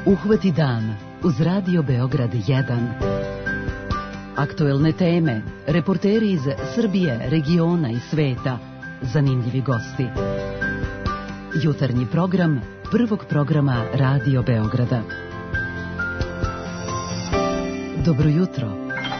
Uhvati dan uz Radio Beograd 1. Aktuelne teme, reporteri iz Srbije, regiona i sveta, zanimljivi gosti. Jutarnji program Prvog programa Radio Beograda. Dobro jutro.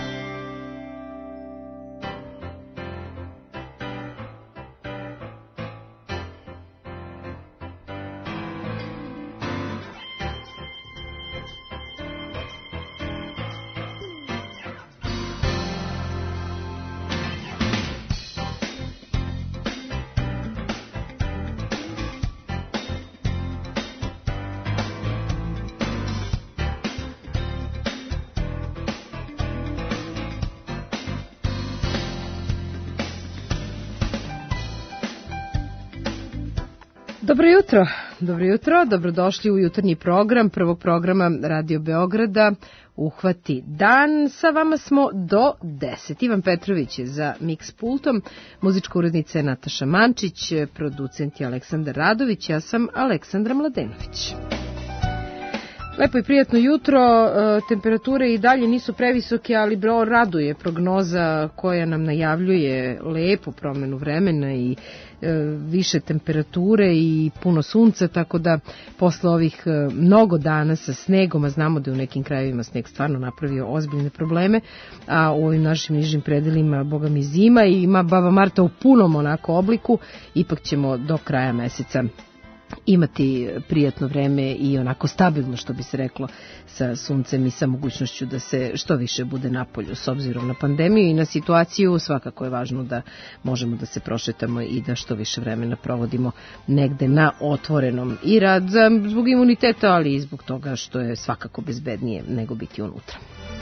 Dobro jutro, dobrodošli u jutarnji program prvog programa Radio Beograda Uhvati dan. Sa vama smo do 10. Ivan Petrović je za Mix pultom, muzička urednica je Nataša Mančić, producent je Aleksandar Radović, ja sam Aleksandra Mladenović. Lepo i prijatno jutro, temperature i dalje nisu previsoke, ali raduje prognoza koja nam najavljuje lepu promenu vremena i više temperature i puno sunca, tako da posle ovih mnogo dana sa snegom, a znamo da je u nekim krajevima sneg stvarno napravio ozbiljne probleme, a u ovim našim nižim predelima boga mi zima i ima Baba Marta u punom onako obliku, ipak ćemo do kraja meseca imati prijatno vreme i onako stabilno, što bi se reklo, sa suncem i sa mogućnošću da se što više bude napolju. S obzirom na pandemiju i na situaciju, svakako je važno da možemo da se prošetamo i da što više vremena provodimo negde na otvorenom. I rad zbog imuniteta, ali i zbog toga što je svakako bezbednije nego biti unutra.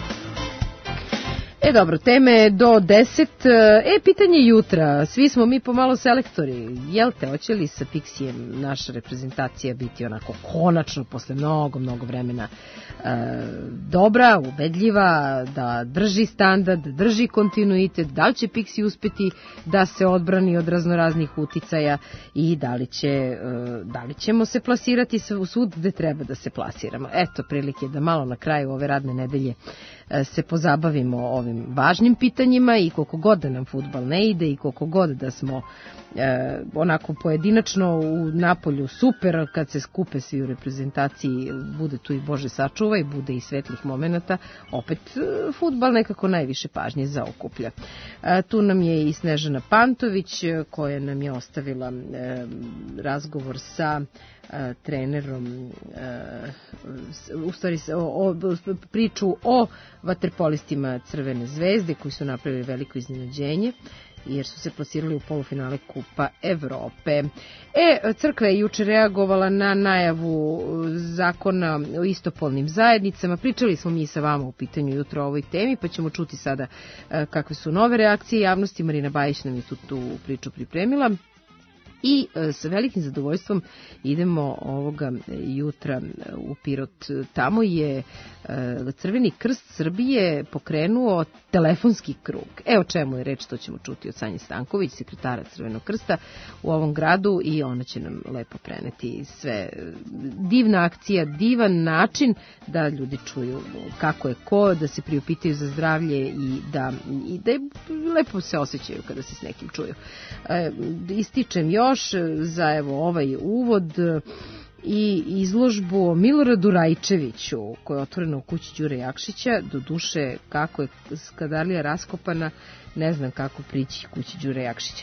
Dobro, teme do 10. Pitanje jutra. Svi smo mi pomalo selektori. Jel te, hoće li sa Pixijem naša reprezentacija biti onako konačno posle mnogo vremena dobra, ubedljiva, da drži standard, da drži kontinuitet, da li će Pixi uspeti da se odbrani od raznoraznih uticaja i da li ćemo se plasirati svud gde treba da se plasiramo. Eto, prilike da malo na kraju ove radne nedelje se pozabavimo ovim važnim pitanjima i koliko god da nam fudbal ne ide i koliko god da smo onako pojedinačno u napolju super, kad se skupe svi u reprezentaciji, bude tu i Bože sačuvaj, bude i svetlih momenata, opet fudbal nekako najviše pažnje zaokuplja. Tu nam je i Snežana Pantović koja nam je ostavila razgovor sa trenerom, u stvari priču o vaterpolistima Crvene zvezde koji su napravili veliko iznenađenje jer su se plasirali u polufinale Kupa Evrope. Crkva je juče reagovala na najavu zakona o istopolnim zajednicama. Pričali smo mi sa vama u pitanju jutro o ovoj temi, pa ćemo čuti sada kakve su nove reakcije javnosti. Marina Bajić nam je tu priču pripremila. I sa velikim zadovoljstvom idemo ovoga jutra u Pirot. Tamo je Crveni krst Srbije pokrenuo telefonski krug. O čemu je reč, to ćemo čuti od Sanje Stanković, sekretara Crvenog krsta u ovom gradu, i ona će nam lepo preneti sve. Divna akcija, divan način da ljudi čuju kako je ko, da se priupitaju za zdravlje i da lepo se osjećaju kada se s nekim čuju. Ističem još za ovaj uvod i izložbu o Miloradu Rajčeviću koja je otvorena u kući Đure Jakšića. Do duše, kako je Skadarlija raskopana, ne znam kako prići kući Đure Jakšića.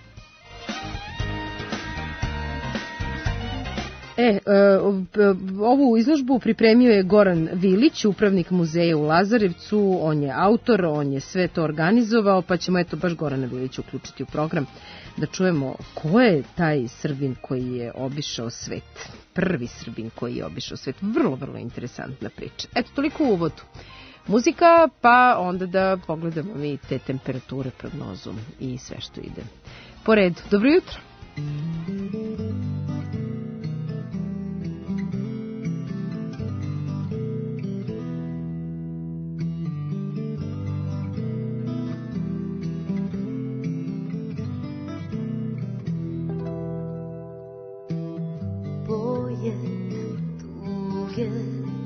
Ovu izložbu pripremio je Goran Vilić, upravnik muzeja u Lazarevcu. On je autor, on je sve to organizovao, pa ćemo baš Gorana Vilića uključiti u program da čujemo ko je taj Srbin koji je obišao svet. Prvi Srbin koji je obišao svet. Vrlo interesantna priča. Toliko u uvodu. Muzika, pa onda da pogledamo mi te temperature, prognozu i sve što ide po redu. Dobro jutro. tuge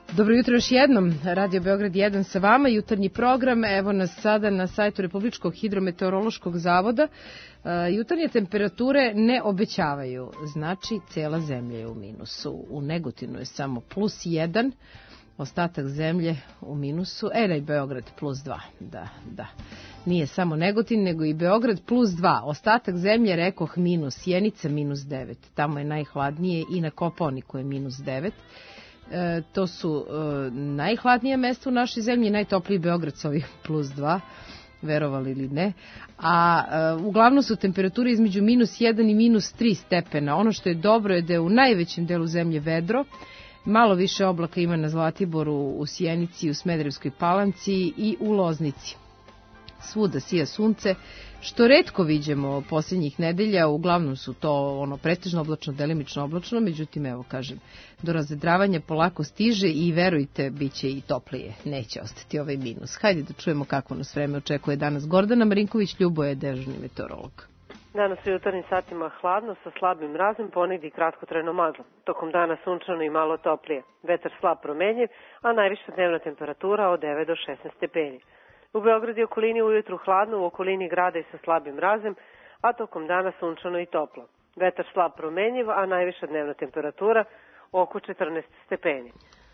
Dobro jutro još jednom, Radio Beograd 1 sa vama, jutarnji program, evo nas sada na sajtu Republičkog hidrometeorološkog zavoda. Jutarnje temperature ne obećavaju, znači cela zemlja je u minusu. U Negotinu je samo +1, ostatak zemlje u minusu, i Beograd +2, da. Nije samo Negotin, nego i Beograd +2, ostatak zemlje, rekoh, minus, Sjenica -9, tamo je najhladnije i na Kopaoniku je -9. To su najhladnije mesta u našoj zemlji, najtopliji Beograd sa ovih +2, verovali ili ne, a uglavnom su temperature između -1 i -3 stepena. Ono što je dobro je da je u najvećem delu zemlje vedro, malo više oblaka ima na Zlatiboru, u Sjenici, u Smederevskoj Palanci i u Loznici. Svuda sija sunce, što retko viđemo posljednjih nedelja, uglavnom su to pretežno oblačno, delimično oblačno, međutim, evo kažem, do razvedravanja polako stiže i verujte, bit će i toplije, neće ostati ovaj minus. Hajde da čujemo kako nas vreme očekuje danas. Gordana Marinković, Ljuboje, dežurni meteorolog. Danas u jutarnjim satima hladno sa slabim mrazom, ponegdje kratkotrajno maglo. Tokom dana sunčano i malo toplije. Vetar slab promenjiv, a najviša dnevna temperatura od 9 do 16 stepeni. U Beogradu i okolini ujutru hladno, u okolini grada i sa slabim mrazem, a tokom dana sunčano i toplo. Vetar slab promenjiv, a najviša dnevna temperatura oko 14 stepeni.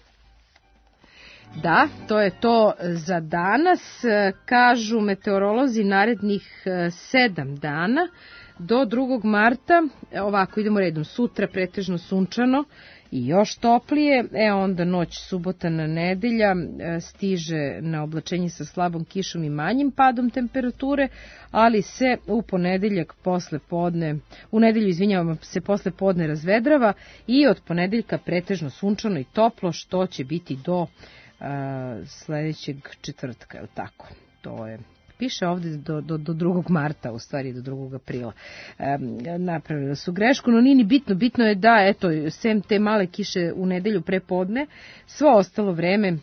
Da, to je to za danas. Kažu meteorolozi narednih 7 dana do 2. marta. Ovako, idemo redom. Sutra pretežno sunčano i još toplije. Onda noć subota na nedelja stiže na oblačenje sa slabom kišom i manjim padom temperature, ali se u ponedeljak posle podne razvedrava i od ponedeljka pretežno sunčano i toplo, što će biti do sledećeg četvrtka, je tako? To je, piše ovde do 2. marta, u stvari do 2. aprila. Napravili su grešku, no nije ni bitno. Bitno je da, sem te male kiše u nedelju prepodne, svo ostalo vreme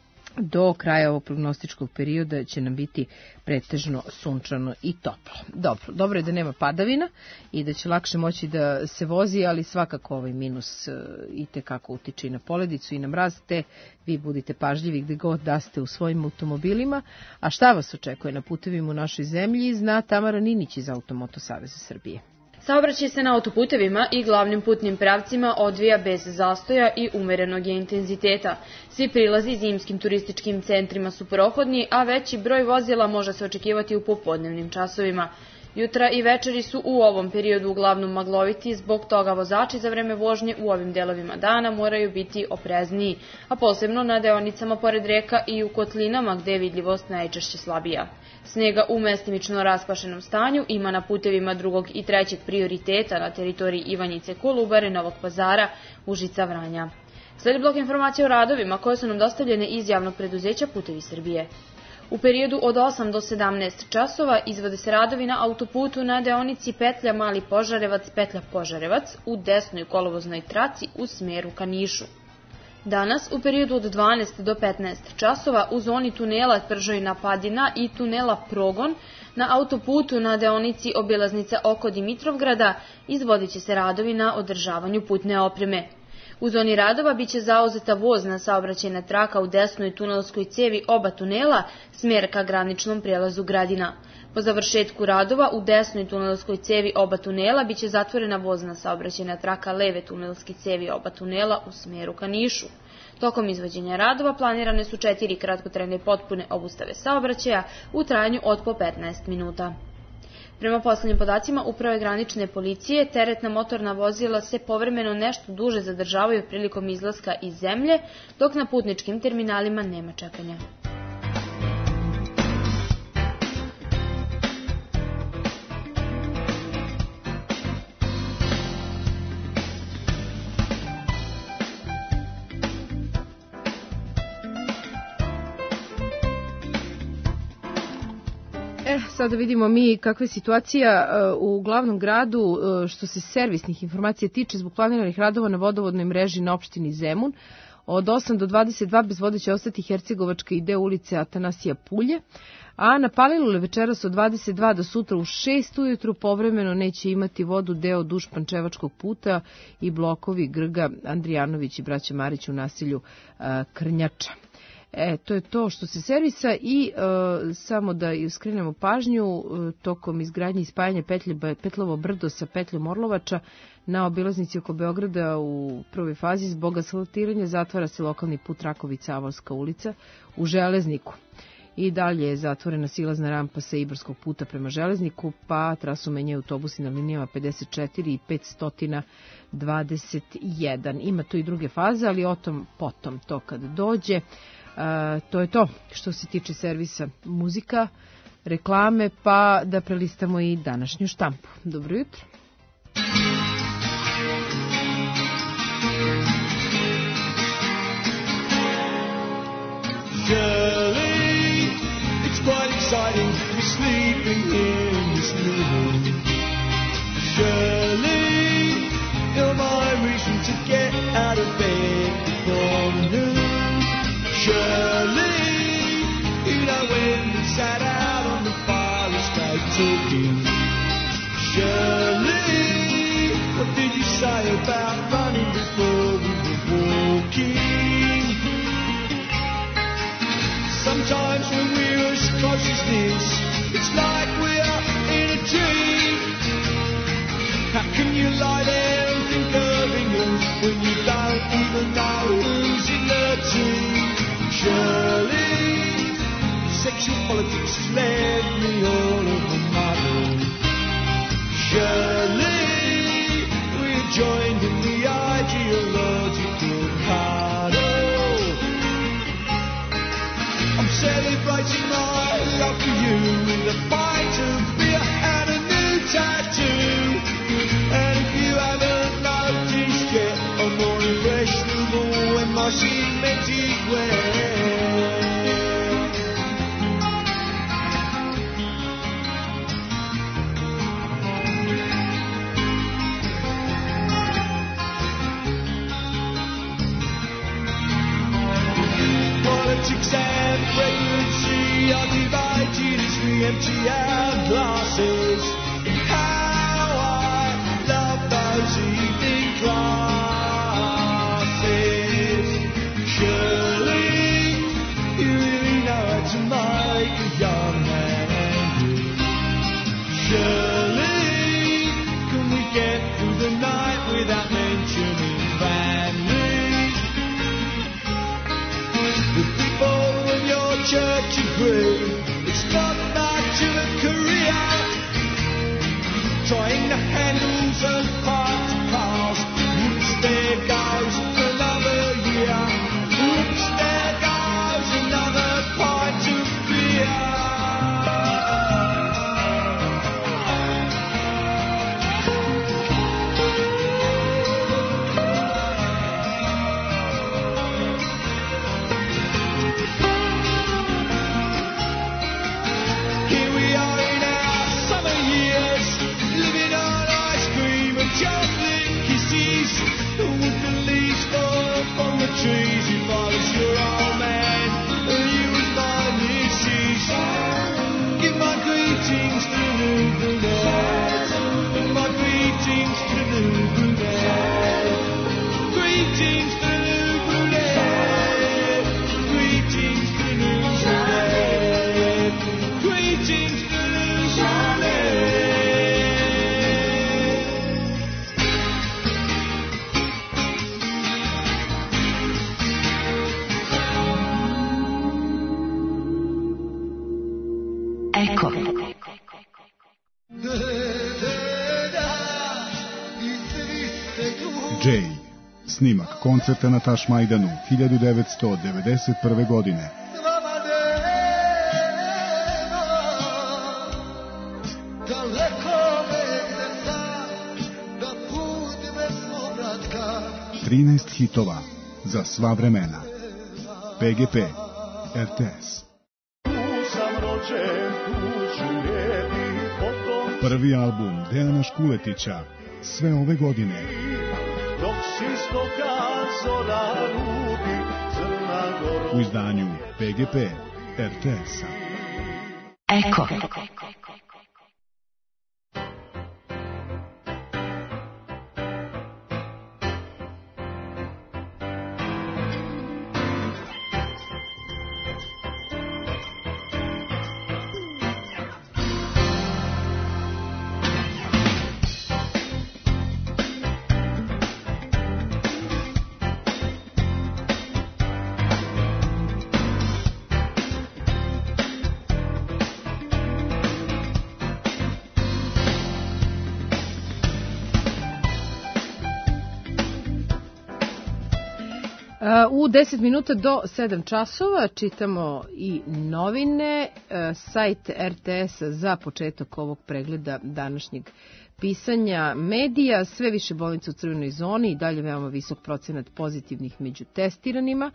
do kraja ovog prognostičkog perioda će nam biti pretežno sunčano i toplo. Dobro je da nema padavina i da će lakše moći da se vozi, ali svakako ovaj minus i tekako utiče i na poledicu i na mraz, te vi budite pažljivi gde god da ste u svojim automobilima. A šta vas očekuje na putevima u našoj zemlji, zna Tamara Ninić iz Automoto Saveza Srbije. Saobraćaj se na autoputevima i glavnim putnim pravcima odvija bez zastoja i umerenog je intenziteta. Svi prilazi zimskim turističkim centrima su prohodni, a veći broj vozila može se očekivati u popodnevnim časovima. Jutra i večeri su u ovom periodu uglavnom magloviti, zbog toga vozači za vreme vožnje u ovim delovima dana moraju biti oprezniji, a posebno na deonicama pored reka i u kotlinama gde je vidljivost najčešće slabija. Snega u mestimično raspašenom stanju ima na putevima 2. i 3. prioriteta na teritoriji Ivanjice, Kolubare, Novog Pazara, Užica, Vranja. Sledi blok informacija o radovima koje su nam dostavljene iz javnog preduzeća Putevi Srbije. U periodu od 8 do 17 časova izvode se radovi na autoputu na deonici petlja Mali Požarevac, petlja Požarevac u desnoj kolovoznoj traci u smeru ka Nišu. Danas, u periodu od 12 do 15 časova, u zoni tunela Tržojna Padina i tunela Progon, na autoputu na deonici obilaznica oko Dimitrovgrada izvodit će se radovi na održavanju putne opreme. U zoni radova biće zauzeta vozna saobraćajna traka u desnoj tunelskoj cevi oba tunela, smer ka graničnom prelazu Gradina. Po završetku radova u desnoj tunelskoj cevi oba tunela biće zatvorena vozna saobraćajna traka leve tunelske cevi oba tunela u smeru ka Nišu. Tokom izvođenja radova planirane su 4 kratkotrajne potpune obustave saobraćaja u trajanju od po 15 minuta. Prema poslednjim podacima Uprave granične policije, teretna motorna vozila se povremeno nešto duže zadržavaju prilikom izlaska iz zemlje, dok na putničkim terminalima nema čekanja. Sada vidimo mi kakva je situacija u glavnom gradu što se servisnih informacija tiče zbog planiranih radova na vodovodnoj mreži na opštini Zemun. Od 8 do 22 bez vode će ostati Hercegovačka i deo ulice Atanasija Pulje, a na Palilule večeras od 22 do sutra u 6 ujutru povremeno neće imati vodu deo duž Pančevačkog puta i blokovi Grga, Andrijanović i braća Marić u naselju Krnjača. To je to što se servisa i samo da skrenemo pažnju, tokom izgradnje i spajanja Petlovo brdo sa petljom Orlovača na obilaznici oko Beograda u prvoj fazi zbog asfaltiranja zatvara se lokalni put Rakovica-Avalska ulica u Železniku. I dalje je zatvorena silazna rampa sa Ibarskog puta prema Železniku, pa trasu menjaju autobusi na linijama 54 i 521. Ima tu i druge faze, ali o tom potom, to kad dođe. To je to što se tiče servisa muzika, reklame, pa da prelistamo i današnju štampu. Dobro jutro. Shirley, it's quite exciting to be sleeping here in this new room. Shirley, you're my reason to get out of bed before noon. Shirley, you know when we sat out on the fire escape talking. Shirley, what did you say about running before we were walking? Sometimes when we're as close as this, it's like we're in a dream. How can you lie there and think of England when you don't even know who's in the team? Shirley, sexual politics has led me all of the muddle. Shirley, we're joined in the ideological huddle. I'm celebrating my love for you with a pint of beer and a new tattoo. And if you haven't noticed yet, I'm more impressionable when my cemented wear. Politics and pregnancy are divided as we empty our glasses. How I love those evening classes. Shirley, you really know how to make a young man angry. Shirley, can we get through the night without mentioning family? The people in your church agree it's not much of a career. Trying the handles and parts of cars. Oops, there goes another year. Oops, there goes another pint of beer. Here we are in our summer years, living on ice cream and chocolate kisses. Who would the leaves fall from the trees if I was your old man and you was my missus? Give my greetings to the new brunette. My greetings to the new brunette. Greetings to the new brunette. Greetings to the new brunette. Greetings to the new brunette. Eko. Jay, snimak koncerta na Tašmajdanu 1991. godine. Daleko negde sad, da put bez povratka. 13 hitova za sva vremena. PGP, RTS. Prvi album Dejana Škuletića sve ove godine. Dok si skokal U izdanju PGP RTS-a. Eko. U 10 minuta do 7 časova čitamo i novine. Sajt RTS za početak ovog pregleda današnjeg pisanja medija. Sve više bolnica u crvenoj zoni i dalje veoma visok procenat pozitivnih među testiranima.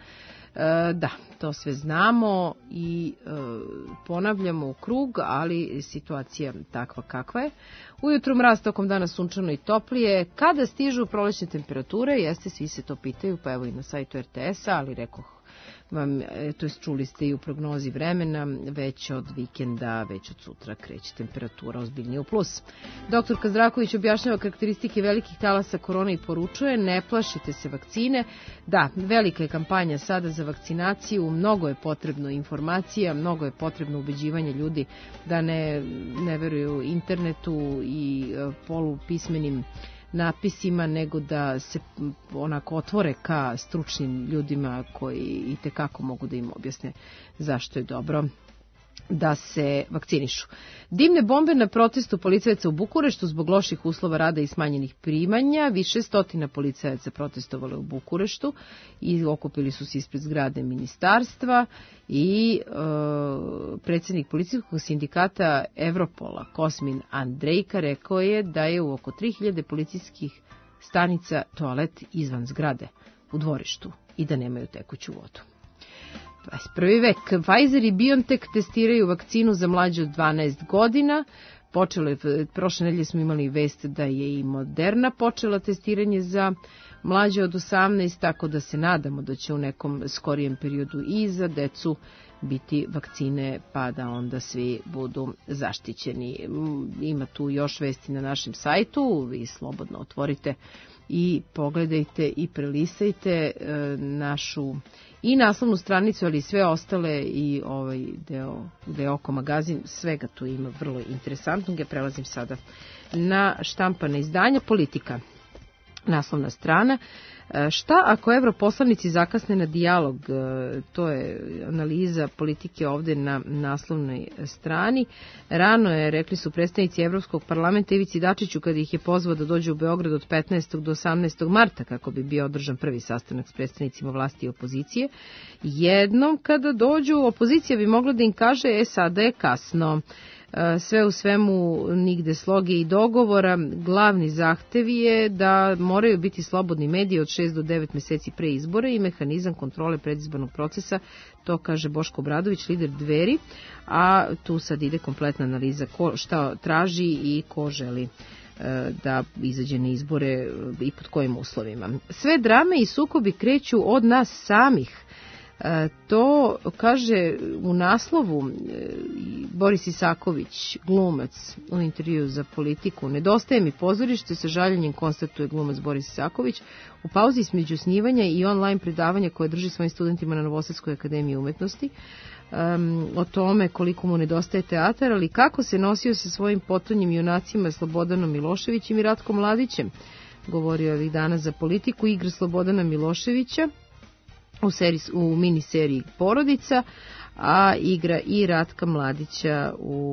Da, to sve znamo i ponavljamo u krug, ali situacija takva kakva je. Ujutru mraz, tokom dana sunčano i toplije. Kada stižu prolećne temperature, jeste, svi se to pitaju, pa evo i na sajtu RTS-a, ali rekoh vam, to je čuli ste i u prognozi vremena, već od vikenda, već od sutra kreće temperatura ozbiljnije u plus. Doktorka Zdravković objašnjava karakteristike velikih talasa korone i poručuje: ne plašite se vakcine. Da, velika je kampanja sada za vakcinaciju, mnogo je potrebno informacija, mnogo je potrebno ubeđivanje ljudi da ne veruju internetu i polupismenim napisima, nego da se onako otvore ka stručnim ljudima koji i tekako mogu da im objasne zašto je dobro da se vakcinišu. Dimne bombe na protestu policajaca u Bukureštu zbog loših uslova rada i smanjenih primanja. Više stotina policajaca protestovalo u Bukureštu i okupili su se ispred zgrade ministarstva i predsjednik policijskog sindikata Evropola Kosmin Andrejka rekao je da je u oko 3000 policijskih stanica toalet izvan zgrade u dvorištu i da nemaju tekuću vodu. 21. vek. Pfizer i BioNTech testiraju vakcinu za mlađe od 12 godina. Prošle nedelje smo imali vest da je i Moderna počela testiranje za mlađe od 18, tako da se nadamo da će u nekom skorijem periodu i za decu biti vakcine, pa da onda svi budu zaštićeni. Ima tu još vesti na našem sajtu, vi slobodno otvorite i pogledajte i prelisajte našu i naslovnu stranicu, ali i sve ostale i ovaj deo Oko magazin, svega tu ima vrlo interesantnog. Ja prelazim sada na štampana izdanja. Politika, naslovna strana. Šta ako europoslanici zakasne na dijalog? To je analiza politike ovde na naslovnoj strani. Rano je, rekli su predstavnici Evropskog parlamenta Ivici Dačiću kada ih je pozvao da dođu u Beograd od 15. do 18. marta kako bi bio održan prvi sastanak s predstavnicima vlasti i opozicije. Jednom kada dođu, opozicija bi mogla da im kaže sada je kasno. Sve u svemu nigde sloge i dogovora. Glavni zahtev je da moraju biti slobodni mediji od 6 do 9 meseci pre izbora i mehanizam kontrole predizbornog procesa, to kaže Boško Obradović, lider Dveri, a tu sad ide kompletna analiza šta traži i ko želi da izađe na izbore i pod kojim uslovima. Sve drame i sukobi kreću od nas samih. To kaže u naslovu Boris Isaković, glumac, u intervju za Politiku. Nedostaje mi pozorište, sa žaljenjem konstatuje glumac Boris Isaković u pauzi između snimanja i online predavanja koje drži svojim studentima na Novosadskoj akademiji umetnosti. O tome koliko mu nedostaje teatar, ali kako se nosio sa svojim potonjim junacima Slobodanom Miloševićem i Ratkom Mladićem. Govorio ovih dana za Politiku, igra Slobodana Miloševića u miniseriji Porodica, a igra i Ratka Mladića u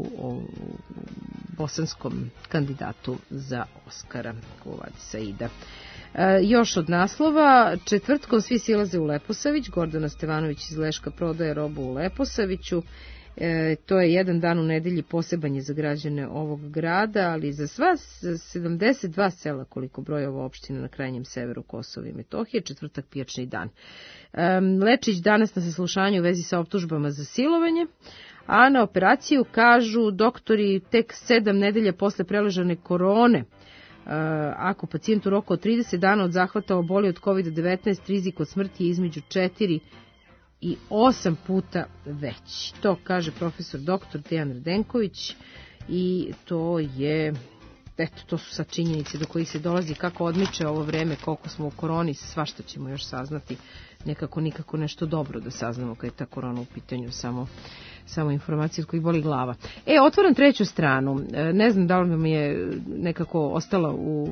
bosanskom kandidatu za Oskara, Kovadi Saida. Još od naslova, četvrtkom svi silaze u Leposavić, Gordana Stevanović iz Leška prodaje robu u Leposaviću. To je jedan dan u nedelji, poseban je za građane ovog grada, ali za sva 72 sela koliko broje ova opština na krajnjem severu Kosova i Metohije, četvrtak pijačni dan. Lečić danas na saslušanju u vezi sa optužbama za silovanje, a na operaciju, kažu doktori, tek 7 nedelja posle preležane korone Ako pacijent u roku od 30 dana od zahvata oboli od COVID-19, rizik od smrti je između 4 i 8 puta veći. To kaže profesor dr. Dejan Radenković i to je, eto, to su sad činjenice do kojih se dolazi, kako odmiče ovo vreme, koliko smo u koroni, svašta ćemo još saznati, nikako nešto dobro da saznamo kad je ta korona u pitanju, samo informacije od kojih boli glava. Otvaram treću stranu. Ne znam da li vam je nekako ostala u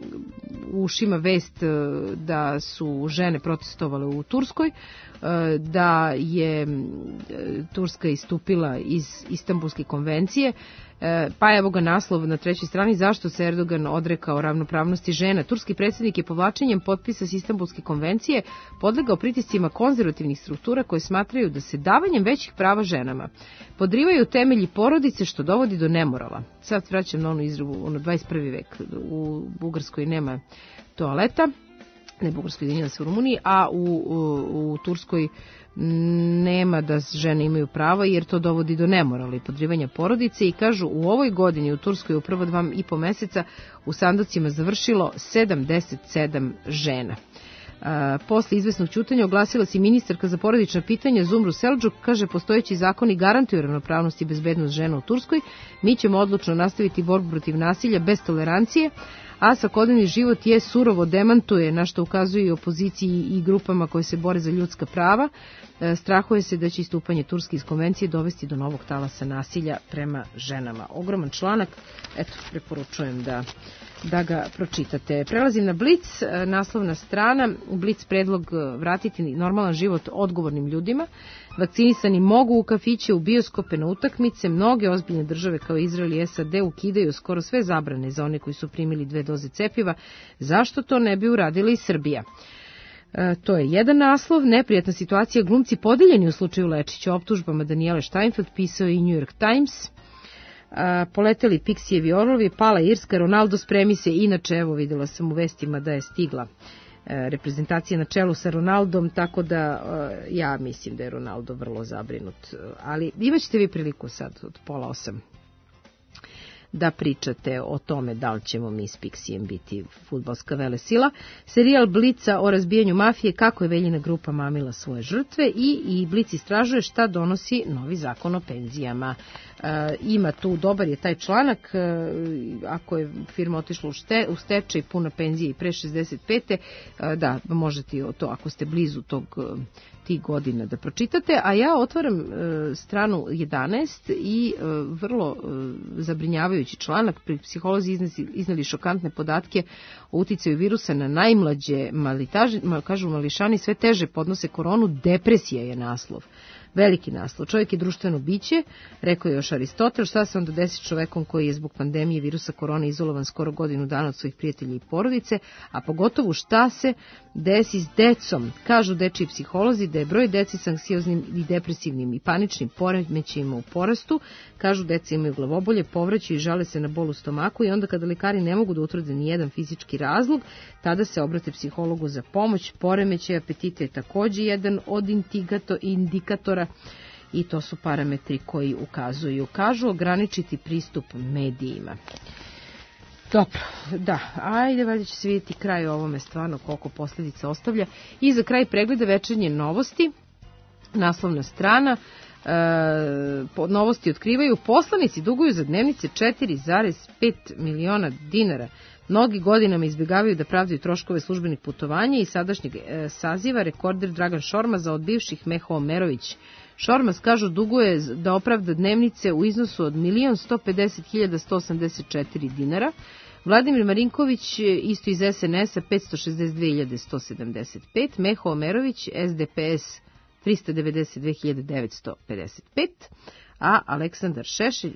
ušima vest da su žene protestovale u Turskoj, da je Turska istupila iz Istanbulske konvencije, pa evo ga naslov na trećoj strani: zašto se Erdogan odrekao ravnopravnosti žena. Turski predsjednik je povlačenjem potpisa s Istanbulske konvencije podlegao pritiscima konzervativnih struktura koje smatraju da se davanjem većih prava ženama podrivaju temelji porodice, što dovodi do nemorala. Sad vraćam na onu izravu, 21. vek. U Bugarskoj nema toaleta, ne Bugarskoj, izvinjavam se, u Rumuniji, a u Turskoj nema da žene imaju prava, jer to dovodi do nemorala i podrivanja porodice. I kažu, u ovoj godini u Turskoj u prva 2,5 meseca u sandocima završilo 77 žena. Posle izvesnog ćutanja oglasila se ministarka za porodična pitanja Zumru Selđuk. Kaže, postojeći zakoni garantuju ravnopravnost i bezbednost žena u Turskoj. Mi ćemo odlučno nastaviti borbu protiv nasilja bez tolerancije, a svakodnevni život je surovo demantuje, na što ukazuju i opoziciji i grupama koje se bore za ljudska prava. Strahuje se da će istupanje Turske iz konvencije dovesti do novog talasa nasilja prema ženama. Ogroman članak, eto, preporučujem da ga pročitate. Prelazim na Blic, naslovna strana. Blic predlog vratiti normalan život odgovornim ljudima. Vakcinisani mogu u kafiće, u bioskope, na utakmice. Mnoge ozbiljne države kao Izrael i SAD ukidaju skoro sve zabrane za one koji su primili 2 doze cepiva. Zašto to ne bi uradila i Srbija? To je jedan naslov. Neprijatna situacija, glumci podeljeni u slučaju Lečića. Optužbama Daniele Steinfeld pisao i New York Times. Poleteli Pixijevi orlovi, pala Irska, Ronaldo spremi se. Inače, evo, videla sam u vestima da je stigla reprezentacija na čelu sa Ronaldom, tako da ja mislim da je Ronaldo vrlo zabrinut. Ali imaćete vi priliku sad od 7:30 da pričate o tome da li ćemo mi s Pixijem biti fudbalska velesila. Serijal Blica o razbijanju mafije, kako je Veljina grupa mamila svoje žrtve, i Blic istražuje šta donosi novi zakon o penzijama. Ima tu, dobar je taj članak, ako je firma otišla u stečaj, puna penzije i pre 65. Da, možete to, ako ste blizu tih godina, da pročitate. A ja otvaram stranu 11 i vrlo zabrinjavajući članak. Psiholozi izneli šokantne podatke o uticaju virusa na najmlađe. Kažu, mališani sve teže podnose koronu, depresija je naslov. Veliki naslov. Čovjek je društveno biće, rekao je još Aristotel. Šta se onda desi čovekom koji je zbog pandemije virusa korone izolovan skoro godinu dana od svojih prijatelja i porodice, a pogotovo šta se desi s decom? Kažu dečiji psiholozi da je broj deci s anksioznim i depresivnim i paničnim poremećajima u porastu. Kažu, deca imaju glavobolje, povraćaju i žale se na bol u stomaku, i onda kada lekari ne mogu da utvrde ni jedan fizički razlog, tada se obrate psihologu za pomoć. Poremećaj apetita je takođe jedan od indikatora, i to su parametri koji ukazuju. Kažu, ograničiti pristup medijima. Dobro, da, ajde, valjda će se vidjeti kraj ovome, stvarno koliko posljedica ostavlja. I za kraj pregleda Večernje novosti, naslovna strana. Novosti otkrivaju, poslanici duguju za dnevnice 4,5 miliona dinara. Mnogi godinama izbjegavaju da pravdaju troškove službenih putovanja i sadašnjeg saziva rekorder Dragan Šormaz od bivših Meho Omerović. Šormaz, kažu, duguje da opravda dnevnice u iznosu od 1.150.184 dinara. Vladimir Marinković, isto iz SNS-a, 562.175. Meho Omerović, SDS, 392.955, a Aleksandar Šešelj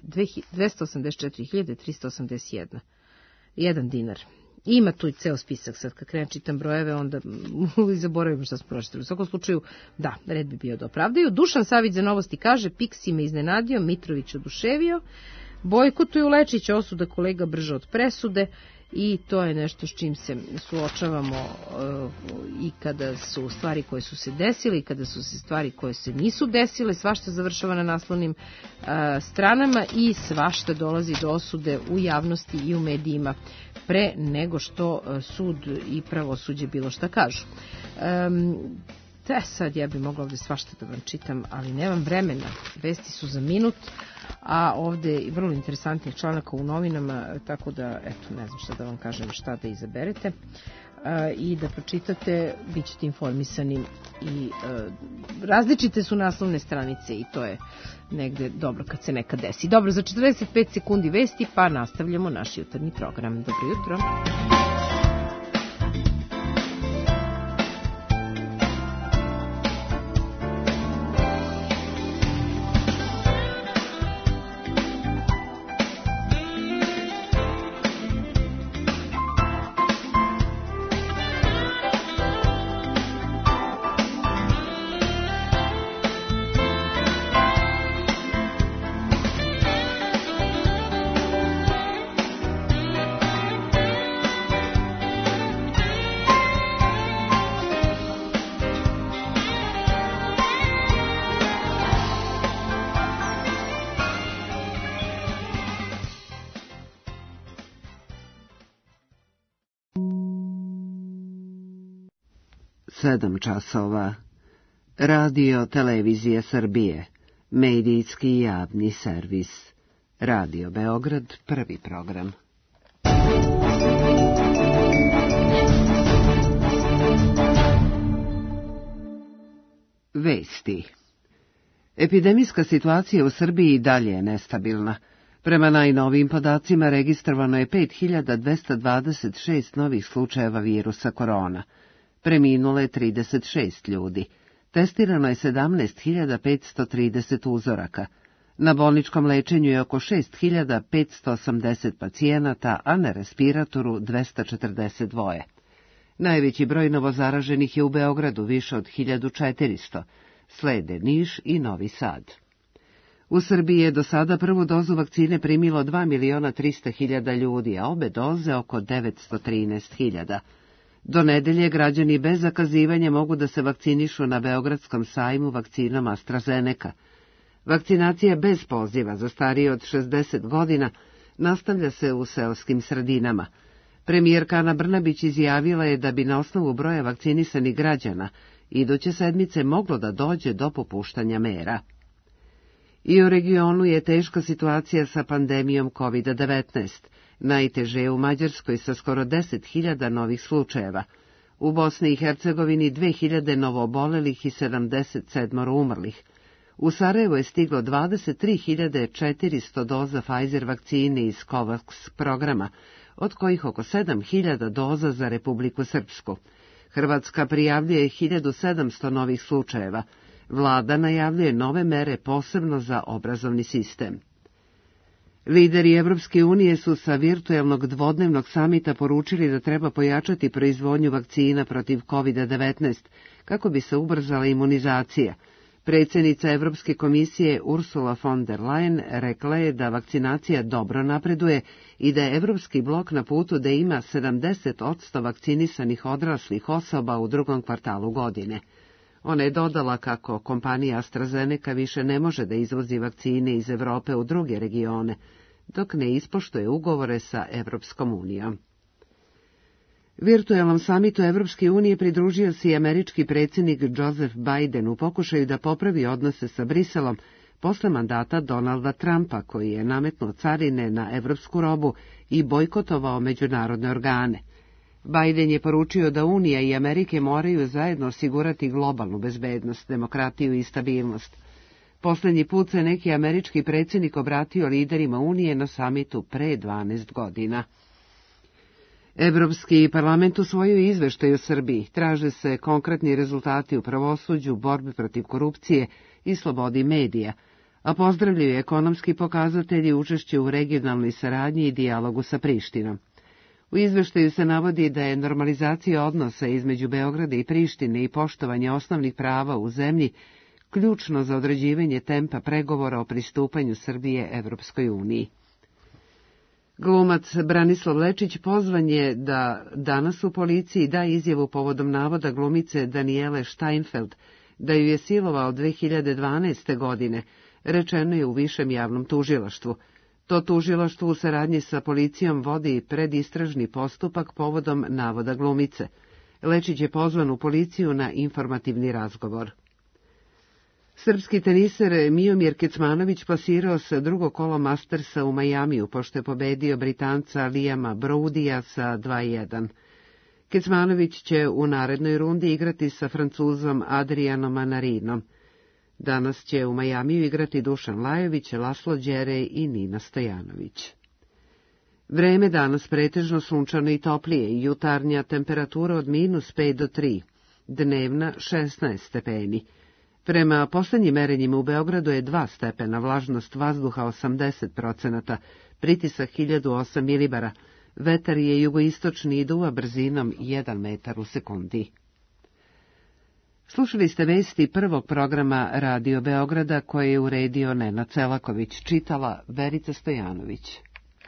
284.381. 1 dinar. Ima tu i ceo spisak, sad kad krenem čitam brojeve, onda zaboravimo šta smo pročitali. U svakom slučaju, da, red bi bio da opravdaju. Dušan Savić za novosti kaže, Piksi me iznenadio, Mitrović oduševio, bojkotuju Lečić, osuda kolega brže od presude, i to je nešto s čim se suočavamo i kada su stvari koje su se desile i kada su se stvari koje se nisu desile. Svašta završava na naslovnim stranama i svašta dolazi do osude u javnosti i u medijima pre nego što sud i pravosuđe bilo šta kažu. Sad ja bi mogla ovde svašta da vam čitam, ali nemam vremena. Vesti su za minut, a ovde je vrlo interesantnih članaka u novinama, tako da, eto, ne znam šta da vam kažem, šta da izaberete i da pročitate, bit ćete informisani i različite su naslovne stranice i to je negde dobro kad se nekad desi. Dobro, za 45 sekundi vesti, pa nastavljamo naš jutarnji program. Dobro jutro. Sedam časova. Radio Televizije Srbije. Medijski javni servis. Radio Beograd, prvi program. Vesti. Epidemijska situacija u Srbiji i dalje je nestabilna. Prema najnovijim podacima registrovano je 5226 novih slučajeva virusa korona. Preminulo je 36 ljudi. Testirano je 17.530 uzoraka. Na bolničkom lečenju je oko 6.580 pacijenata, a na respiratoru 242. Najveći broj novozaraženih je u Beogradu, više od 1400. Slede Niš i Novi Sad. U Srbiji je do sada prvu dozu vakcine primilo 2.300.000 ljudi, a obe doze oko 913.000. Do nedelje građani bez zakazivanja mogu da se vakcinišu na Beogradskom sajmu vakcinom AstraZeneca. Vakcinacija bez poziva za starije od 60 godina nastavlja se u seoskim sredinama. Premijerka Ana Brnabić izjavila je da bi na osnovu broja vakcinisanih građana iduće sedmice moglo da dođe do popuštanja mera. I u regionu je teška situacija sa pandemijom COVID-19. Najteže je u Mađarskoj sa skoro 10.000 novih slučajeva. U Bosni i Hercegovini 2.000 novoobolelih i 77 umrlih. U Sarajevo je stiglo 23.400 doza Pfizer vakcine iz COVAX programa, od kojih oko 7.000 doza za Republiku Srpsku. Hrvatska prijavljuje 1.700 novih slučajeva. Vlada najavljuje nove mere posebno za obrazovni sistem. Lideri Evropske unije su sa virtuelnog dvodnevnog samita poručili da treba pojačati proizvodnju vakcina protiv COVID-19 kako bi se ubrzala imunizacija. Predsjednica Evropske komisije Ursula von der Leyen rekla je da vakcinacija dobro napreduje i da je Evropski blok na putu da ima 70% vakcinisanih odraslih osoba u drugom kvartalu godine. Ona je dodala kako kompanija AstraZeneca više ne može da izvozi vakcine iz Evrope u druge regione, dok ne ispoštuje ugovore sa Evropskom unijom. Virtuelnom samitu Evropske unije pridružio se i američki predsjednik Joseph Biden u pokušaju da popravi odnose sa Briselom posle mandata Donalda Trumpa, koji je nametnuo carine na evropsku robu i bojkotovao međunarodne organe. Biden je poručio da Unija i Amerike moraju zajedno osigurati globalnu bezbednost, demokratiju i stabilnost. Poslednji put se neki američki predsjednik obratio liderima Unije na samitu pre 12 godina. Evropski parlament usvojio izveštaj o Srbiji. Traže se konkretni rezultati u pravosuđu, borbi protiv korupcije i slobodi medija, a pozdravljaju ekonomski pokazatelji učešće u regionalnoj saradnji i dijalogu sa Prištinom. U izveštaju se navodi da je normalizacija odnosa između Beograda i Prištine i poštovanje osnovnih prava u zemlji ključno za određivanje tempa pregovora o pristupanju Srbije Evropskoj uniji. Glumac Branislav Lečić pozvan je da danas u policiji da izjavu povodom navoda glumice Danijele Steinfeld da ju je silovao 2012. godine, rečeno je u višem javnom tužilaštvu. To tužilaštvo u saradnji sa policijom vodi predistražni postupak povodom navoda glumice. Lečić je pozvan u policiju na informativni razgovor. Srpski teniser Miomir Kecmanović plasirao se drugo kolo Mastersa u Majamiju, pošto je pobedio Britanca Liama Broudija sa 2:1. Kecmanović će u narednoj rundi igrati sa Francuzom Adrianom Manarinom. Danas će u Majamiju igrati Dušan Lajović, Laslo Đerej i Nina Stojanović. Vreme danas pretežno sunčano i toplije, jutarnja temperatura od -5 do 3, dnevna 16 stepeni. Prema poslednjim merenjima u Beogradu je 2 stepena, vlažnost vazduha 80%, pritisak 1008 milibara, vetar je jugoistočni i duva brzinom 1 metar u sekundi. Slušali ste vesti prvog programa Radio Beograda koje je uredio Nenad Celaković, čitala Verica Stojanović.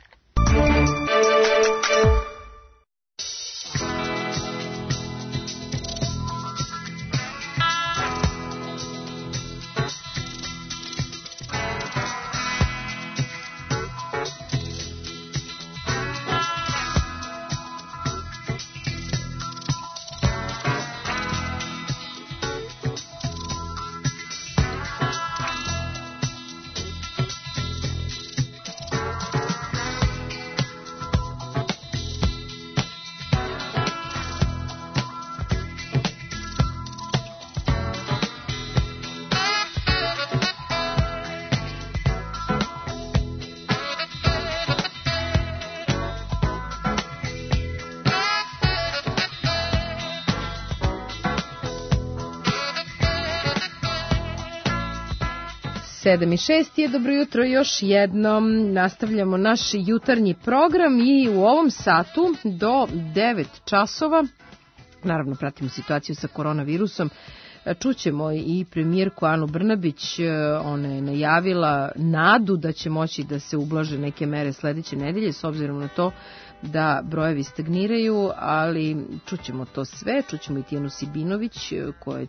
Sedam i 6 je, dobro jutro još jednom, nastavljamo naš jutarnji program i u ovom satu do 9 časova, naravno pratimo situaciju sa koronavirusom, čućemo i premijerku Anu Brnabić, ona je najavila nadu da će moći da se ublaže neke mere sledeće nedelje, s obzirom na to da brojevi stagniraju, ali čućemo to sve, čućemo i Tijanu Sibinović koja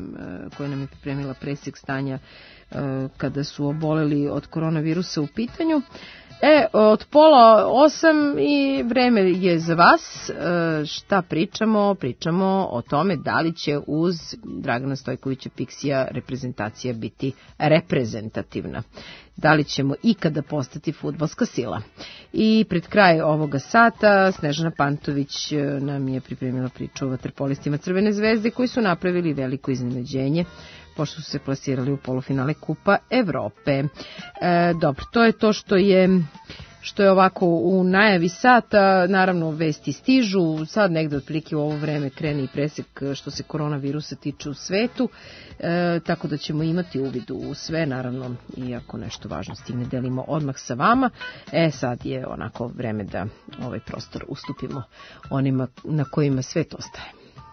nam je pripremila presek stanja kada su oboleli od koronavirusa u pitanju. Od 7:30 i vreme je za vas. Šta pričamo? Pričamo o tome da li će uz Dragana Stojkovića Piksija reprezentacija biti reprezentativna. Da li ćemo ikada postati fudbalska sila. I pred kraj ovoga sata Snežana Pantović nam je pripremila priču o vaterpolistima Crvene zvezde koji su napravili veliko iznenađenje pošto su se plasirali u polufinale Kupa Evrope. Dobro, to je to što je ovako u najavi sata, naravno vesti stižu, sad negde otprilike u ovo vreme krene i presek što se koronavirusa tiče u svetu, tako da ćemo imati uvid u sve, naravno, iako nešto važno stigne delimo odmah sa vama. Sad je onako vreme da ovaj prostor ustupimo onima na kojima svet ostaje.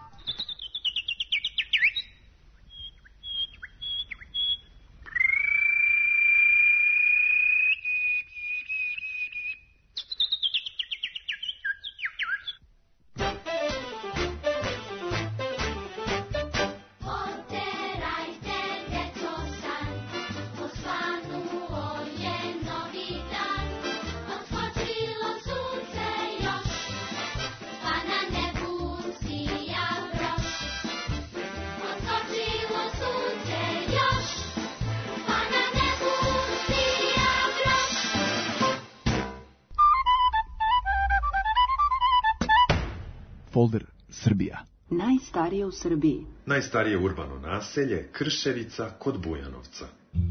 Folder Srbija. Najstarije u Srbiji. Najstarije urbano naselje Krševica kod Bujanovca.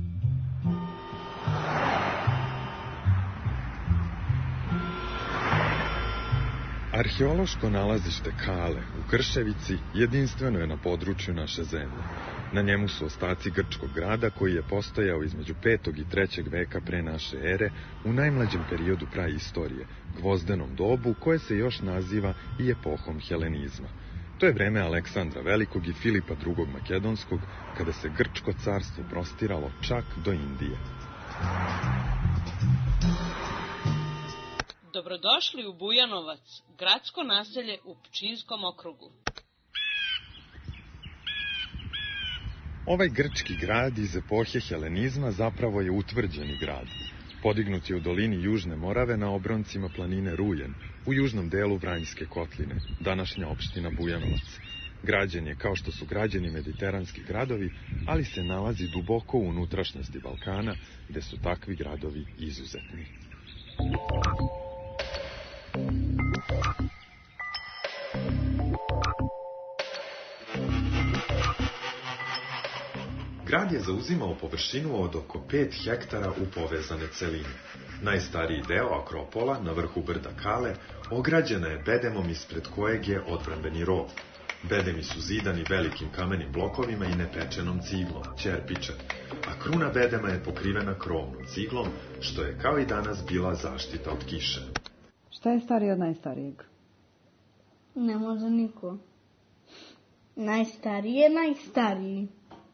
Arheološko nalazište Kale u Krševici jedinstveno je na području naše zemlje. Na njemu su ostaci grčkog grada koji je postojao između 5. i 3. veka pre naše ere u najmlađem periodu praistorije, gvozdenom dobu koje se još naziva i epohom helenizma. To je vreme Aleksandra Velikog i Filipa II. Makedonskog, kada se grčko carstvo prostiralo čak do Indije. Dobrodošli u Bujanovac, gradsko naselje u Pčinjskom okrugu. Ovaj grčki grad iz epohe helenizma zapravo je utvrđeni grad. Podignut je u dolini Južne Morave na obroncima planine Rujen, u južnom delu Vranjske kotline, današnja opština Bujanovac. Građen je kao što su građeni mediteranski gradovi, ali se nalazi duboko u unutrašnjosti Balkana, gde su takvi gradovi izuzetni. Grad je zauzimao površinu od oko 5 hektara u povezane celine. Najstariji deo Akropola, na vrhu brda Kale, ograđena je bedemom ispred kojeg je odbrambeni rov. Bedemi su zidani velikim kamenim blokovima i nepečenom ciglom, ćerpičem, a kruna bedema je pokrivena krovnom ciglom, što je kao i danas bila zaštita od kiše. Šta je stariji od najstarijeg? Ne može niko. Najstariji je najstariji.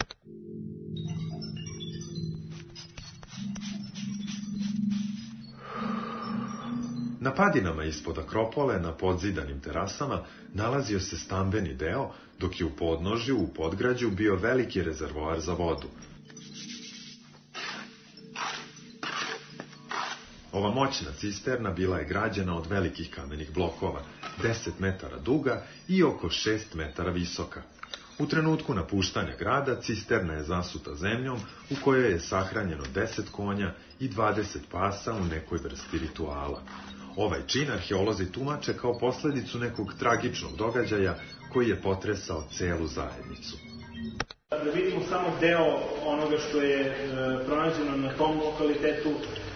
Na padinama ispod Akropole, na podzidanim terasama, nalazio se stambeni deo, dok je u podnožju, u podgrađu, bio veliki rezervoar za vodu. Ova moćna cisterna bila je građena od velikih kamenih blokova, 10 metara duga i oko 6 metara visoka. U trenutku napuštanja grada cisterna je zasuta zemljom u kojoj je sahranjeno 10 konja i 20 pasa u nekoj vrsti rituala. Ovaj čin arheolozi tumače kao posledicu nekog tragičnog događaja koji je potresao celu zajednicu. Da vidimo samo deo onoga što je pronađeno na tom lokalitetu.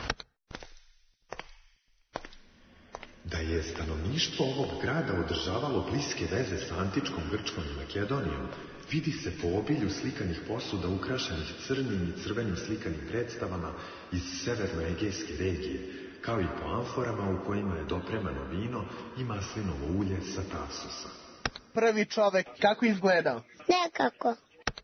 Da je stanovništvo ovog grada održavalo bliske veze sa antičkom Grčkom i Makedonijom, vidi se po obilju slikanih posuda ukrašenih crnim i crvenim slikanim predstavama iz severno-egejske regije, kao i po amforama u kojima je dopremano vino i maslinovo ulje sa Tarsusa. Prvi čovek, kako izgledao? Nekako.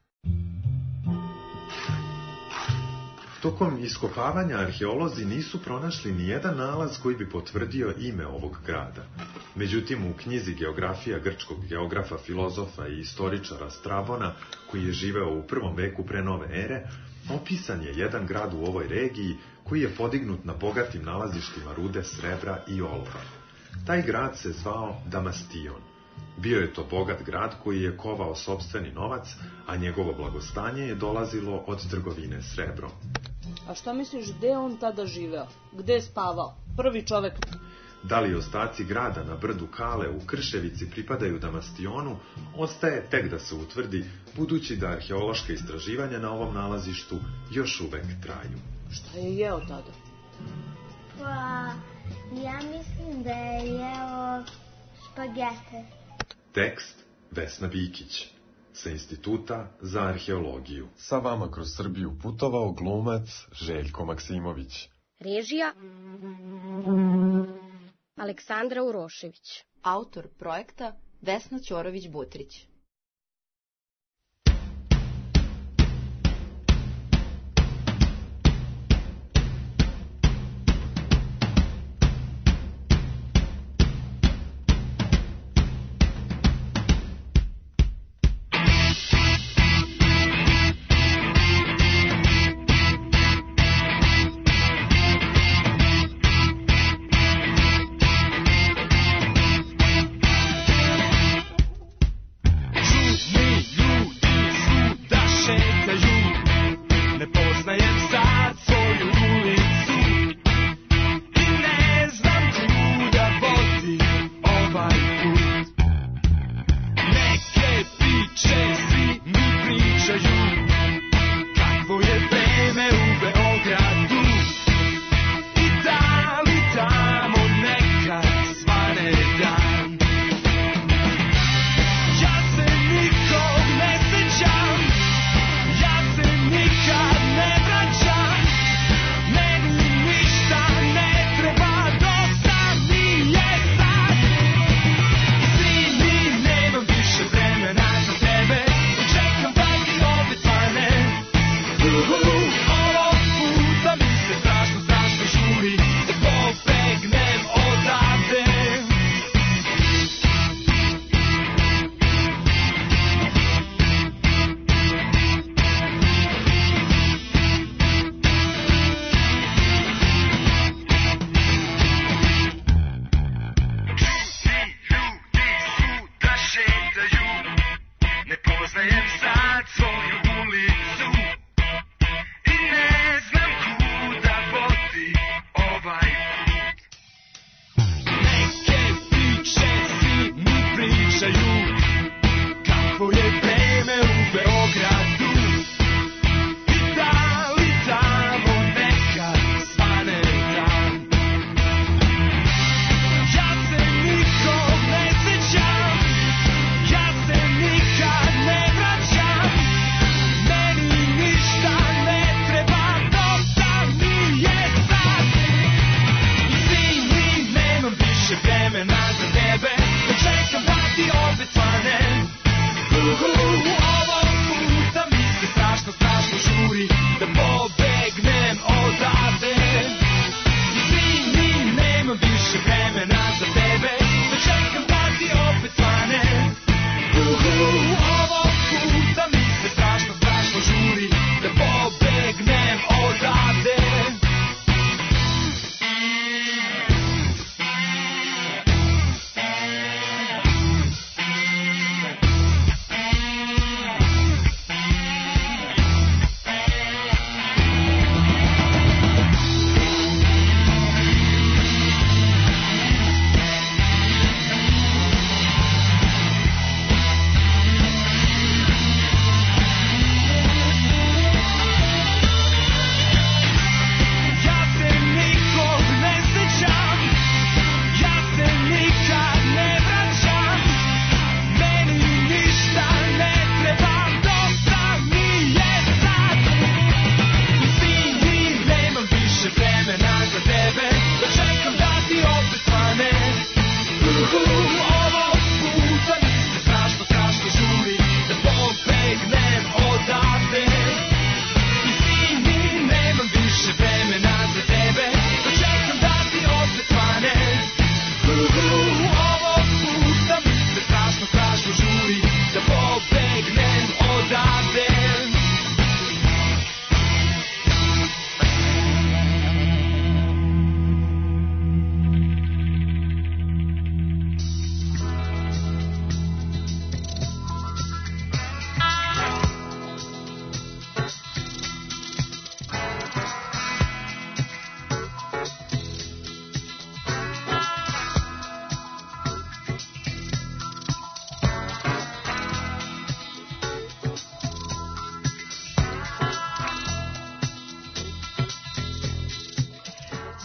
Tokom iskopavanja arheolozi nisu pronašli ni jedan nalaz koji bi potvrdio ime ovog grada. Međutim, u knjizi Geografija grčkog geografa, filozofa i istoričara Strabona, koji je živeo u 1. veku pre nove ere, opisan je jedan grad u ovoj regiji koji je podignut na bogatim nalazištima rude, srebra i olova. Taj grad se zvao Damastion. Bio je to bogat grad koji je kovao sopstveni novac, a njegovo blagostanje je dolazilo od trgovine srebrom. A šta misliš, gde je on tada živeo? Gde je spavao? Prvi čovek. Da li ostaci grada na brdu Kale u Krševici pripadaju Damastionu, ostaje tek da se utvrdi, budući da arheološka istraživanja na ovom nalazištu još uvek traju. Šta je jeo tada? Pa, ja mislim da je jeo špagete. Tekst Vesna Bikić, sa Instituta za arheologiju. Sa vama kroz Srbiju putovao glumac Željko Maksimović. Režija Aleksandra Urošević. Autor projekta Vesna Ćorović-Butrić.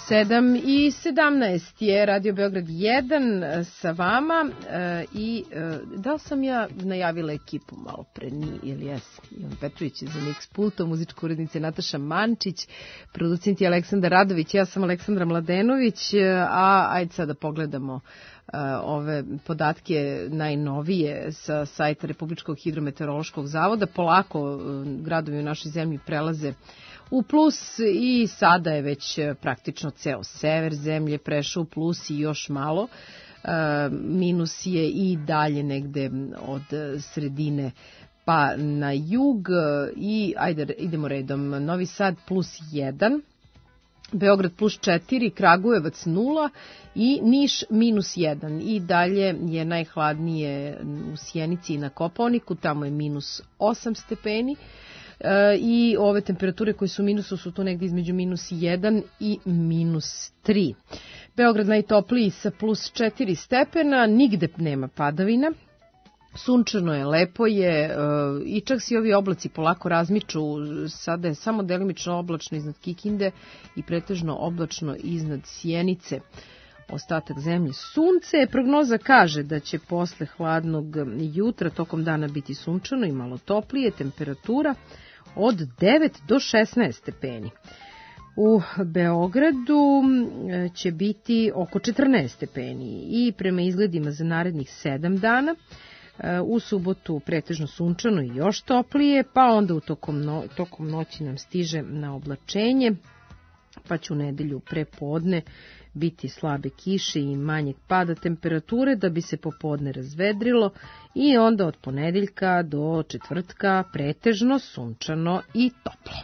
7:17 je Radio Beograd 1 sa vama i da li sam ja najavila ekipu malo pre, ili jes? Ivan Petrović je za mix pultom, muzička urednica Nataša Mančić, producent je Aleksandar Radović, ja sam Aleksandra Mladenović, a ajde sad da pogledamo ove podatke najnovije sa sajta Republičkog hidrometeorološkog zavoda. Polako gradovi u našoj zemlji prelaze u plus i sada je već praktično ceo sever zemlje prešao u plus i još malo. Minus je i dalje negde od sredine pa na jug i ajde idemo redom. Novi Sad plus 1, Beograd plus 4, Kragujevac 0 i Niš minus 1. I dalje je najhladnije u Sjenici i na Kopaoniku, tamo je minus 8 stepeni. I ove temperature koje su u minusu su tu negdje između minus 1 i minus 3. Beograd najtopliji sa plus 4 stepena, nigde nema padavina. Sunčano je, lepo je i čak se ovi oblaci polako razmiču. Sada je samo delimično oblačno iznad Kikinde i pretežno oblačno iznad Sjenice. Ostatak zemlje sunce. Prognoza kaže da će posle hladnog jutra tokom dana biti sunčano i malo toplije, temperatura od 9 do 16 stepeni. U Beogradu će biti oko 14 stepeni i prema izgledima za narednih 7 dana. U subotu pretežno sunčano i još toplije, pa onda tokom noći nam stiže na oblačenje, pa će u nedelju prepodne biti slabe kiše i manjeg pada temperature da bi se popodne razvedrilo i onda od ponedeljka do četvrtka pretežno sunčano i toplo.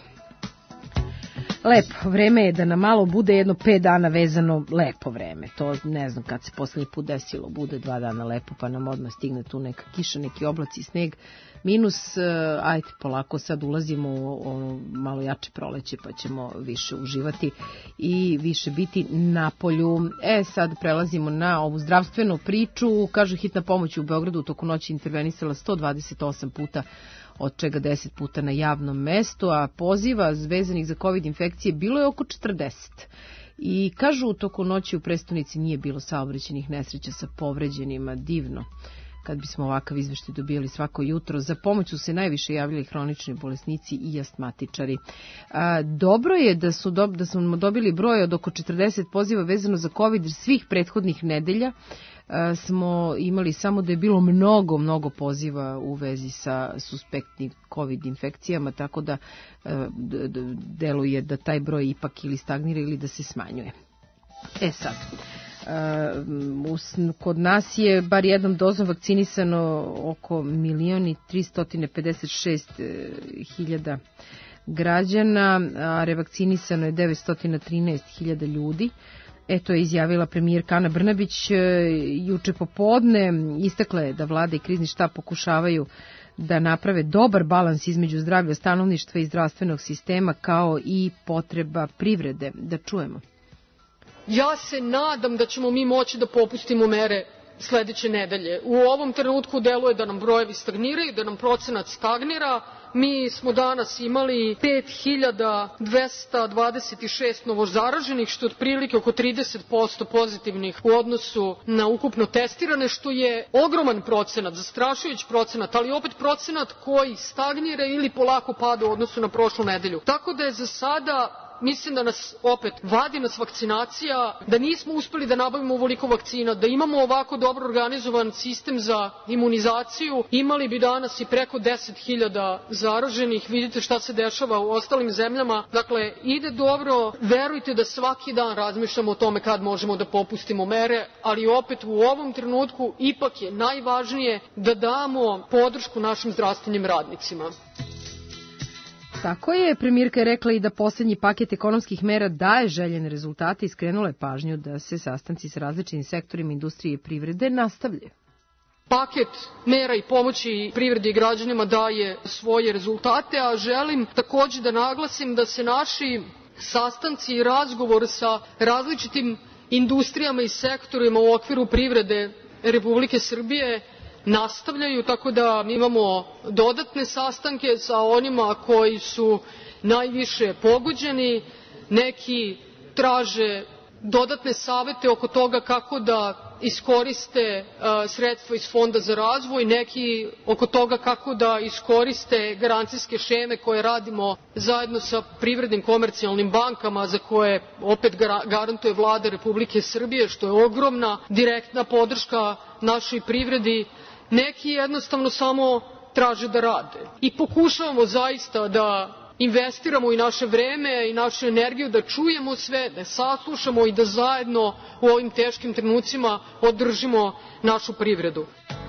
Lepo, vreme je da nam malo bude jedno 5 dana vezano lepo vreme. To ne znam kad se poslednji put desilo, bude 2 dana lepo pa nam odmah stigne tu neka kiša, neki oblaci, sneg. Minus, ajde polako sad ulazimo u malo jače proleće pa ćemo više uživati i više biti na polju. Sad prelazimo na ovu zdravstvenu priču. Kažu hitna pomoć u Beogradu u toku noći intervenisala 128 puta, od čega 10 puta na javnom mestu, a poziva vezanih za COVID infekcije bilo je oko 40. I kažu u toku noći u prestonici nije bilo saobraćajnih nesreća sa povređenima, divno. Kad bismo ovakav izveštaj dobijali svako jutro. Za pomoć su se najviše javljali hronični bolesnici i astmatičari. Dobro je da smo dobili broj od oko 40 poziva vezano za COVID svih prethodnih nedelja. Smo imali samo da je bilo mnogo poziva u vezi sa suspektnim COVID infekcijama, tako da deluje da taj broj ipak ili stagnira ili da se smanjuje. Sad, kod nas je bar jednom dozom vakcinisano oko 1.356.000 građana, a revakcinisano je 913.000 ljudi. To je izjavila premijerka Ana Brnabić juče popodne. Istakla je da vlada i krizni štab pokušavaju da naprave dobar balans između zdravlja stanovništva i zdravstvenog sistema kao i potreba privrede. Da čujemo. Ja se nadam da ćemo mi moći da popustimo mere sledeće nedelje. U ovom trenutku deluje da nam brojevi stagniraju, da nam procenat stagnira. Mi smo danas imali 5.226 novozaraženih, što je otprilike oko 30% pozitivnih u odnosu na ukupno testirane, što je ogroman procenat, zastrašujući procenat, ali opet procenat koji stagnira ili polako pada u odnosu na prošlu nedelju. Tako da je za sada, mislim da nas opet vadi nas vakcinacija, da nismo uspeli da nabavimo ovoliko vakcina, da imamo ovako dobro organizovan sistem za imunizaciju, imali bi danas i preko 10.000 zaraženih. Vidite šta se dešava u ostalim zemljama. Dakle, ide dobro, verujte da svaki dan razmišljamo o tome kad možemo da popustimo mere, ali opet u ovom trenutku ipak je najvažnije da damo podršku našim zdravstvenim radnicima. Tako je, premijerka je rekla i da posljednji paket ekonomskih mera daje željene rezultate i skrenula je pažnju da se sastanci sa različitim sektorima industrije i privrede nastavljaju. Paket mera i pomoći privredi i građanima daje svoje rezultate, a želim takođe da naglasim da se naši sastanci i razgovor sa različitim industrijama i sektorima u okviru privrede Republike Srbije nastavljaju, tako da imamo dodatne sastanke sa onima koji su najviše pogođeni. Neki traže dodatne savete oko toga kako da iskoriste sredstva iz Fonda za razvoj, neki oko toga kako da iskoriste garancijske šeme koje radimo zajedno sa privrednim komercijalnim bankama za koje opet garantuje Vlada Republike Srbije, što je ogromna direktna podrška našoj privredi. Neki jednostavno samo traže da rade. I pokušavamo zaista da investiramo i naše vreme i našu energiju, da čujemo sve, da saslušamo i da zajedno u ovim teškim trenucima održimo našu privredu.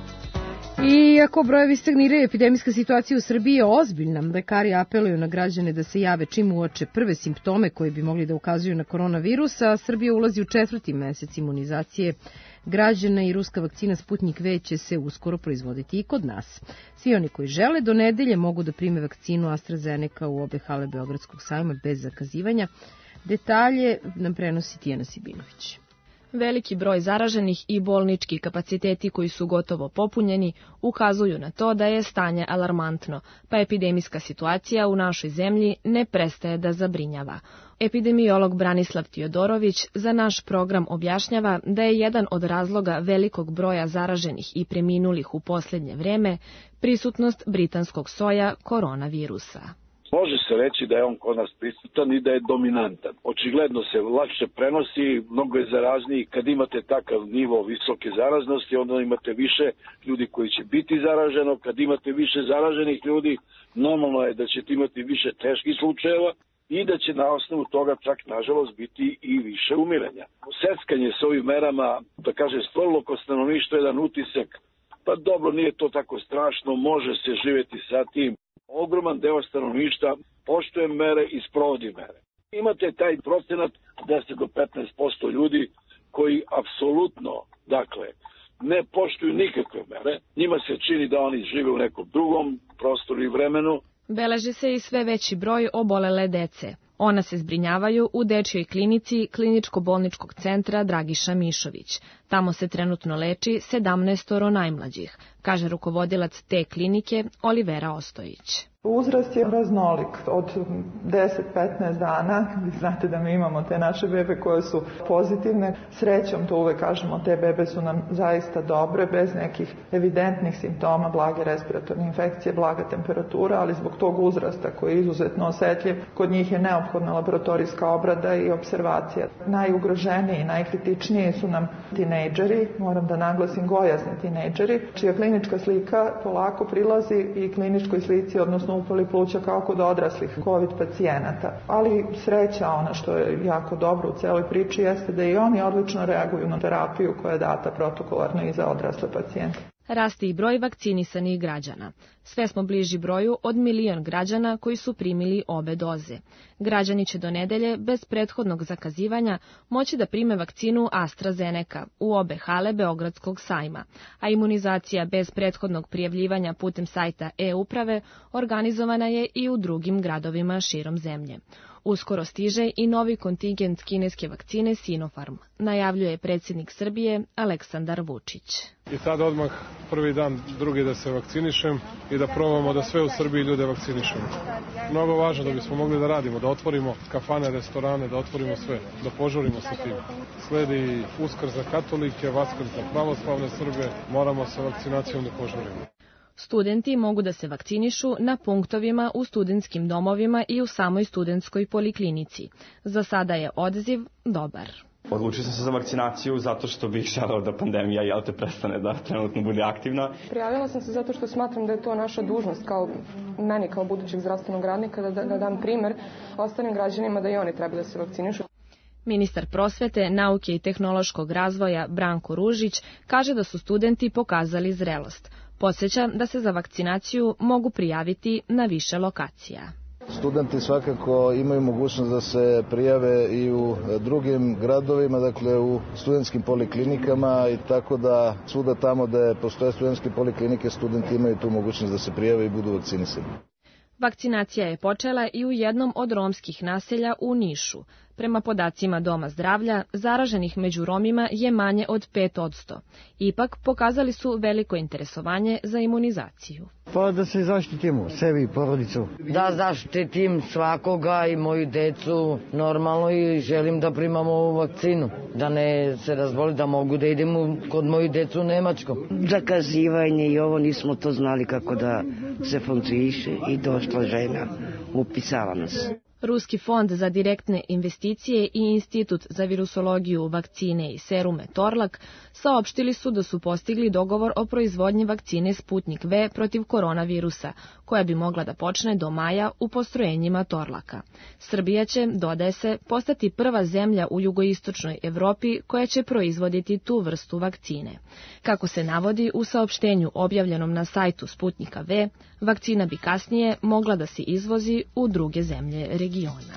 Iako brojevi stagniraju, epidemijska situacija u Srbiji je ozbiljna. Lekari apeluju na građane da se jave čim uoče prve simptome koji bi mogli da ukazuju na koronavirus, a Srbija ulazi u 4. mesec imunizacije građana i ruska vakcina Sputnik V će se uskoro proizvoditi i kod nas. Svi oni koji žele do nedelje mogu da prime vakcinu AstraZeneca u obe hale Beogradskog sajma bez zakazivanja. Detalje nam prenosi Tijana Sibinović. Veliki broj zaraženih i bolnički kapaciteti koji su gotovo popunjeni ukazuju na to da je stanje alarmantno, pa epidemijska situacija u našoj zemlji ne prestaje da zabrinjava. Epidemiolog Branislav Tiodorović za naš program objašnjava da je jedan od razloga velikog broja zaraženih i preminulih u posljednje vreme prisutnost britanskog soja koronavirusa. Može se reći da je on kod nas prisutan i da je dominantan. Očigledno se lakše prenosi, mnogo je zarazniji. Kad imate takav nivo visoke zaraznosti, onda imate više ljudi koji će biti zaraženo. Kad imate više zaraženih ljudi, normalno je da ćete imati više teških slučajeva i da će na osnovu toga čak nažalost biti i više umiranja. Seckanje s ovim merama, da kaže, stvorilo kod stanovništva jedan utisak, pa dobro, nije to tako strašno, može se živjeti sa tim. Ogroman deo stanovništva poštuje mere i sprovodi mere. Imate taj procenat 10 do 15% ljudi koji apsolutno, dakle, ne poštuju nikakve mere. Njima se čini da oni žive u nekom drugom prostoru i vremenu. Beleži se i sve veći broj obolele dece. Ona se zbrinjavaju u dečjoj klinici Kliničko-bolničkog centra Dragiša Mišović. Tamo se trenutno leči 17 najmlađih, kaže rukovodilac te klinike Olivera Ostojić. Uzrast je raznolik, od 10-15 dana, vi znate da mi imamo te naše bebe koje su pozitivne, srećom to uvek kažemo, te bebe su nam zaista dobre, bez nekih evidentnih simptoma, blage respiratorne infekcije, blaga temperatura, ali zbog tog uzrasta koji je izuzetno osetljiv, kod njih je neophodna laboratorijska obrada i observacija. Najugroženiji i najkritičniji su nam tinejdžeri, moram da naglasim gojazni tinejdžeri, čija klinička slika polako prilazi i kliničkoj slici, odnosno upali pluća kao kod odraslih COVID pacijenata. Ali sreća, ona što je jako dobro u celoj priči, jeste da i oni odlično reaguju na terapiju koja je data protokolarno i za odrasle pacijente. Raste i broj vakcinisanih građana. Sve smo bliži broju od 1 milion građana koji su primili obe doze. Građani će do nedelje, bez prethodnog zakazivanja, moći da prime vakcinu AstraZeneca u obe hale Beogradskog sajma, a imunizacija bez prethodnog prijavljivanja putem sajta e-uprave organizovana je i u drugim gradovima širom zemlje. Uskoro stiže i novi kontingent kineske vakcine Sinopharm, najavljuje predsjednik Srbije Aleksandar Vučić. I sad odmah prvi dan, drugi da se vakcinišem i da probamo da sve u Srbiji ljude vakcinišemo. Mnogo važno da bismo mogli da radimo, da otvorimo kafane, restorane, da otvorimo sve, da požurimo sa tim. Sledi Uskrs za katolike, Vaskrs za pravoslavne Srbe, moramo sa vakcinacijom da požurimo. Studenti mogu da se vakcinišu na punktovima u studentskim domovima i u samoj studentskoj poliklinici. Za sada je odaziv dobar. Odlučio sam se za vakcinaciju zato što bih želeo da pandemija prestane da trenutno bude aktivna. Prijavila sam se zato što smatram da je to naša dužnost kao meni kao budućeg zdravstvenog radnika da dam primer ostalim građanima da i oni treba da se vakcinišu. Ministar prosvete, nauke i tehnološkog razvoja Branko Ružić kaže da su studenti pokazali zrelost. Podsjeća da se za vakcinaciju mogu prijaviti na više lokacija. Studenti svakako imaju mogućnost da se prijave i u drugim gradovima, dakle u studentskim poliklinikama, i tako da svuda tamo da postoje studentske poliklinike, studenti imaju tu mogućnost da se prijave i budu vakcinisani. Vakcinacija je počela i u jednom od romskih naselja u Nišu. Prema podacima Doma zdravlja, zaraženih među Romima je manje od 5%. Ipak, pokazali su veliko interesovanje za imunizaciju. Pa da se zaštitimo, sebi i porodicu. Da zaštitim svakoga i moju decu normalno i želim da primam ovu vakcinu. Da ne se razboli, da mogu da idem kod moju decu u Nemačku. Zakazivanje i ovo nismo to znali kako da se funkcioniše i došla žena, upisala nas. Ruski fond za direktne investicije i Institut za virusologiju, vakcine i serume Torlak saopštili su da su postigli dogovor o proizvodnji vakcine Sputnik V protiv koronavirusa, koja bi mogla da počne do maja u postrojenjima Torlaka. Srbija će, dodaje se, postati prva zemlja u jugoistočnoj Evropi koja će proizvoditi tu vrstu vakcine. Kako se navodi u saopštenju objavljenom na sajtu Sputnika V, vakcina bi kasnije mogla da se izvozi u druge zemlje regiona.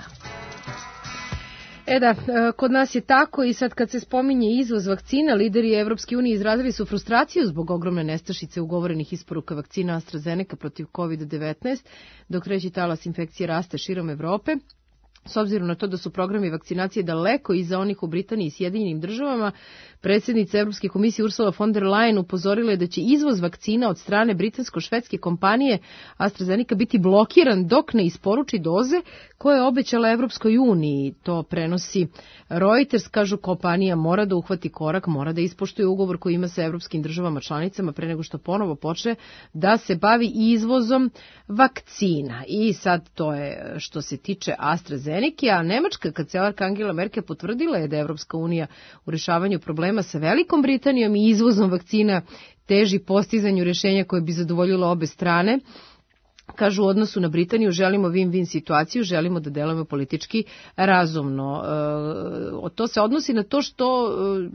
Kod nas je tako i sad kad se spominje izvoz vakcina, lideri Evropske unije izrazili su frustraciju zbog ogromne nestašice ugovorenih isporuka vakcina AstraZeneca protiv COVID-19, dok treći talas infekcije raste širom Evrope. S obzirom na to da su programi vakcinacije daleko iza onih u Britaniji i Sjedinjenim državama, predsjednica Evropske komisije Ursula von der Leyen upozorila je da će izvoz vakcina od strane britansko-švedske kompanije AstraZeneca biti blokiran dok ne isporuči doze koje je obećala Evropskoj uniji. To prenosi Reuters, kažu kompanija mora da uhvati korak, mora da ispoštuje ugovor koji ima sa evropskim državama članicama pre nego što ponovo počne da se bavi izvozom vakcina. I sad to je što se tiče AstraZeneca, a nemačka kancelarka Angela Merkel potvrdila je da je Evropska unija u rešavanju problema sa Velikom Britanijom i izvozom vakcina teži postizanju rješenja koje bi zadovoljilo obe strane. Kažu, u odnosu na Britaniju želimo win-win situaciju, želimo da delujemo politički razumno. To se odnosi na to što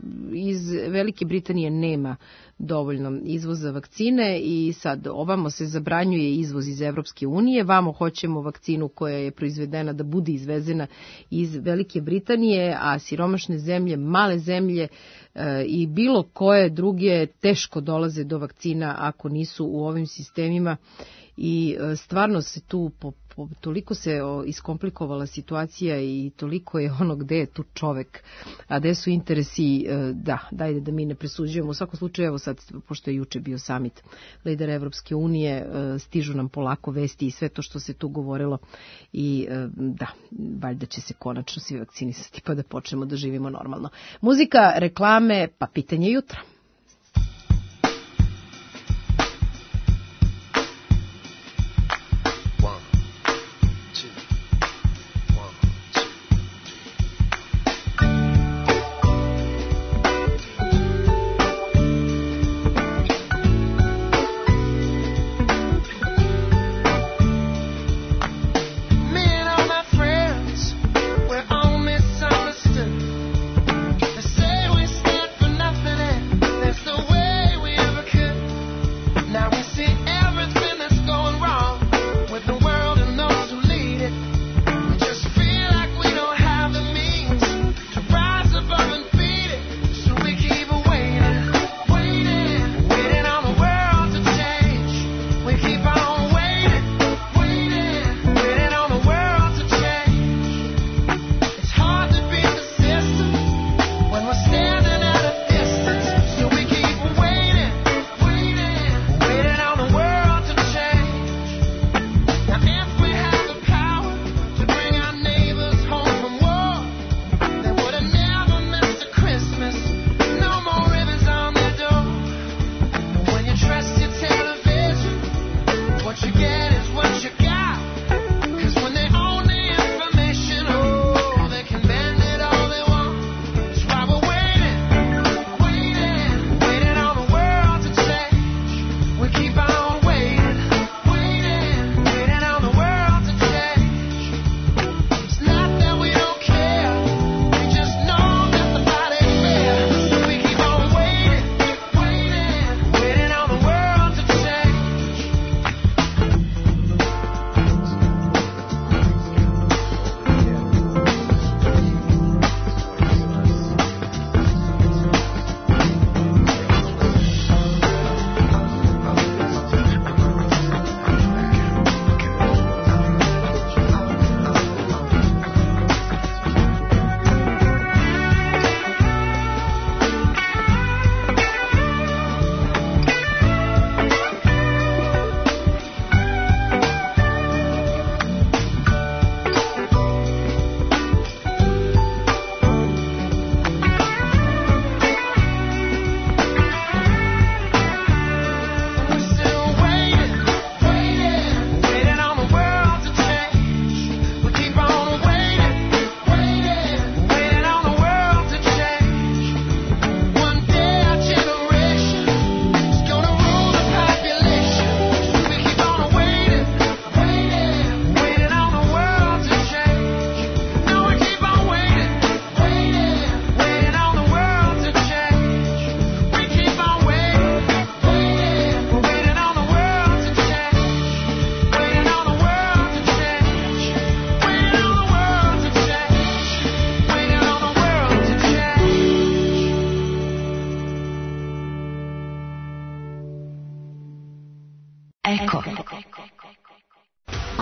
iz Velike Britanije nema dovoljno izvoza vakcine i sad ovamo se zabranjuje izvoz iz Evropske unije, vamo hoćemo vakcinu koja je proizvedena da bude izvezena iz Velike Britanije, a siromašne zemlje, male zemlje i bilo koje druge teško dolaze do vakcina ako nisu u ovim sistemima. I stvarno se tu toliko se iskomplikovala situacija i toliko je ono gde je tu čovek, a gde su interesi, dajde da mi ne presuđujemo. U svakom slučaju, evo sad, pošto je juče bio samit lidera Evropske unije, stižu nam polako vesti i sve to što se tu govorilo i valjda će se konačno svi vakcinisati pa da počnemo da živimo normalno. Muzika, reklame, pa pitanje jutra. Say we stand for nothing.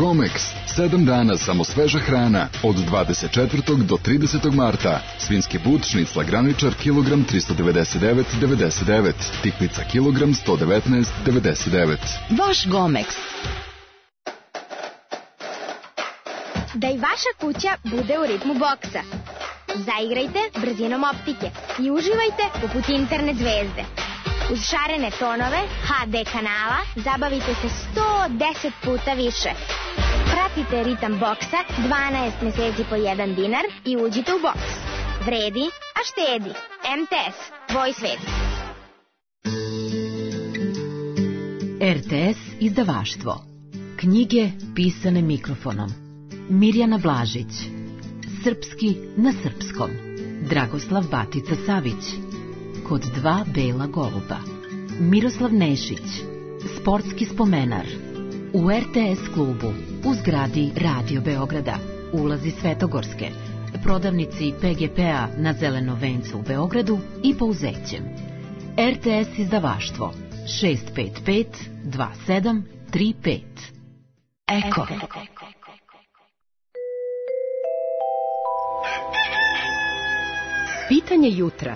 Gomex, 7 dana samo sveža hrana, od 24. do 30. marta. Svinjski but, šnicla graničar, kilogram 399,99, tikvica kilogram 119,99. Bosch Gomex. Da i vaša kuća bude u ritmu boksa. Zaigrajte brzinom optike i uživajte poput internet zvezde. Uz šarene tonove HD kanala zabavite se 110 puta više. Pratite ritam boksa 12 meseci po 1 dinar i uđite u boks. Vredi, a štedi. MTS. Tvoj svet. RTS izdavaštvo. Knjige pisane mikrofonom. Mirjana Blažić. Srpski na srpskom. Dragoslav Batica Savić. Kod dva bela goluba. Miroslav Nešić. Sportski spomenar. U RTS klubu. U zgradi Radio Beograda. Ulazi Svetogorske. Prodavnici PGP-a na Zeleno vencu u Beogradu i Pouzećem. RTS izdavaštvo. 655 2735. Eko. Pitanje jutra.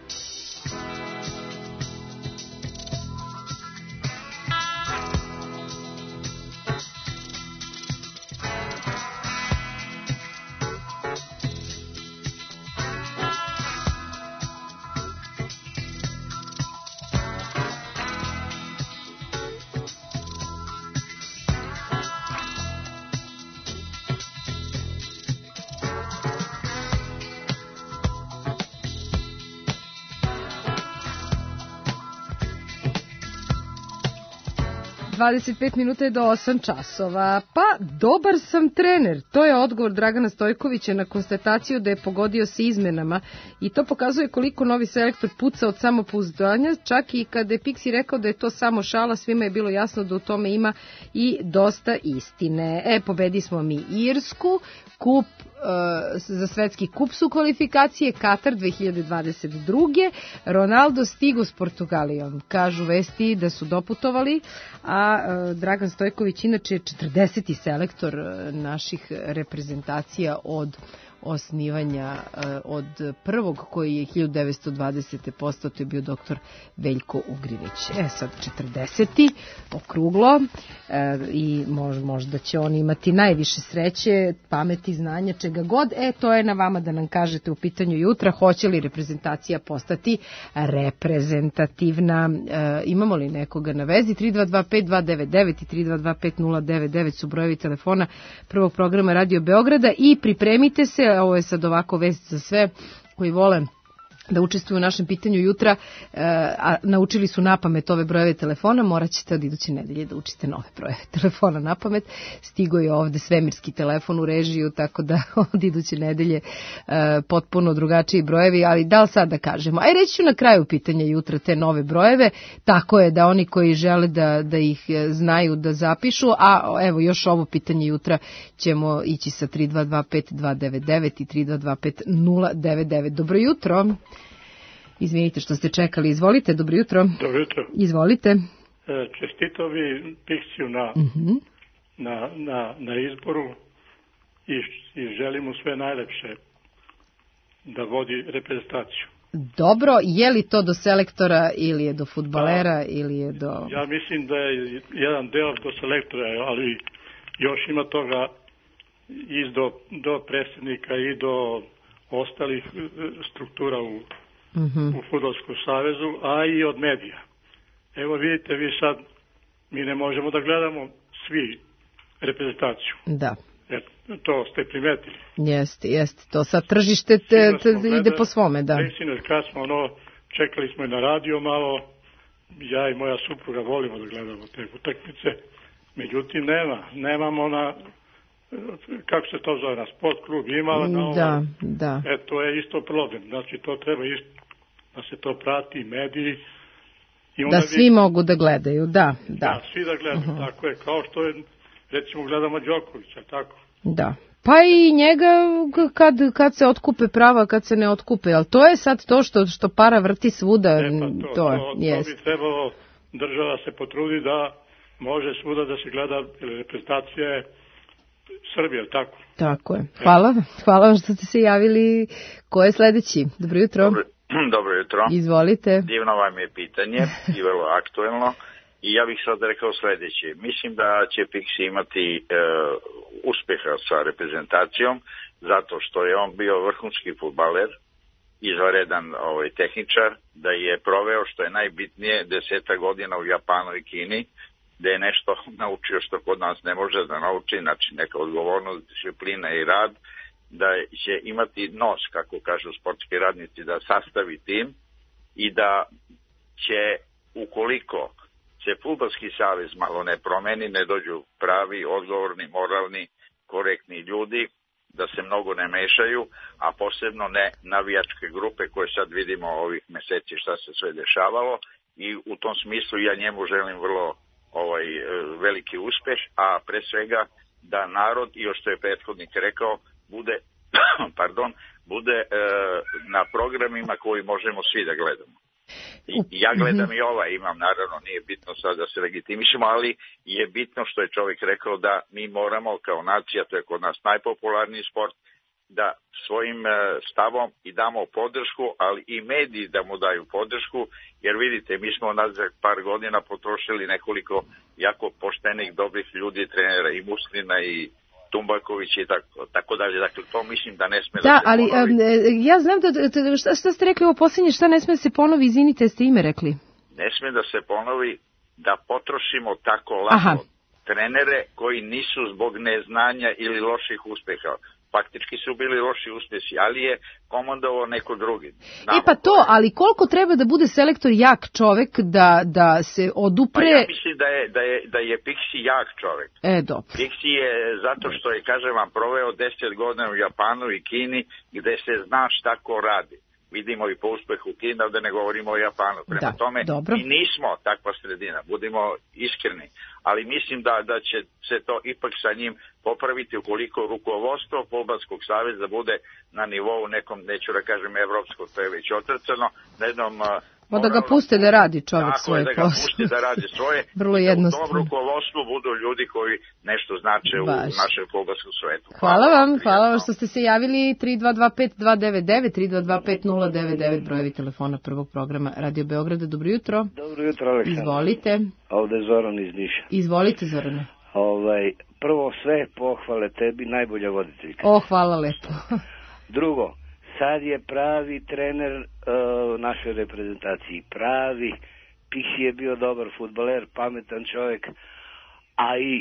...25 do 8 časova. Pa, dobar sam trener. To je odgovor Dragana Stojkovića na konstataciju da je pogodio sa izmenama i to pokazuje koliko novi selektor puca od samopouzdanja. Čak i kada je Pixi rekao da je to samo šala, svima je bilo jasno da u tome ima i dosta istine. Pobedi smo mi Irsku, kup za svetski kup su kvalifikacije, Katar 2022. Ronaldo stigo s Portugalijom. Kažu vesti da su doputovali, a Dragan Stojković inače je 40. selektor naših reprezentacija od osnivanja, od prvog koji je 1920. postao, to je bio doktor Veljko Ugrivić. Sad 40. okruglo i možda će on imati najviše sreće, pameti, znanja, čega god. To je na vama da nam kažete u pitanju jutra, hoće li reprezentacija postati reprezentativna. Imamo li nekoga na vezi? 3225-299 i 3225-099 su brojevi telefona prvog programa Radio Beograda i pripremite se. Ovo je sad ovako vest za sve koji vole da učestvuju u našem pitanju jutra, a naučili su napamet ove brojeve telefona, morat ćete od iduće nedelje da učite nove brojeve telefona napamet. Stigo je ovde svemirski telefon u režiju, tako da od iduće nedelje potpuno drugačiji brojevi, ali da li sad da kažemo? Reći ću na kraju pitanja jutra te nove brojeve, tako je da oni koji žele da ih znaju da zapišu, a evo još ovo pitanje jutra ćemo ići sa 3225-299 i 3225-099. Dobro jutro. Izvinite što ste čekali. Izvolite, dobro jutro. Dobro jutro. Izvolite. Čestitao bi Pixiju na izboru i želim mu sve najlepše da vodi reprezentaciju. Dobro, je li to do selektora ili je do fudbalera ili je do... Ja mislim da je jedan deo do selektora, ali još ima toga i do predsjednika i do ostalih struktura u Fudbalskom savezu, a i od medija. Evo vidite vi sad, mi ne možemo da gledamo svi reprezentaciju. Da. To ste primetili. Jeste, to sad tržište ide po svome, da. Kad smo čekali smo i na radio malo, ja i moja supruga volimo da gledamo te utakmice, međutim nemamo na, kako se to zove, na sport klub imala na ovo. Da. To je isto problem, znači to treba isto da se to prati, mediji. Da svi mogu da gledaju, da. Da, svi da gledaju, tako je, kao što je, recimo, gledamo Đokovića, tako. Da, pa i njega kad se otkupe prava, kad se ne otkupe, ali to je sad to što para vrti svuda. To bi trebalo država se potrudi da može svuda da se gleda, reprezentacija je Srbija, tako? Tako je. Hvala vam što ste se javili. Ko je sledeći? Dobro jutro. Dobro jutro. Izvolite. Divno vam je pitanje i vrlo aktuelno. I ja bih sad rekao sledeće. Mislim da će Pixi imati uspeha sa reprezentacijom, zato što je on bio vrhunski fudbaler, izvanredan tehničar, da je proveo, što je najbitnije, 10 godina u Japanu i Kini, da je nešto naučio što kod nas ne može da nauči, znači neka odgovornost, disciplina i rad, da će imati nos, kako kažu sportski radnici, da sastavi tim i da će, ukoliko se Fudbalski savez malo ne promeni, ne dođu pravi, odgovorni, moralni, korektni ljudi, da se mnogo ne mešaju, a posebno ne navijačke grupe koje sad vidimo ovih meseci šta se sve dešavalo, i u tom smislu ja njemu želim vrlo veliki uspeh, a pre svega da narod, i što je prethodnik rekao, bude bude na programima koji možemo svi da gledamo. Ja gledam i imam, naravno, nije bitno sad da se legitimišemo, ali je bitno što je čovjek rekao da mi moramo kao nacija, to je kod nas najpopularniji sport, da svojim stavom i damo podršku, ali i mediji da mu daju podršku, jer vidite, mi smo nazad par godina potrošili nekoliko jako poštenih, dobrih ljudi, trenera, i Muslina i Tumbaković i tako dalje. Dakle, to mislim da ne sme da se ali, ponovi. Ja znam šta ste rekli ovo posljednje, šta ne sme da se ponovi, izvinite, ste ime rekli? Ne sme da se ponovi da potrošimo tako lako trenere koji nisu zbog neznanja ili loših uspeha. Faktički su bili loši uspjesi, ali je komandovao neko drugi. Ali koliko treba da bude selektor jak čovek da se odupre... Pa ja mislim da je Pixi jak čovek. Pixi je zato što je, kažem vam, proveo 10 godina u Japanu i Kini, gde se zna šta ko radi. Vidimo i po uspehu Kina, da ne govorimo o Japanu. Prema tome, mi nismo takva sredina, budimo iskreni. Ali mislim da će se to ipak sa njim popraviti ukoliko rukovodstvo Fudbalskog saveza bude na nivou nekom, neću da kažem evropskog, to je već otrcano, na jednom... Da ga puste da radi čovjek svoje posao. Da ga puste da radi svoje. Vrlo jednostavno. U tom rukovodstvu budu ljudi koji nešto znače u našem fudbalskom svetu. Hvala vam što ste se javili. 3225-299, 3225-099, brojevi telefona prvog programa Radio Beograda. Dobro jutro. Dobro jutro, Aleksandar. Izvolite. Ovde je Zoran iz Niša. Izvolite, Zorane. Prvo, sve pohvale tebi, najbolja voditeljka. Hvala lepo. Drugo, sad je pravi trener našoj reprezentaciji. Pravi. Pixi je bio dobar fudbaler, pametan čovjek, a i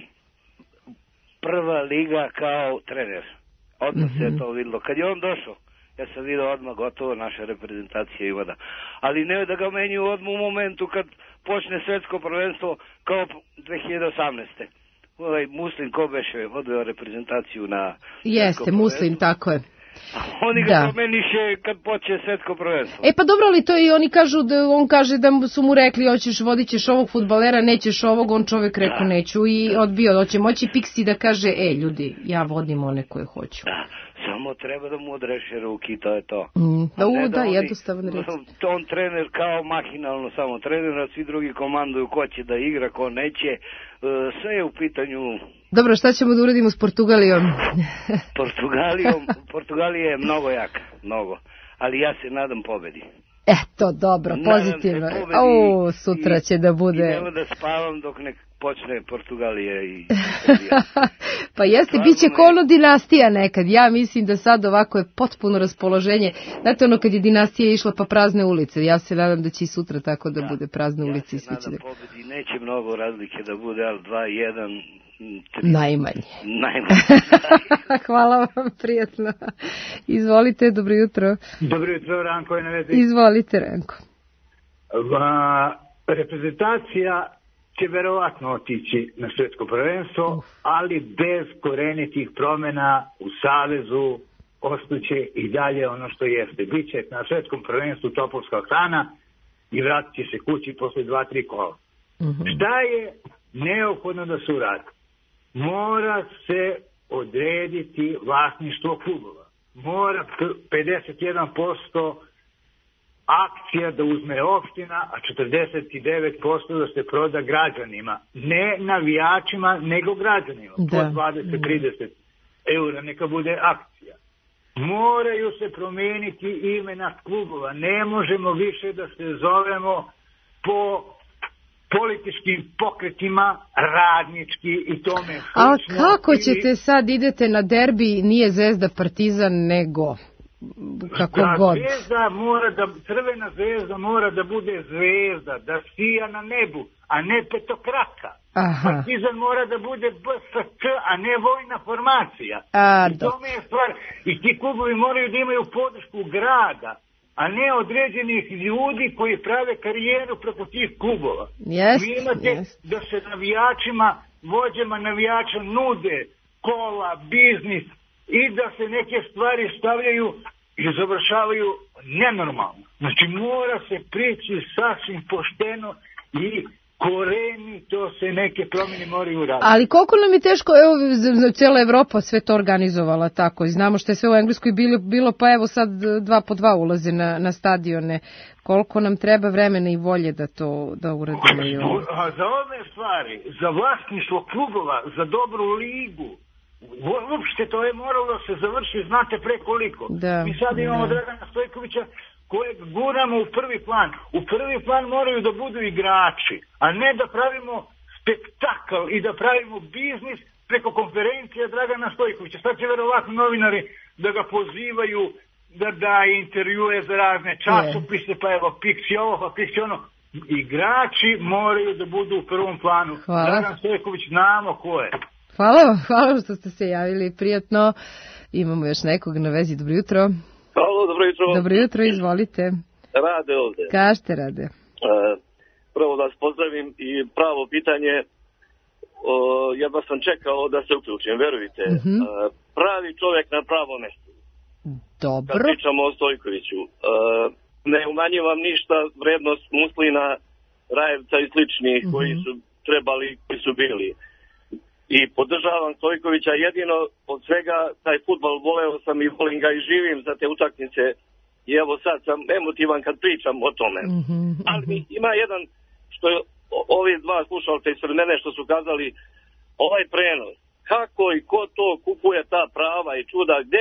prva liga kao trener. Odmah se je to videlo. Kad je on došao, ja sam vidio odmah gotovo, naša reprezentacija ima da. Ali ne da ga menju odmah u momentu kad počne svetsko prvenstvo kao 2018. Muslin ko beše odveo reprezentaciju na... Jeste, Muslin, tako je. Oni ga promeniše kad počne svetsko prvenstvo. Pa dobro, ali to i oni kažu, on kaže da su mu rekli vodit ćeš ovog fudbalera, nećeš ovog, on čovjek rekao neću i odbio, hoće moći Pixi da kaže, ljudi, ja vodim one koje hoću. Samo treba da mu odreše ruki i to je to. Jednostavan reč. On trener kao mahinalno samo trener, a svi drugi komanduju ko će da igra, ko neće. Sve je u pitanju... Dobro, šta ćemo da uradimo s Portugalijom? Portugalija je mnogo jaka, mnogo. Ali ja se nadam pobedi. Eto, dobro, pozitivno. Sutra će da bude... I nema da spavam dok ne počne Portugalija i... Pa jeste, bit će ko dinastija nekad. Ja mislim da sad ovako je potpuno raspoloženje. Znate kad je dinastija išla pa prazne ulice. Ja se nadam da će i sutra tako da bude prazne ulice. Ja se nadam pobedi. Neće mnogo razlike da bude, ali 2-1... Najmanje. Hvala vam, prijatno. Izvolite, dobro jutro. Dobro jutro, Ranko je na vezi. Izvolite, Ranko. Reprezentacija će verovatno otići na svjetsko prvenstvo, ali bez korenitih promjena u savezu ostaće i dalje ono što jeste. Biće na svjetskom prvenstvu topovska hrana i vratit će se kući posle 2-3 kola. Šta je neophodno da se uradi? Mora se odrediti vlasništvo klubova. Mora 51% akcija da uzme opština, a 49% da se proda građanima. Ne navijačima, nego građanima. Po 20-30 eura neka bude akcija. Moraju se promijeniti imena klubova. Ne možemo više da se zovemo po političkim pokretima, radnički i tome slično. A kako ćete sad, idete na derbi, nije Zvezda Partizan, nego kako god? Zvezda mora da, crvena zvezda mora da bude zvezda, da sija na nebu, a ne petokraka. Partizan mora da bude BSK, a ne vojna formacija. I tome je stvar. I ti klubovi moraju da imaju podršku grada, a ne određenih ljudi koji prave karijeru preko tih klubova. Vi imate da se navijačima, vođama navijača nude kola, biznis i da se neke stvari stavljaju i završavaju nenormalno. Znači mora se prići sasvim pošteno i koreni, to se neke promjene moraju raditi. Ali koliko nam je teško, evo, cijela Evropa sve to organizovala tako, i znamo što je sve u Engleskoj bilo, pa evo sad 2x2 ulaze na stadione. Koliko nam treba vremena i volje da uradimo? Za ove stvari, za vlasništvo klubova, za dobru ligu, uopšte to je moralo da se završi, znate pre koliko. Mi sad imamo Dragana Stojkovića, kojeg guramo u prvi plan. U prvi plan moraju da budu igrači, a ne da pravimo spektakl i da pravimo biznis preko konferencija Dragana Stojkovića. Sad će verovatno novinari da ga pozivaju da daje intervjue za razne časopise, pa evo Piksi ovo, pa Piksi ono. Igrači moraju da budu u prvom planu. Dragan Stojković, znamo ko je. Hvala što ste se javili, prijatno. Imamo još nekog na vezi, dobro jutro. Halo, dobro jutro. Dobro jutro, izvolite. Rade ovde. Kažete, Rade. Prvo da vas pozdravim i pravo pitanje, jedva sam čekao da se uključim, verujte. Pravi čovjek na pravo mjesto. Dobro. Kad pričamo o Stojkoviću, ne umanjivam ništa vrednost Muslina, Rajevca i sličnih koji su trebali, koji su bili. I podržavam Stojkovića, jedino od svega taj fudbal voleo sam i volim ga i živim za te utakmice i evo sad sam emotivan kad pričam o tome. Ali ima jedan, što je ovi dva slušalca ispred mene što su kazali, ovaj prenos, kako i ko to kupuje ta prava i čuda, gdje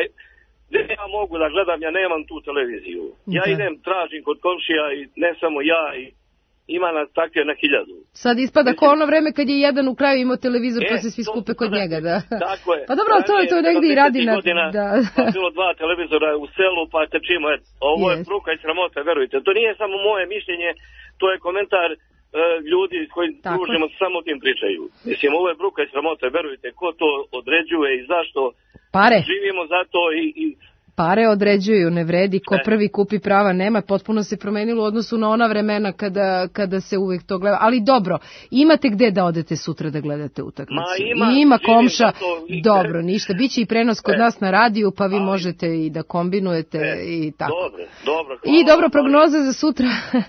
ja mogu da gledam, ja nemam tu televiziju. Ja idem, tražim kod komšija i ne samo ja, i ima nas takve na 1000. Sad ispada ko ono vreme kad je jedan u kraju imao televizor pa se svi skupe kod njega, da. Tako je. Pa dobro, to negdje i radi na... Pa bilo 2 televizora u selu, pa trčimo, ovo je bruka i sramota, verujte. To nije samo moje mišljenje, to je komentar ljudi koji družimo samo tim pričaju. Mislim, ovo je bruka i sramota, verujte, ko to određuje i zašto. Pare. Živimo za to i pare određuju, ne vredi, ko prvi kupi prava nema, potpuno se promenilo u odnosu na ona vremena kada se uvijek to gleda. Ali dobro, imate gde da odete sutra da gledate utakmicu? Ima komša, dobro, ništa, biće i prenos kod nas na radiju, pa vi možete i da kombinujete i tako. Dobro. I dobro, prognoza za sutra?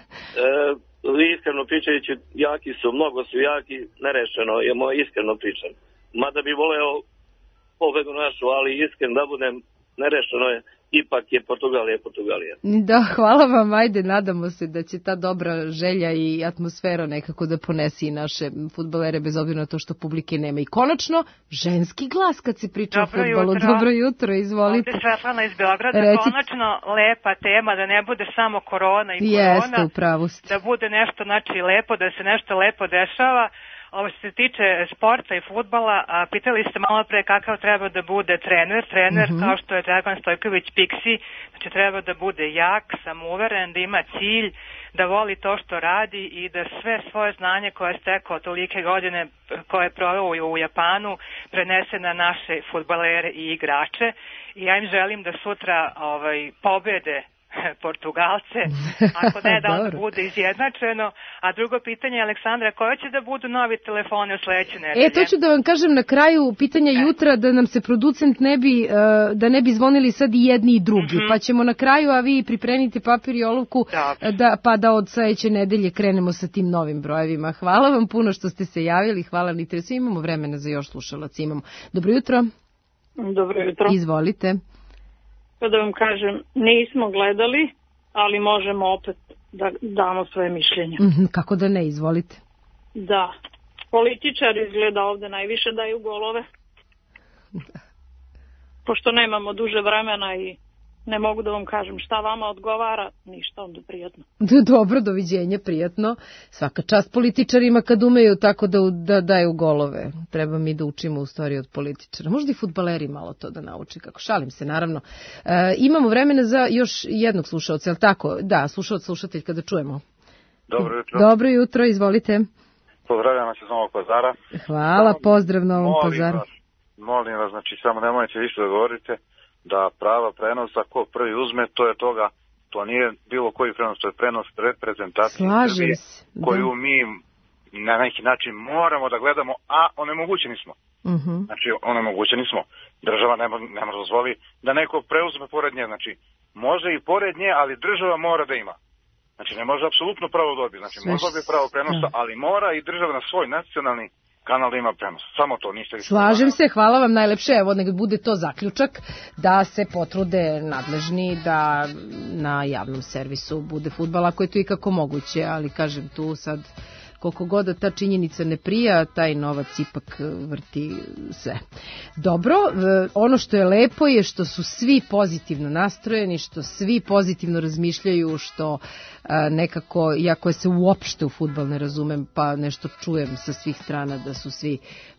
Iskreno pričajući, jaki su, mnogo su jaki, nerešeno je moj iskreno pričam. Mada bi voleo pobedu našu, ali iskreno da budem, nerešeno je, ipak je Portugalija. Da, hvala vam, ajde, nadamo se da će ta dobra želja i atmosfera nekako da ponesi i naše fudbalere, bez obzira na to što publike nema. I konačno, ženski glas kad se priča o fudbalu. Dobro jutro, izvolite. Ovdje Svetlana iz Beograda, konačno lepa tema, da ne bude samo korona i korona. Jeste, upravo ste. Da bude nešto, znači, lepo, da se nešto lepo dešava. Ovo što se tiče sporta i fudbala, pitali ste malo pre kakav treba da bude trener kao što je Dragan Stojković Piksi, znači treba da bude jak, samouveren, da ima cilj, da voli to što radi i da sve svoje znanje koje je stekao tolike godine koje je proveo u Japanu prenese na naše fudbalere i igrače. I ja im želim da sutra pobede Portugalce, ako ne da onda bude izjednačeno. A drugo pitanje, Aleksandra, koje će da budu novi telefoni u sledećoj nedelje? To ću da vam kažem na kraju pitanja jutra, da nam se producent ne bi zvonili sad i jedni i drugi, pa ćemo na kraju, a vi pripremite papir i olovku, da od sledeće nedelje krenemo sa tim novim brojevima. Hvala vam puno što ste se javili, hvala na interesu, imamo vremena za još slušalac, imamo. Dobro jutro. Dobro jutro. Izvolite. Da vam kažem, nismo gledali, ali možemo opet da damo svoje mišljenje. Kako da ne, izvolite. Da, političari izgleda ovde najviše daju golove. Pošto nemamo duže vremena i ne mogu da vam kažem šta vama odgovara, ništa, onda prijatno. Dobro, doviđenja, prijatno. Svaka čast političarima kad umeju tako da daju golove. Treba mi da učimo u stvari od političara. Možda i fudbaleri malo to da nauči, kako šalim se, naravno. Imamo vremena za još jednog slušalca, je li tako? Da, slušatelj kada čujemo. Dobro jutro. Dobro jutro, izvolite. Pozdravljam vas iz Novog Pazara. Hvala, pozdrav Novom Pazaru. Molim vas, znači samo nemojte više da govorite da prava prenosa ko prvi uzme, to je toga, to nije bilo koji prenos, to je prenos reprezentacije Srbije, koju mi na neki način moramo da gledamo, a onemogućeni smo. Znači, onemogućeni smo. Država ne može dozvoli da neko preuzme pored nje, znači, može i pored nje, ali država mora da ima. Znači, ne može apsolutno pravo dobiti, znači, može dobiti pravo prenosa, ali mora i država na svoj nacionalni kanal da ima prenos. Samo to, niste više. Slažem se, hvala vam najlepše. Evo, nek bude to zaključak da se potrude nadležni da na javnom servisu bude fudbal, ako je to ikako moguće, ali kažem tu sad koliko god da ta činjenica ne prija, taj novac ipak vrti sve. Dobro, ono što je lepo je što su svi pozitivno nastrojeni, što svi pozitivno razmišljaju, što nekako, iako se uopšte u fudbal ne razumem, pa nešto čujem sa svih strana da su svi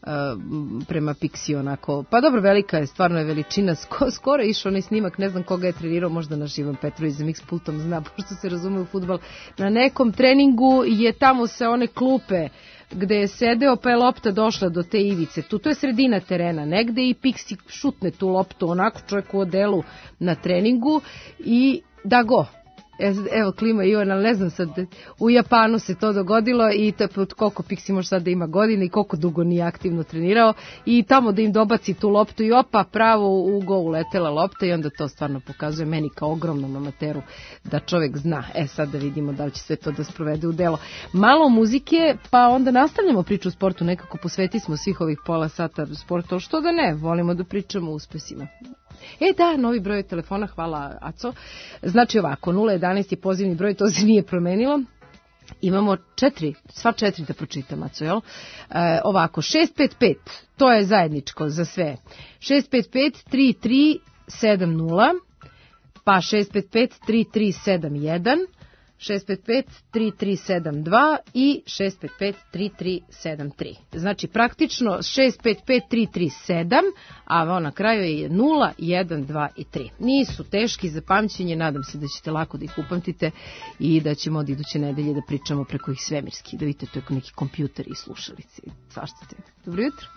prema Pixi onako, pa dobro, velika je, stvarno je veličina, skoro je išao onaj snimak, ne znam koga je trenirao, možda naš Ivan Petrović za mix pultom zna, pošto se razume u fudbal, na nekom treningu je tamo sa one klupe gde je sedeo, pa je lopta došla do te ivice, to je sredina terena, negde i Pixi šutne tu loptu, onako čovjek u odelu na treningu i da go. Evo klima Ivan, ali ne znam sad, u Japanu se to dogodilo i koliko Pixi može sad da ima godine i koliko dugo nije aktivno trenirao i tamo da im dobaci tu loptu i opa, pravo u go uletela lopta i onda to stvarno pokazuje meni kao ogromnom amateru da čovjek zna. Sad da vidimo da li će sve to da sprovede u delo. Malo muzike, pa onda nastavljamo priču o sportu, nekako posveti smo svih ovih pola sata sportu, što da ne, volimo da pričamo o uspesima. Da, novi broj telefona, hvala Aco. Znači ovako, 011 je pozivni broj, to se nije promenilo. Imamo sva četiri da pročitam, Aco, jel? Ovako, 655, to je zajedničko za sve. 655-3370, pa 655-3371, 655-3372 i 655-3373. Znači praktično 655-337, a na kraju je 0, 1, 2 i 3. Nisu teški za pamćenje, nadam se da ćete lako da ih upamtite i da ćemo od iduće nedelje da pričamo preko ih svemirski. Da vidite, to je neki kompjuter i slušalice. Svašta te. Dobro jutro.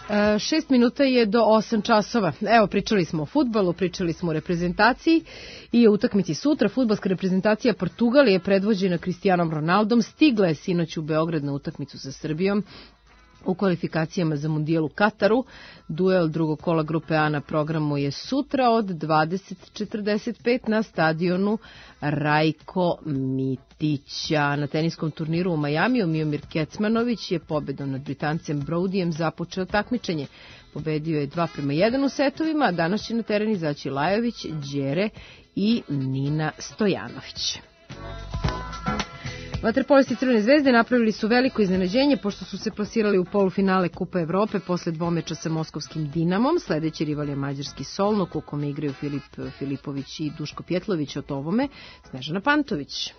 6 minuta je do 8 časova. Evo, pričali smo o fudbalu, pričali smo o reprezentaciji i o utakmici sutra. Fudbalska reprezentacija Portugalije predvođena Cristianom Ronaldom stigla je sinoć u Beograd na utakmicu sa Srbijom u kvalifikacijama za mundijal u Kataru. Duel drugog kola grupe A na programu je sutra od 20:45 na stadionu Rajko Mitića. Na teniskom turniru u Majamiju Miomir Kecmanović je pobedom nad Britancem Brodyjem započeo takmičenje. Pobedio je 2:1 u setovima, a danas će na teren izaći Lajović, Đere i Nina Stojanović. Vaterpolisti Crvene zvezde napravili su veliko iznenađenje pošto su se plasirali u polufinale Kupa Evrope posle dvomeča sa moskovskim Dinamom. Sledeći rival je mađarski Solnok u kome igraju Filip Filipović i Duško Pjetlović. O ovome Snežana Pantović.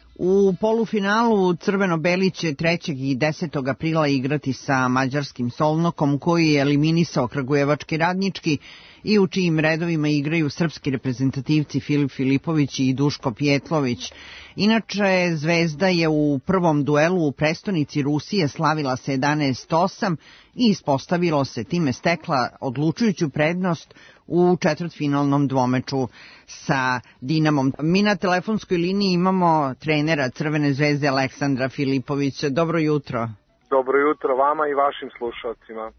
U polufinalu Crveno-Beli će 3. i 10. aprila igrati sa mađarskim Solnokom koji je eliminisao kragujevački Radnički i u čijim redovima igraju srpski reprezentativci Filip Filipović i Duško Pjetlović. Inače, Zvezda je u prvom duelu u prestonici Rusije slavila se 11:8 i ispostavilo se time stekla odlučujuću prednost u četvrtfinalnom dvomeču sa Dinamom. Mi na telefonskoj liniji imamo trenera Crvene zvezde Aleksandra Filipovića. Dobro jutro. Dobro jutro vama i vašim slušalcima.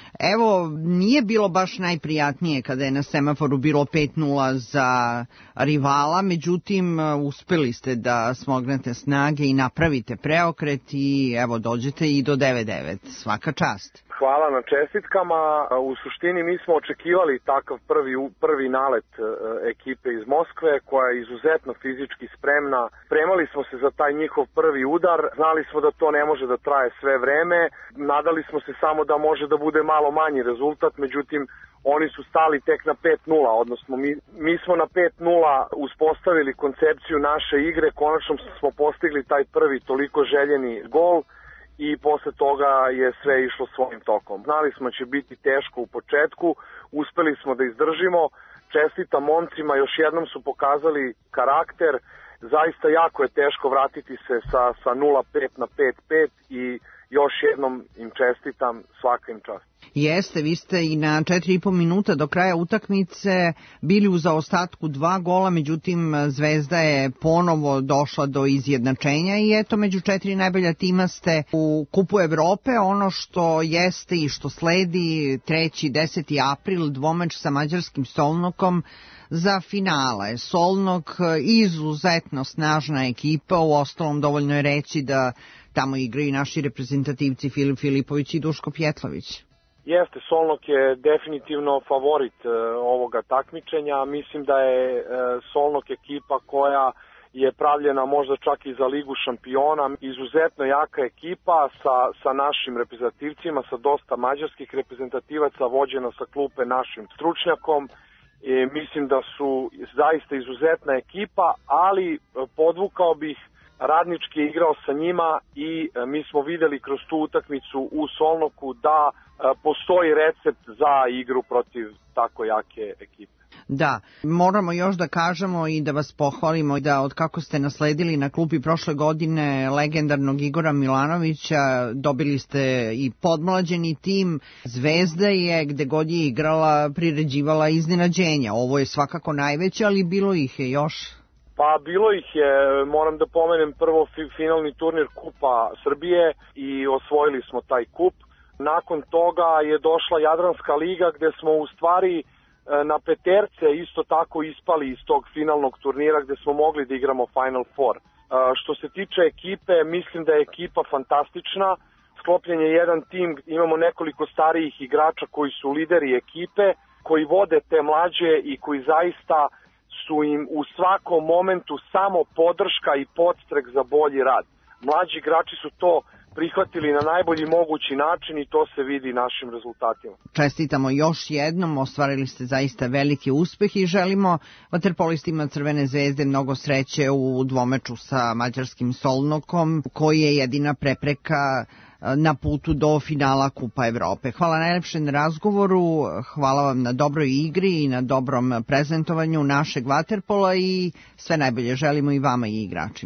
Evo, nije bilo baš najprijatnije kada je na semaforu bilo 5:0 za rivala, međutim uspeli ste da smognete snage i napravite preokret i evo dođete i do 9:9. Svaka čast. Hvala na čestitkama. U suštini mi smo očekivali takav prvi nalet ekipe iz Moskve koja je izuzetno fizički spremna. Spremali smo se za taj njihov prvi udar. Znali smo da to ne može da traje sve vreme. Nadali smo se samo da može da bude malo manji rezultat, međutim oni su stali tek na 5:0, odnosno mi smo na 5:0 uspostavili koncepciju naše igre, konačno smo postigli taj prvi toliko željeni gol. I posle toga je sve išlo svojim tokom. Znali smo će biti teško u početku, uspeli smo da izdržimo, čestitam momcima, još jednom su pokazali karakter, zaista jako je teško vratiti se sa 0:5 na 5:5 i još jednom im čestitam, svaka im čast. Jeste, vi ste i na 4,5 minuta do kraja utakmice bili u zaostatku 2 gola, međutim Zvezda je ponovo došla do izjednačenja i eto među 4 najbolja tima ste u Kupu Evrope. Ono što jeste i što sledi 3. 10. april dvomeč sa mađarskim Solnokom za finale. Solnok izuzetno snažna ekipa, u ostalom dovoljno je reći da tamo igraju naši reprezentativci Filip Filipović i Duško Pjetlović. Jeste, Solnok je definitivno favorit ovoga takmičenja. Mislim da je Solnok ekipa koja je pravljena možda čak i za Ligu šampiona. Izuzetno jaka ekipa sa našim reprezentativcima, sa dosta mađarskih reprezentativaca, vođena sa klupe našim stručnjakom. Mislim da su zaista izuzetna ekipa, ali podvukao bih, Radnički je igrao sa njima i mi smo videli kroz tu utakmicu u Solnoku da postoji recept za igru protiv tako jake ekipe. Da, moramo još da kažemo i da vas pohvalimo da od kako ste nasledili na klupi prošle godine legendarnog Igora Milanovića, dobili ste i podmlađeni tim. Zvezda je, gde god je igrala, priređivala iznenađenja. Ovo je svakako najveće, ali bilo ih je još. Pa bilo ih je, moram da pomenem prvo finalni turnir Kupa Srbije i osvojili smo taj kup. Nakon toga je došla Jadranska liga gde smo u stvari na peterce isto tako ispali iz tog finalnog turnira gde smo mogli da igramo Final Four. Što se tiče ekipe, mislim da je ekipa fantastična. Sklopljen je jedan tim, imamo nekoliko starijih igrača koji su lideri ekipe, koji vode te mlađe i koji zaista su im u svakom momentu samo podrška i podstrek za bolji rad. Mlađi igrači su to prihvatili na najbolji mogući način i to se vidi našim rezultatima. Čestitamo još jednom, ostvarili ste zaista veliki uspeh i želimo vaterpolistima Crvene zvezde mnogo sreće u dvomeču sa mađarskim Solnokom, koji je jedina prepreka na putu do finala Kupa Evrope. Hvala najlepše na razgovoru, hvala vam na dobroj igri i na dobrom prezentovanju našeg vaterpola i sve najbolje želimo i vama i igračima.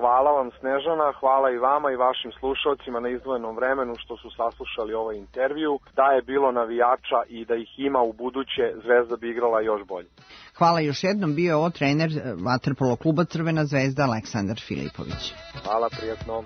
Hvala vam, Snežana, hvala i vama i vašim slušalcima na izdvojenom vremenu što su saslušali ovaj intervju. Da je bilo navijača i da ih ima u buduće, Zvezda bi igrala još bolje. Hvala još jednom, bio je ovo trener vaterpolo kluba Crvena zvezda Aleksandar Filipović. Hvala, prijatno.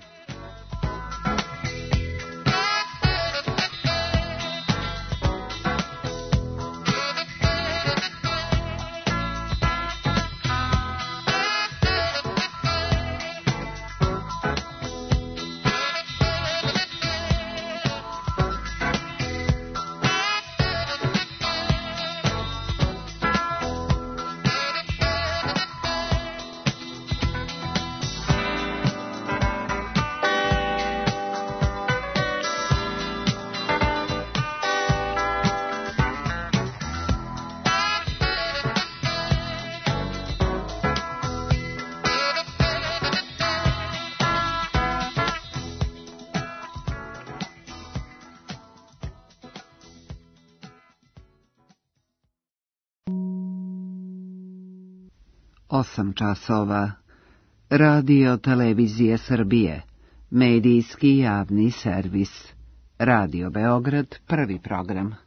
Osam časova. Radio Televizije Srbije. Medijski javni servis. Radio Beograd, prvi program.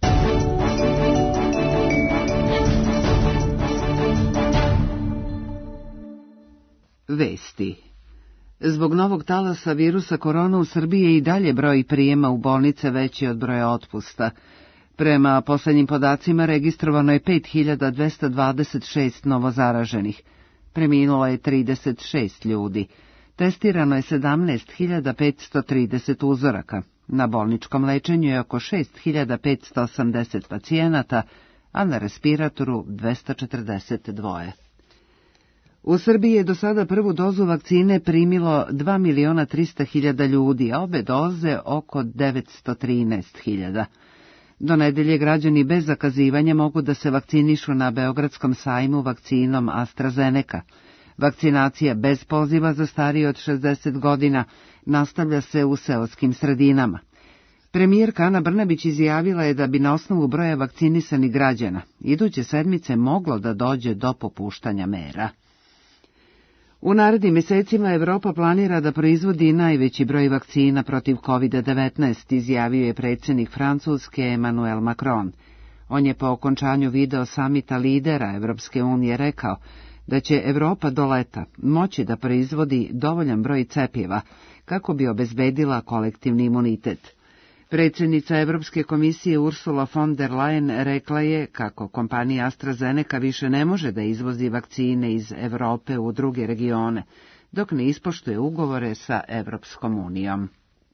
Vesti. Zbog novog talasa virusa korona u Srbiji je i dalje broj prijema u bolnice veći od broja otpusta. Prema poslednjim podacima registrovano je 5226 novozaraženih. Preminulo je 36 ljudi. Testirano je 17.530 uzoraka. Na bolničkom lečenju je oko 6.580 pacijenata, a na respiratoru 242. U Srbiji je do sada prvu dozu vakcine primilo 2.300.000 ljudi, a obe doze oko 913.000. Do nedelje građani bez zakazivanja mogu da se vakcinišu na Beogradskom sajmu vakcinom AstraZeneca. Vakcinacija bez poziva za starije od 60 godina nastavlja se u seoskim sredinama. Premijerka Ana Brnabić izjavila je da bi na osnovu broja vakcinisanih građana iduće sedmice moglo da dođe do popuštanja mera. U narednim mesecima Evropa planira da proizvodi najveći broj vakcina protiv COVID-19, izjavio je predsjednik Francuske Emmanuel Macron. On je po okončanju video samita lidera Evropske unije rekao da će Evropa do leta moći da proizvodi dovoljan broj cepiva kako bi obezbedila kolektivni imunitet. Predsjednica Evropske komisije Ursula von der Leyen rekla je kako kompanija AstraZeneca više ne može da izvozi vakcine iz Evrope u druge regione, dok ne ispoštuje ugovore sa Evropskom unijom.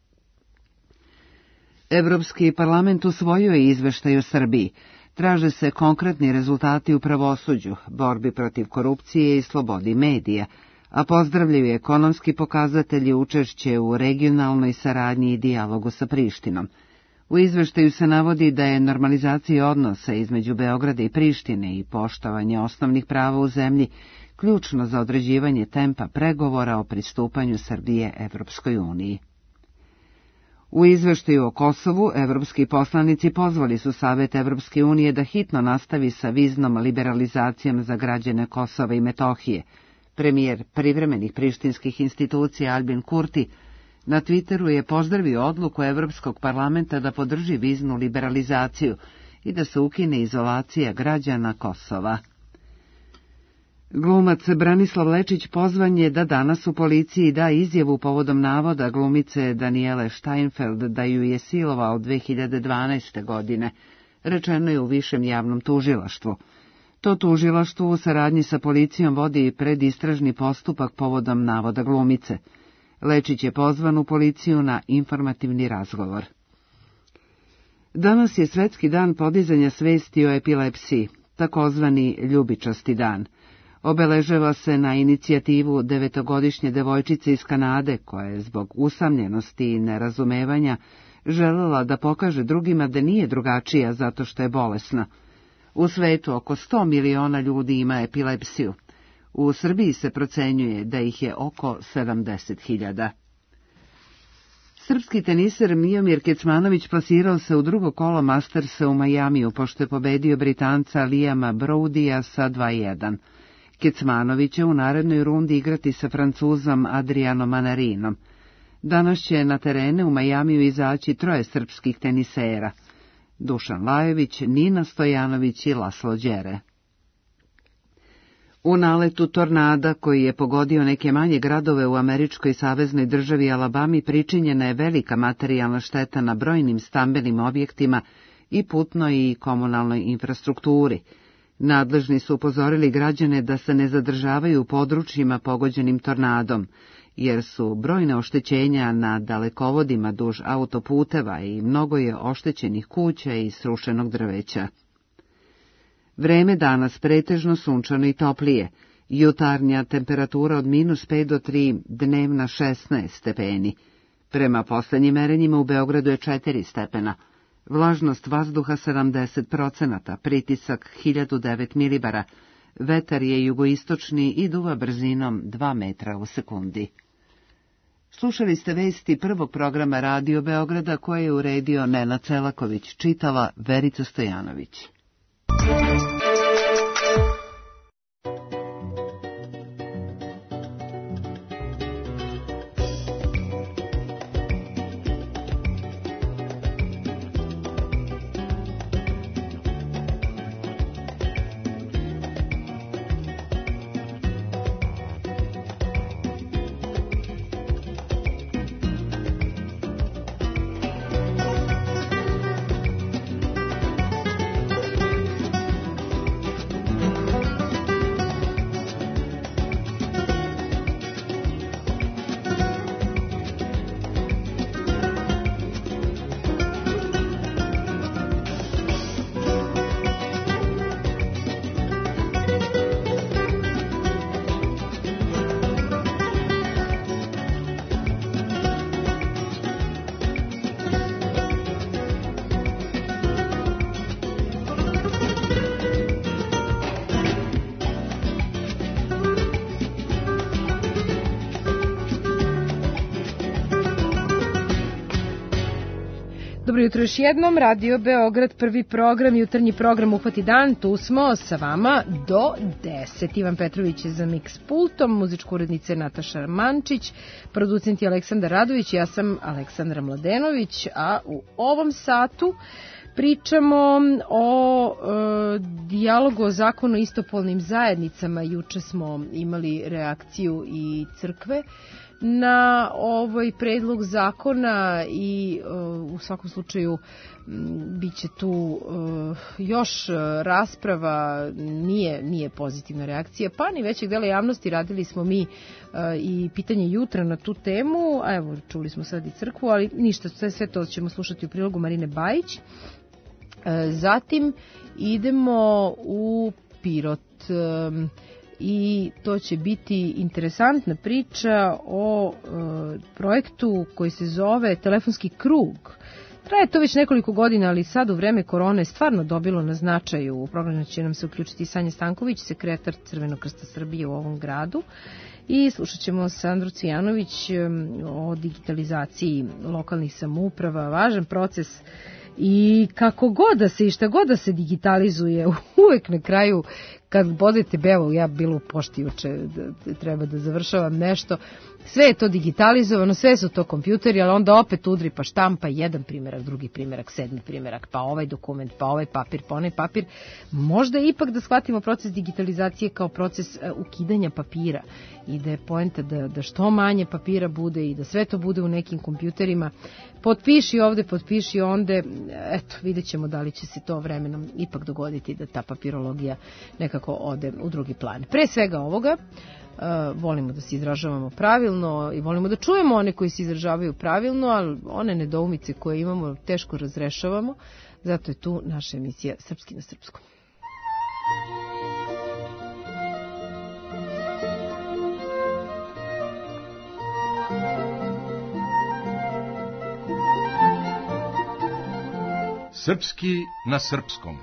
Evropski parlament usvojio je izveštaj o Srbiji. Traže se konkretni rezultati u pravosuđu, borbi protiv korupcije i slobodi medija, a pozdravljaju ekonomski pokazatelji učešće u regionalnoj saradnji i dijalogu sa Prištinom. U izveštaju se navodi da je normalizacija odnosa između Beograda i Prištine i poštovanje osnovnih prava u zemlji ključno za određivanje tempa pregovora o pristupanju Srbije Evropskoj uniji. U izveštaju o Kosovu, evropski poslanici pozvali su Savet Evropske unije da hitno nastavi sa viznom liberalizacijom za građane Kosova i Metohije. Premijer privremenih prištinskih institucija Albin Kurti na Twitteru je pozdravio odluku Evropskog parlamenta da podrži viznu liberalizaciju i da se ukine izolacija građana Kosova. Glumac Branislav Lečić pozvan je da danas u policiji da izjavu povodom navoda glumice Daniele Steinfeld da ju je silovao 2012. godine, rečeno je u Višem javnom tužilaštvu. To tužilaštvo u saradnji sa policijom vodi predistražni postupak povodom navoda glumice. Lečić je pozvan u policiju na informativni razgovor. Danas je Svetski dan podizanja svesti o epilepsiji, takozvani ljubičasti dan. Obeležava se na inicijativu 9-godišnje devojčice iz Kanade, koja je zbog usamljenosti i nerazumevanja želela da pokaže drugima da nije drugačija zato što je bolesna. U svetu oko 100 miliona ljudi ima epilepsiju. U Srbiji se procenjuje da ih je oko 70.000. Srpski teniser Miomir Kecmanović plasirao se u drugo kolo Mastersa u Majamiju, pošto je pobedio Britanca Liama Broudija sa 2:1. Kecmanović će u narednoj rundi igrati sa Francuzom Adrianom Manarinom. Danas će na terene u Majamiju izaći 3 srpskih tenisera: Dušan Lajović, Nina Stojanović i Laslo Đere. U naletu tornada koji je pogodio neke manje gradove u američkoj saveznoj državi Alabami pričinjena je velika materijalna šteta na brojnim stambenim objektima i putnoj i komunalnoj infrastrukturi. Nadležni su upozorili građane da se ne zadržavaju u područjima pogođenim tornadom, jer su brojne oštećenja na dalekovodima duž autoputeva i mnogo je oštećenih kuća i srušenog drveća. Vreme danas pretežno sunčano i toplije, jutarnja temperatura od -5 do 3, dnevna 16 stepeni. Prema poslednjim merenjima u Beogradu je 4 stepena, vlažnost vazduha 70%, pritisak 1009 milibara, vetar je jugoistočni i duva brzinom 2 metra u sekundi. Slušali ste vesti prvog programa Radio Beograda koje je uredio Nenad Celaković, čitala Verica Stojanović. Dobro jutro još jednom, Radio Beograd, prvi program, jutarnji program Uhvati dan, tu smo sa vama do 10. Ivan Petrović je za mix pultom, muzička urednica je Nataša Mančić, producent je Aleksandar Radović, ja sam Aleksandra Mladenović, a u ovom satu pričamo o dijalogu o zakonu o istopolnim zajednicama. Juče smo imali reakciju i crkve na ovaj predlog zakona i u svakom slučaju biće tu još rasprava, nije pozitivna reakcija, pa ni većeg dela javnosti. Radili smo mi i pitanje jutra na tu temu, a evo čuli smo sad i crkvu, ali ništa, sve to ćemo slušati u prilogu Marine Bajić. Zatim idemo u Pirot i to će biti interesantna priča o projektu koji se zove Telefonski krug. Traje to već nekoliko godina, ali sad u vreme korone je stvarno dobilo na značaju. U program će nam se uključiti Sanja Stanković, sekretar Crvenog krsta Srbije u ovom gradu. I slušat ćemo Sandru Cvijanović o digitalizaciji lokalnih samouprava, važan proces. I kako god da se i šta god da se digitalizuje, uvek na kraju kad bodete bevo, ja bilo u pošti juče, treba da završavam nešto, sve je to digitalizovano, sve su to kompjuteri, ali onda opet udri pa štampa jedan primjerak, drugi primjerak, 7. primjerak, pa ovaj dokument, pa ovaj papir, pa onaj papir. Možda ipak da shvatimo proces digitalizacije kao proces ukidanja papira i da je poenta da što manje papira bude i da sve to bude u nekim kompjuterima. Potpiši ovde, potpiši onde, eto, vidjet ćemo da li će se to vremenom ipak dogoditi da ta papirologija nekako ode u drugi plan. Pre svega ovoga, volimo da se izražavamo pravilno i volimo da čujemo one koji se izražavaju pravilno, ali one nedoumice koje imamo teško razrešavamo, zato je tu naša emisija Srpski na srpskom. Srpski na srpskom.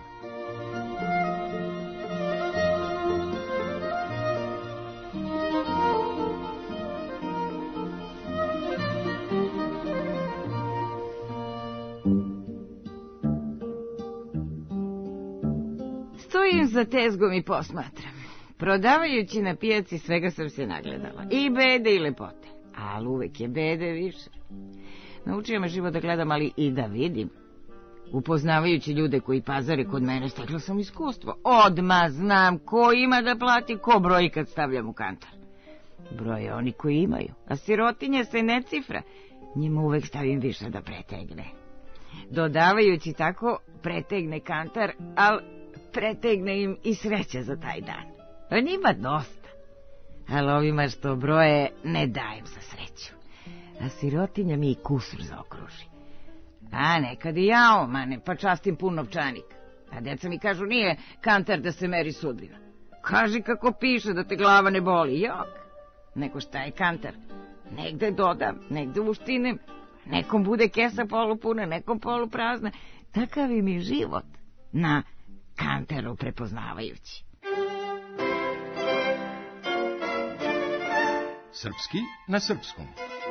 Stojim za tezgom i posmatram. Prodavajući na pijaci svega sam se nagledala. I bede i lepote. Ali uvek je bede više. Naučio me život da gledam, ali i da vidim. Upoznavajući ljude koji pazare kod mene, stekla sam iskustvo. Odmah znam ko ima da plati, ko broji kad stavljam u kantar. Broje oni koji imaju, a sirotinja se ne cifra. Njima uvek stavim više da pretegne. Dodavajući tako, pretegne kantar, ali pretegne im i sreća za taj dan. O njima dosta. Ali ovima što broje ne dajem za sreću. A sirotinja mi i kusur zaokruži. A nekad i ja omane, pa častim pun novčanik. A deca mi kažu, nije kantar da se meri sudbina. Kaži kako piše da te glava ne boli, jok. Neko šta je kantar? Negde dodam, negde uštinem. Nekom bude kesa polupuna, nekom poluprazna. Takav im je život na kantaru prepoznavajući. Srpski na srpskom.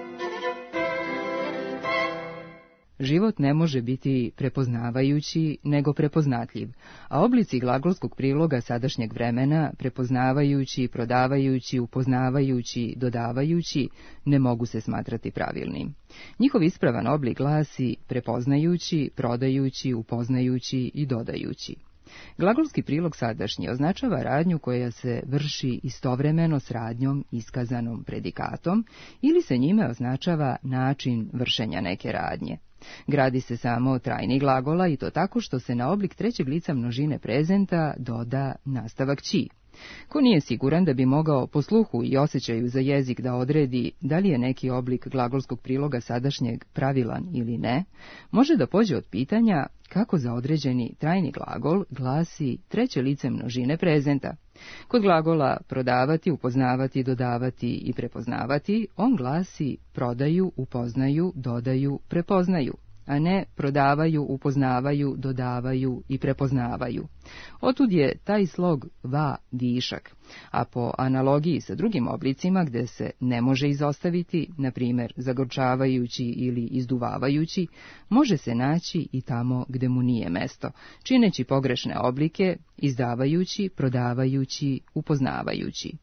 Život ne može biti prepoznavajući, nego prepoznatljiv, a oblici glagolskog priloga sadašnjeg vremena, prepoznavajući, prodavajući, upoznavajući, dodavajući, ne mogu se smatrati pravilnim. Njihov ispravan oblik glasi prepoznajući, prodajući, upoznajući i dodajući. Glagolski prilog sadašnji označava radnju koja se vrši istovremeno s radnjom iskazanom predikatom ili se njime označava način vršenja neke radnje. Gradi se samo trajni glagola i to tako što se na oblik trećeg lica množine prezenta doda nastavakći. Ko nije siguran da bi mogao po sluhu i osjećaju za jezik da odredi da li je neki oblik glagolskog priloga sadašnjeg pravilan ili ne, može da pođe od pitanja kako za određeni trajni glagol glasi treće lice množine prezenta. Kod glagola prodavati, upoznavati, dodavati i prepoznavati, on glasi prodaju, upoznaju, dodaju, prepoznaju, a ne prodavaju, upoznavaju, dodavaju i prepoznavaju. Otud je taj slog va višak, a po analogiji sa drugim oblicima gde se ne može izostaviti, na primjer zagorčavajući ili izduvavajući, može se naći i tamo gde mu nije mesto, čineći pogrešne oblike, izdavajući, prodavajući, upoznavajući.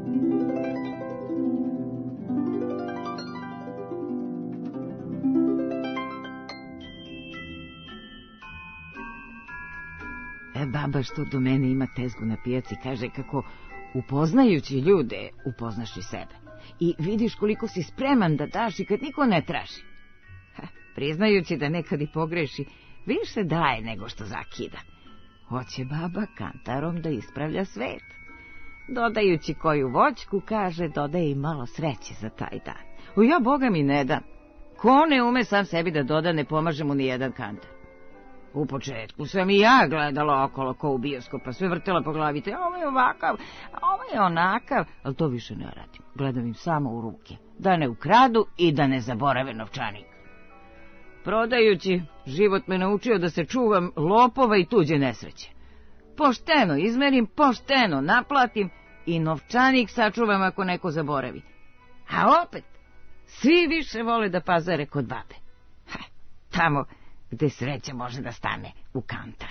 Baba što do mene ima tezgu na pijaci kaže kako upoznajući ljude upoznaš i sebe. I vidiš koliko si spreman da daš i kad niko ne traži. Priznajući da nekad i pogreši, više daje nego što zakida. Hoće baba kantarom da ispravlja svet. Dodajući koju voćku, kaže, dodaje i malo sreće za taj dan. Ja boga mi ne dam. Ko ne ume sam sebi da doda, ne pomaže mu ni jedan kantar. U početku sam i ja gledala okolo ko u bioskop, pa sve vrtela po glavi, te ovo je ovakav, a ovo je onakav, ali to više ne radim. Gledam im samo u ruke, da ne ukradu i da ne zaborave novčanik. Prodajući, život me naučio da se čuvam lopova i tuđe nesreće. Pošteno izmerim, pošteno naplatim i novčanik sačuvam ako neko zaboravi. A opet, svi više vole da pazare kod babe. Tamo gde sreća može da stane u kantar.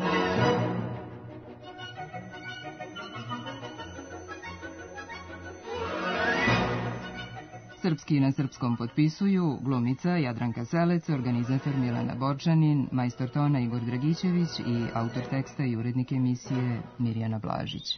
Srpski na srpskom potpisuju glumica Jadranka Selec, organizator Milena Borčanin, majstor tona Igor Dragićević i autor teksta i urednik emisije Mirjana Blažić.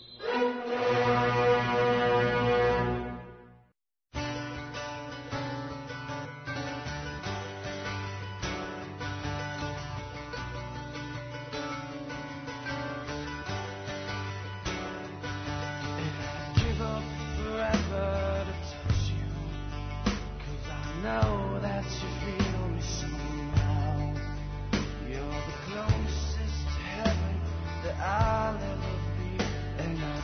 I'll ever be, and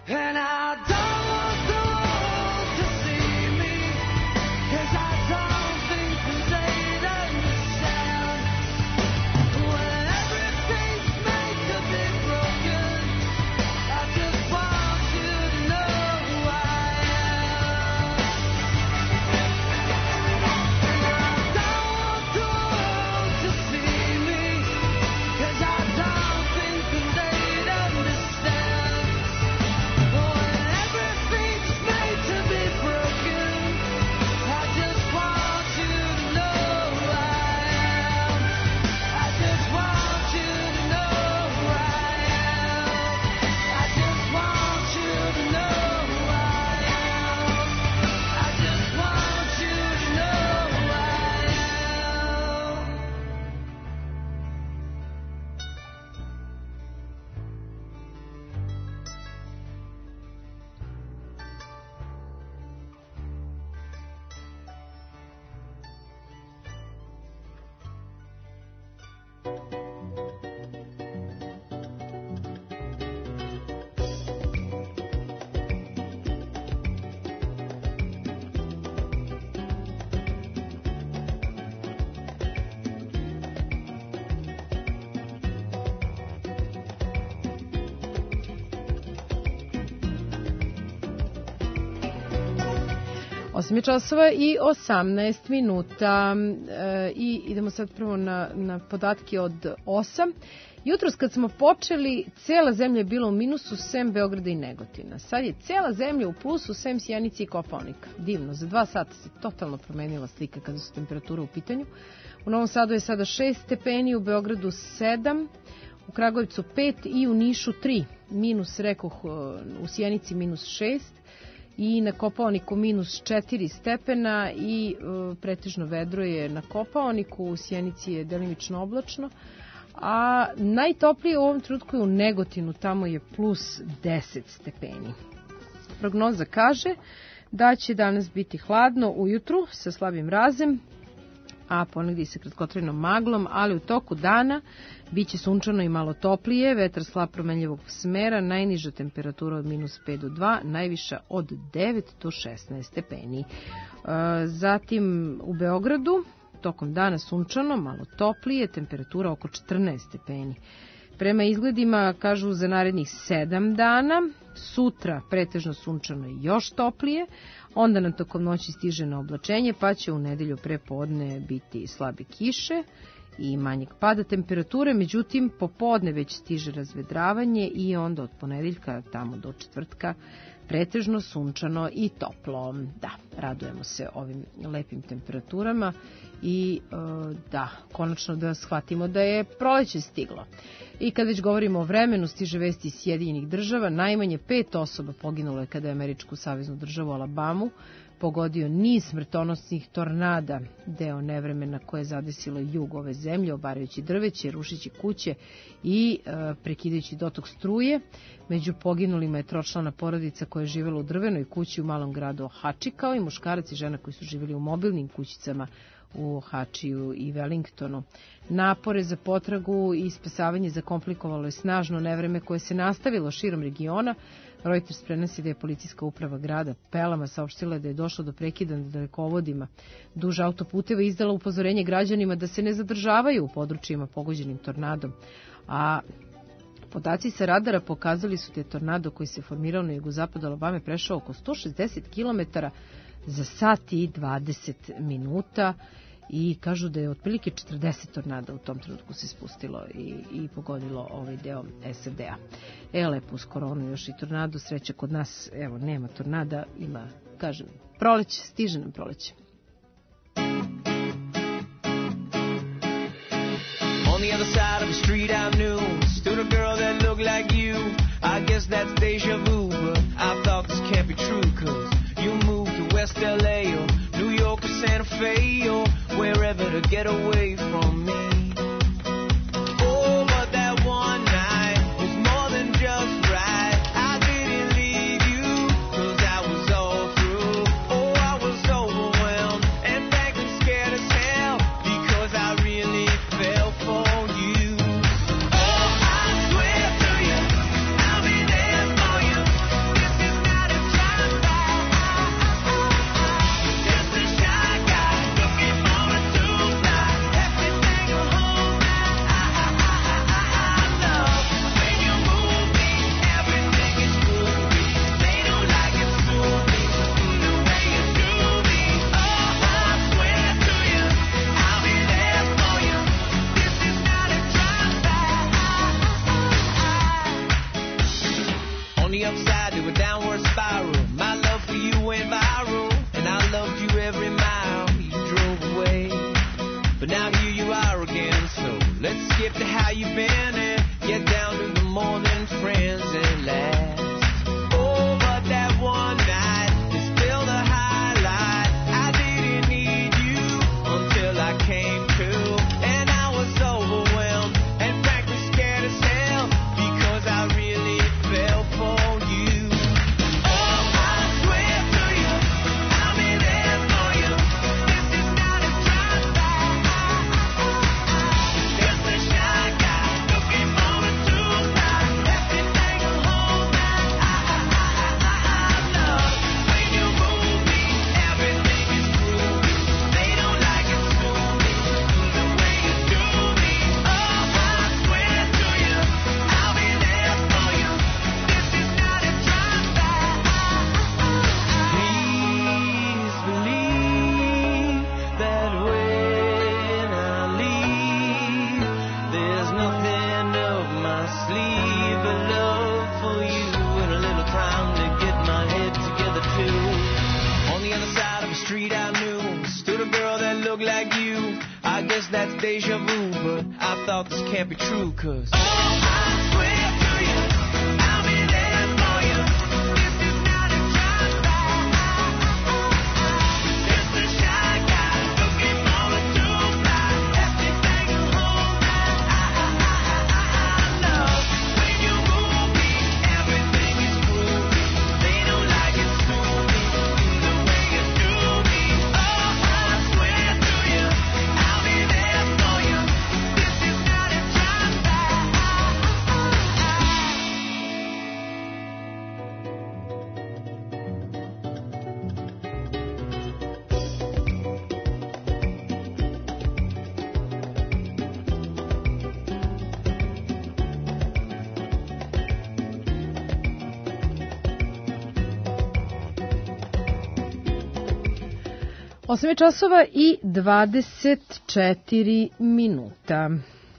And I don't want the world to see me, 'cause I don't think that they'd understand. When everything's made to be broken, I just want you to know who I am. And I don't want the world to see me, 'cause I don't think that they'd understand. When everything's made to be broken, I just want you to know who I am. I just want you to know who I am. I just want you to know who I am. I just want you to know who I am. Osam je časova i 18 minuta i idemo sad prvo na podatke od 8. Jutros kad smo počeli, cela zemlja je bila u minusu, sem Beograda i Negotina. Sad je cela zemlja u plusu, sem Sjenice i Kopaonika. Divno, za 2 sata se totalno promenila slika kada su temperature u pitanju. U Novom Sadu je sada 6 stepeni, u Beogradu 7, u Kragujevcu 5 i u Nišu 3. Minus, rekoh, u Sjenici minus 6. I na Kopaoniku minus 4 stepena i pretežno vedro je na Kopaoniku, u Sjenici je delimično oblačno, a najtoplije u ovom trenutku je u Negotinu, tamo je plus 10 stepeni. Prognoza kaže da će danas biti hladno ujutru sa slabim mrazem, a ponegdje sa kratkotrajnom maglom, ali u toku dana biće sunčano i malo toplije, vetar slab promenljivog smera, najniža temperatura od minus 5 do 2, najviša od 9 do 16 stepeni. Zatim u Beogradu tokom dana sunčano, malo toplije, temperatura oko 14 stepeni. Prema izgledima, kažu, za narednih 7 dana, sutra pretežno sunčano i još toplije, onda nam tokom noći stiže na oblačenje, pa će u nedelju pre podne biti slabe kiše i manjeg pada temperature, međutim popodne već stiže razvedravanje i onda od ponedeljka tamo do četvrtka pretežno sunčano i toplo. Da, radujemo se ovim lepim temperaturama i da, konačno da shvatimo da je proleće stiglo. I kad već govorimo o vremenu, stiže vesti iz Sjedinjenih Država, najmanje 5 osoba poginulo je kada je američku saveznu državu Alabamu pogodio niz smrtonosnih tornada, deo nevremena koje je zadesilo jug ove zemlje, obarajući drveće, rušići kuće i prekidajući dotok struje. Među poginulima je tročlana porodica koja je živjela u drvenoj kući u malom gradu Ohači, kao i muškarac i žena koji su živjeli u mobilnim kućicama u Ohačiju i Wellingtonu. Napore za potragu i spasavanje zakomplikovalo je snažno nevreme koje se nastavilo širom regiona. Reuters prenosi da je policijska uprava grada Pelama saopštila da je došlo do prekida na dalekovodima duž autoputeva i izdala upozorenje građanima da se ne zadržavaju u područjima pogođenim tornadom. A podaci sa radara pokazali su da je tornado koji se formirao na jugozapadu Alabame prešao oko 160 km za sat i 20 minuta i kažu da je otprilike 40 tornada u tom trenutku se spustilo i pogodilo ovaj deo SAD-a. Lepo uz koronu još i tornado, sreća kod nas, evo, nema tornada, ima, kažem, proleće, stiže nam proleće. On the other side of the street I knew stood a girl that looked like you. I guess that's deja vu, but I thought this can't be true, cause you moved to West LA or New York or Santa Fe or wherever to get away from me. Oh, but that one night was more than just right. I didn't leave you, cause I was all through. Oh, I was overwhelmed and frankly scared as hell, because I really fell for you. Oh, I swear to you, I'll be there for you. street I knew stood a girl that looked like you. I guess that's deja vu, but I thought this can't be true, 'cause I swear to you, I'll be there for you. This is not a drive-by. It's the shy guy looking for a two-fly. Everything you hold that I love. When you move me, everything is groovy. They don't like it smoothly, the way you do me. Oh, I swear to you, I'll be there for you. This is not a drive-by. Osam je časova i 24 minuta.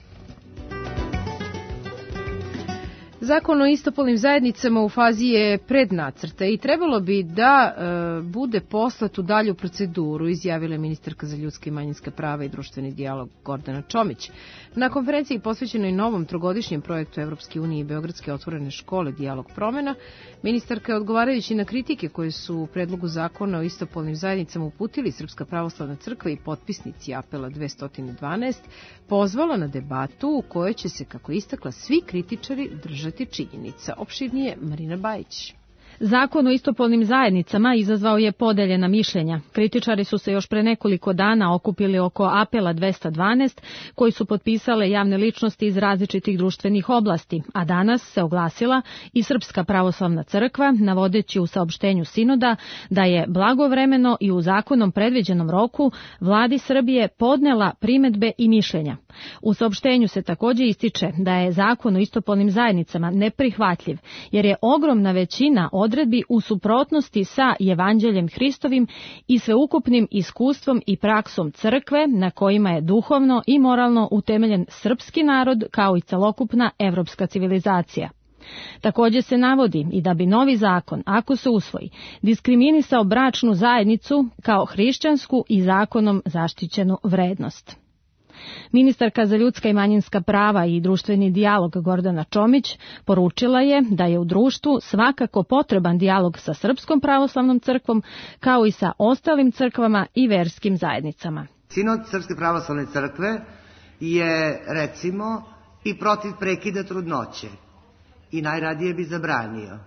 Zakon o istopolnim zajednicama u fazi je prednacrta i trebalo bi da bude poslat u dalju proceduru, izjavila je ministarka za ljudska i manjinska prava i društveni dijalog Gordana Čomić. Na konferenciji posvećenoj novom trogodišnjem projektu Evropske unije i Beogradske otvorene škole Dijalog promena, ministarka je odgovarajući na kritike koje su u predlogu zakona o istopolnim zajednicama uputili Srpska pravoslavna crkva i potpisnici apela 212, pozvala na debatu u kojoj će se, kako istakla, svi kritičari držati činjenica. Opširnije Marina Bajić. Zakon o istopolnim zajednicama izazvao je podeljena mišljenja. Kritičari su se još pre nekoliko dana okupili oko apela 212, koji su potpisale javne ličnosti iz različitih društvenih oblasti, a danas se oglasila i Srpska pravoslavna crkva, navodeći u saopštenju sinoda da je blagovremeno i u zakonom predviđenom roku vladi Srbije podnela primedbe i mišljenja. U saopštenju se takođe ističe da je zakon o istopolnim zajednicama neprihvatljiv, jer je ogromna većina odredbi u suprotnosti sa Evanđeljem Hristovim i sveukupnim iskustvom i praksom crkve na kojima je duhovno i moralno utemeljen srpski narod kao i celokupna evropska civilizacija. Takođe se navodi i da bi novi zakon, ako se usvoji, diskriminisao bračnu zajednicu kao hrišćansku i zakonom zaštićenu vrednost. Ministarka za ljudska i manjinska prava i društveni dijalog Gordana Čomić poručila je da je u društvu svakako potreban dijalog sa Srpskom pravoslavnom crkvom kao i sa ostalim crkvama i verskim zajednicama. Sinod Srpske pravoslavne crkve je, recimo, i protiv prekida trudnoće i najradije bi zabranio.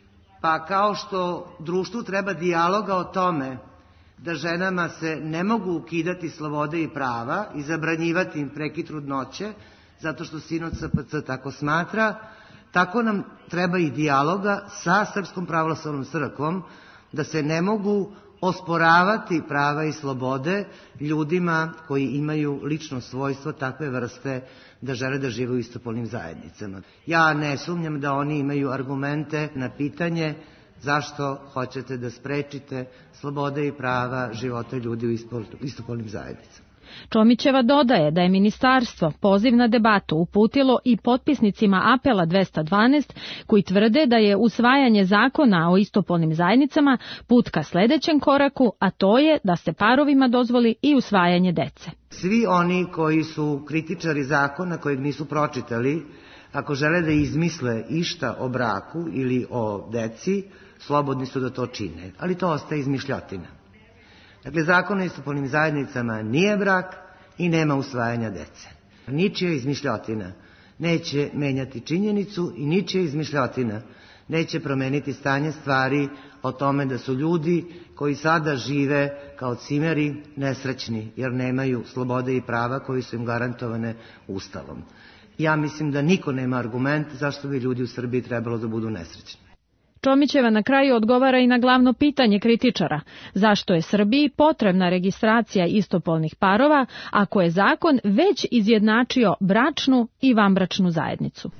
Pa kao što društvu treba dijaloga o tome da ženama se ne mogu ukidati slobode i prava i zabranjivati im prekid trudnoće, zato što Sinod SPC tako smatra, tako nam treba i dijaloga sa Srpskom pravoslavnom crkvom, da se ne mogu osporavati prava i slobode ljudima koji imaju lično svojstvo takve vrste da žele da žive u istopolnim zajednicama. Ja ne sumnjam da oni imaju argumente na pitanje zašto hoćete da sprečite slobode i prava života ljudi u istopolnim zajednicama. Čomićeva dodaje da je ministarstvo poziv na debatu uputilo i potpisnicima apela 212, koji tvrde da je usvajanje zakona o istopolnim zajednicama put ka sledećem koraku, a to je da se parovima dozvoli i usvajanje dece. Svi oni koji su kritičari zakona kojeg nisu pročitali, ako žele da izmisle išta o braku ili o deci, slobodni su da to čine, ali to ostaje izmišljotina. Dakle, zakon o istopolnim zajednicama nije brak i nema usvajanja dece. Ničija izmišljotina neće menjati činjenicu i ničija izmišljotina neće promeniti stanje stvari o tome da su ljudi koji sada žive kao cimeri nesrećni jer nemaju slobode i prava koji su im garantovane Ustavom. Ja mislim da niko nema argument zašto bi ljudi u Srbiji trebalo da budu nesrećni. Čomićeva na kraju odgovara i na glavno pitanje kritičara, zašto je Srbiji potrebna registracija istopolnih parova ako je zakon već izjednačio bračnu i vanbračnu zajednicu.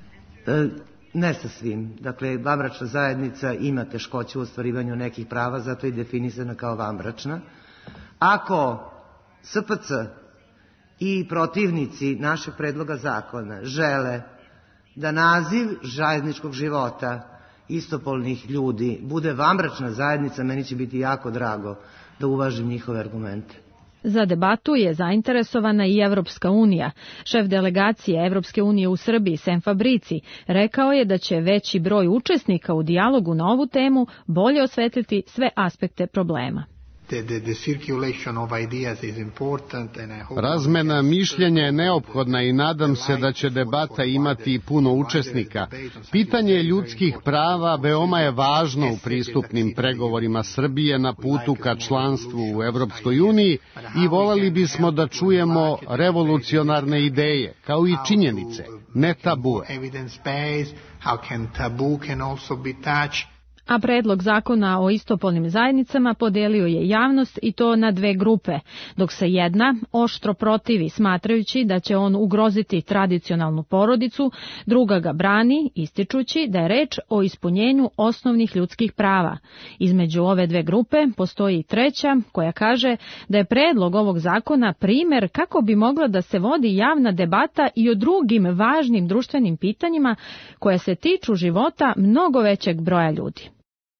Ne sa svim. Dakle, vanbračna zajednica ima teškoće u ostvarivanju nekih prava, zato je definisana kao vanbračna. Ako SPC i protivnici našeg predloga zakona žele da naziv zajedničkog života istopolnih ljudi bude vanbračna zajednica, meni će biti jako drago da uvažim njihove argumente. Za debatu je zainteresovana i Evropska unija. Šef delegacije Evropske unije u Srbiji, Sem Fabrici, rekao je da će veći broj učesnika u dijalogu na ovu temu bolje osvetliti sve aspekte problema. Razmena mišljenja je neophodna i nadam se da će debata imati puno učesnika. Pitanje ljudskih prava veoma je važno u pristupnim pregovorima Srbije na putu ka članstvu u Evropskoj uniji i voleli bismo da čujemo revolucionarne ideje, kao i činjenice, ne tabue. A predlog zakona o istopolnim zajednicama podelio je javnost i to na dve grupe, dok se jedna oštro protivi smatrajući da će on ugroziti tradicionalnu porodicu, druga ga brani ističući da je reč o ispunjenju osnovnih ljudskih prava. Između ove dve grupe postoji i treća koja kaže da je predlog ovog zakona primer kako bi mogla da se vodi javna debata i o drugim važnim društvenim pitanjima koja se tiču života mnogo većeg broja ljudi.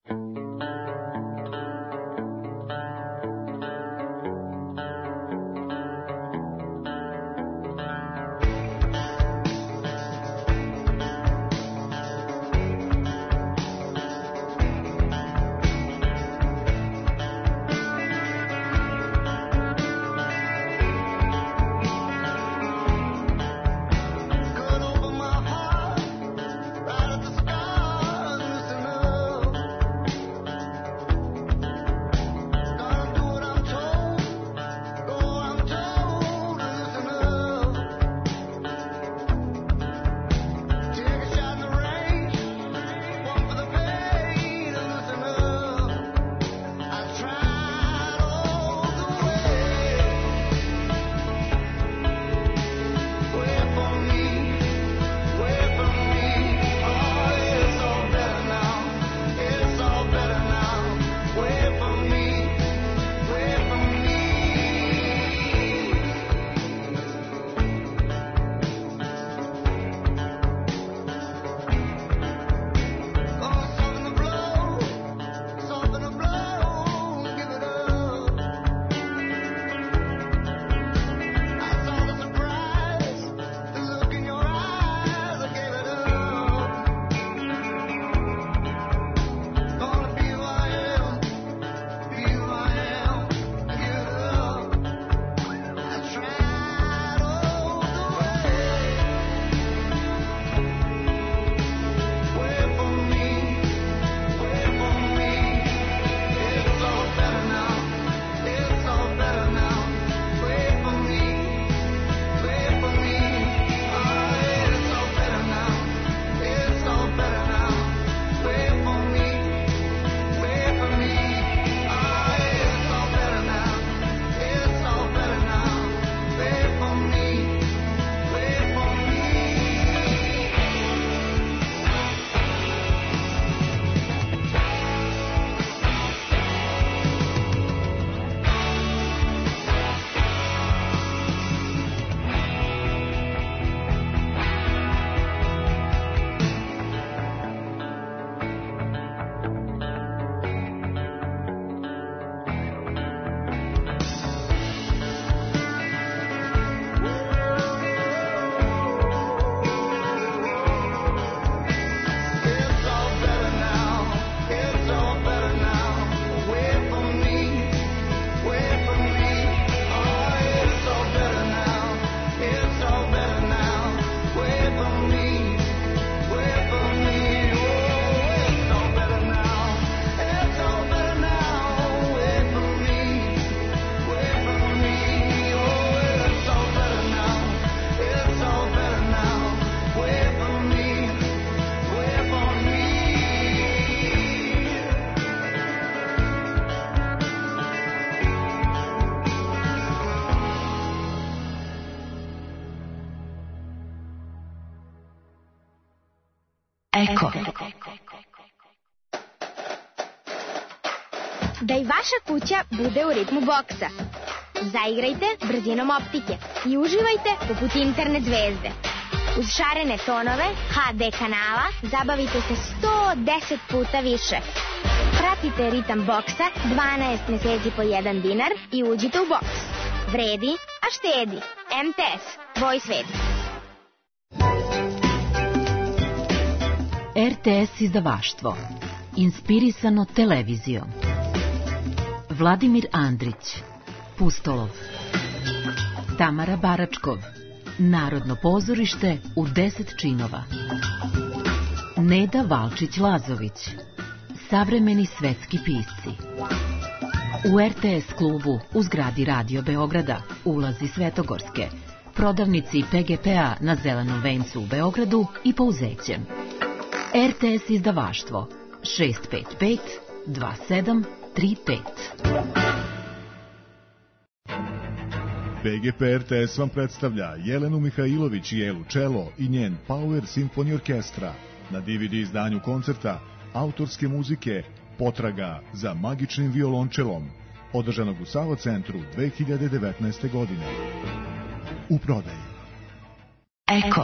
Eko. Da i vaša kuća bude u ritmu boksa. Zaigrajte brzinom optike i uživajte poput internet zvezde. Uz šarene tonove HD kanala zabavite se 110 puta više. Pratite Platite Ritam Boksa 12 meseci po 1 dinar i uđite u boks. Vredi, a štedi. MTS. Tvoj svet. RTS izdavaštvo. Inspirisano televizijom. Vladimir Andrić. Pustolov. Tamara Baračkov. Narodno pozorište u 10 činova. Neda Valčić-Lazović. Savremeni svetski pisci. U RTS klubu u zgradi Radio Beograda, ulazi Svetogorske, prodavnici PGP-a na Zelenom vencu u Beogradu i Pouzećem. RTS izdavaštvo 655 2735. PGP RTS vam predstavlja Jelenu Mihajlović i Elu Čelo i njen Power Symphony Orkestra na DVD izdanju koncerta autorske muzike Potraga za magičnim violončelom, održanog u Savo centru 2019. godine. U prodaji. Eko.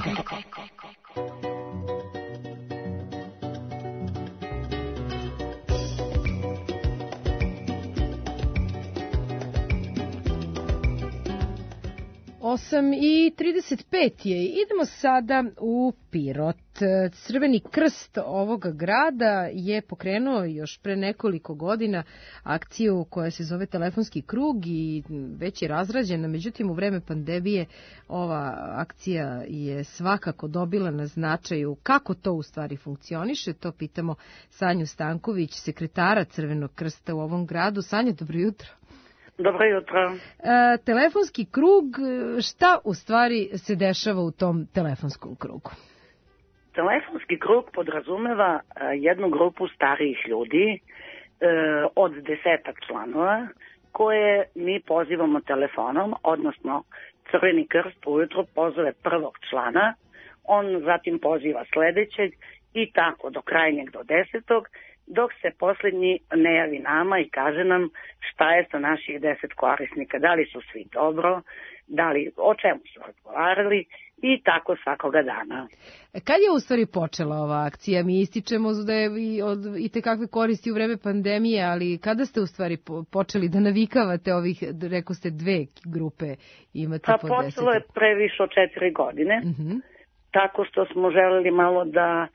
8:35 je. Idemo sada u Pirot. Crveni krst ovoga grada je pokrenuo još pre nekoliko godina akciju koja se zove Telefonski krug i već je razrađena, međutim u vreme pandemije ova akcija je svakako dobila na značaju. Kako to u stvari funkcioniše, to pitamo Sanju Stanković, sekretara Crvenog krsta u ovom gradu. Sanja, dobro jutro. Dobro jutro. Telefonski krug, šta u stvari se dešava u tom telefonskom krugu? Telefonski krug podrazumeva jednu grupu starijih ljudi od 10 članova koje mi pozivamo telefonom, odnosno Crveni krst ujutro pozove prvog člana, on zatim poziva sledećeg i tako do krajnjeg do 10. dok se posljednji ne javi nama i kaže nam šta je sa naših 10 korisnika, da li su svi dobro, da li, o čemu su razgovarali i tako svakoga dana. Kad je u stvari počela ova akcija? Mi ističemo da je i tekakve koristi u vreme pandemije, ali kada ste u stvari počeli da navikavate ovih, rekao ste, dve grupe imate po 10? Počelo je pre više od 4 godine, tako što smo želeli malo da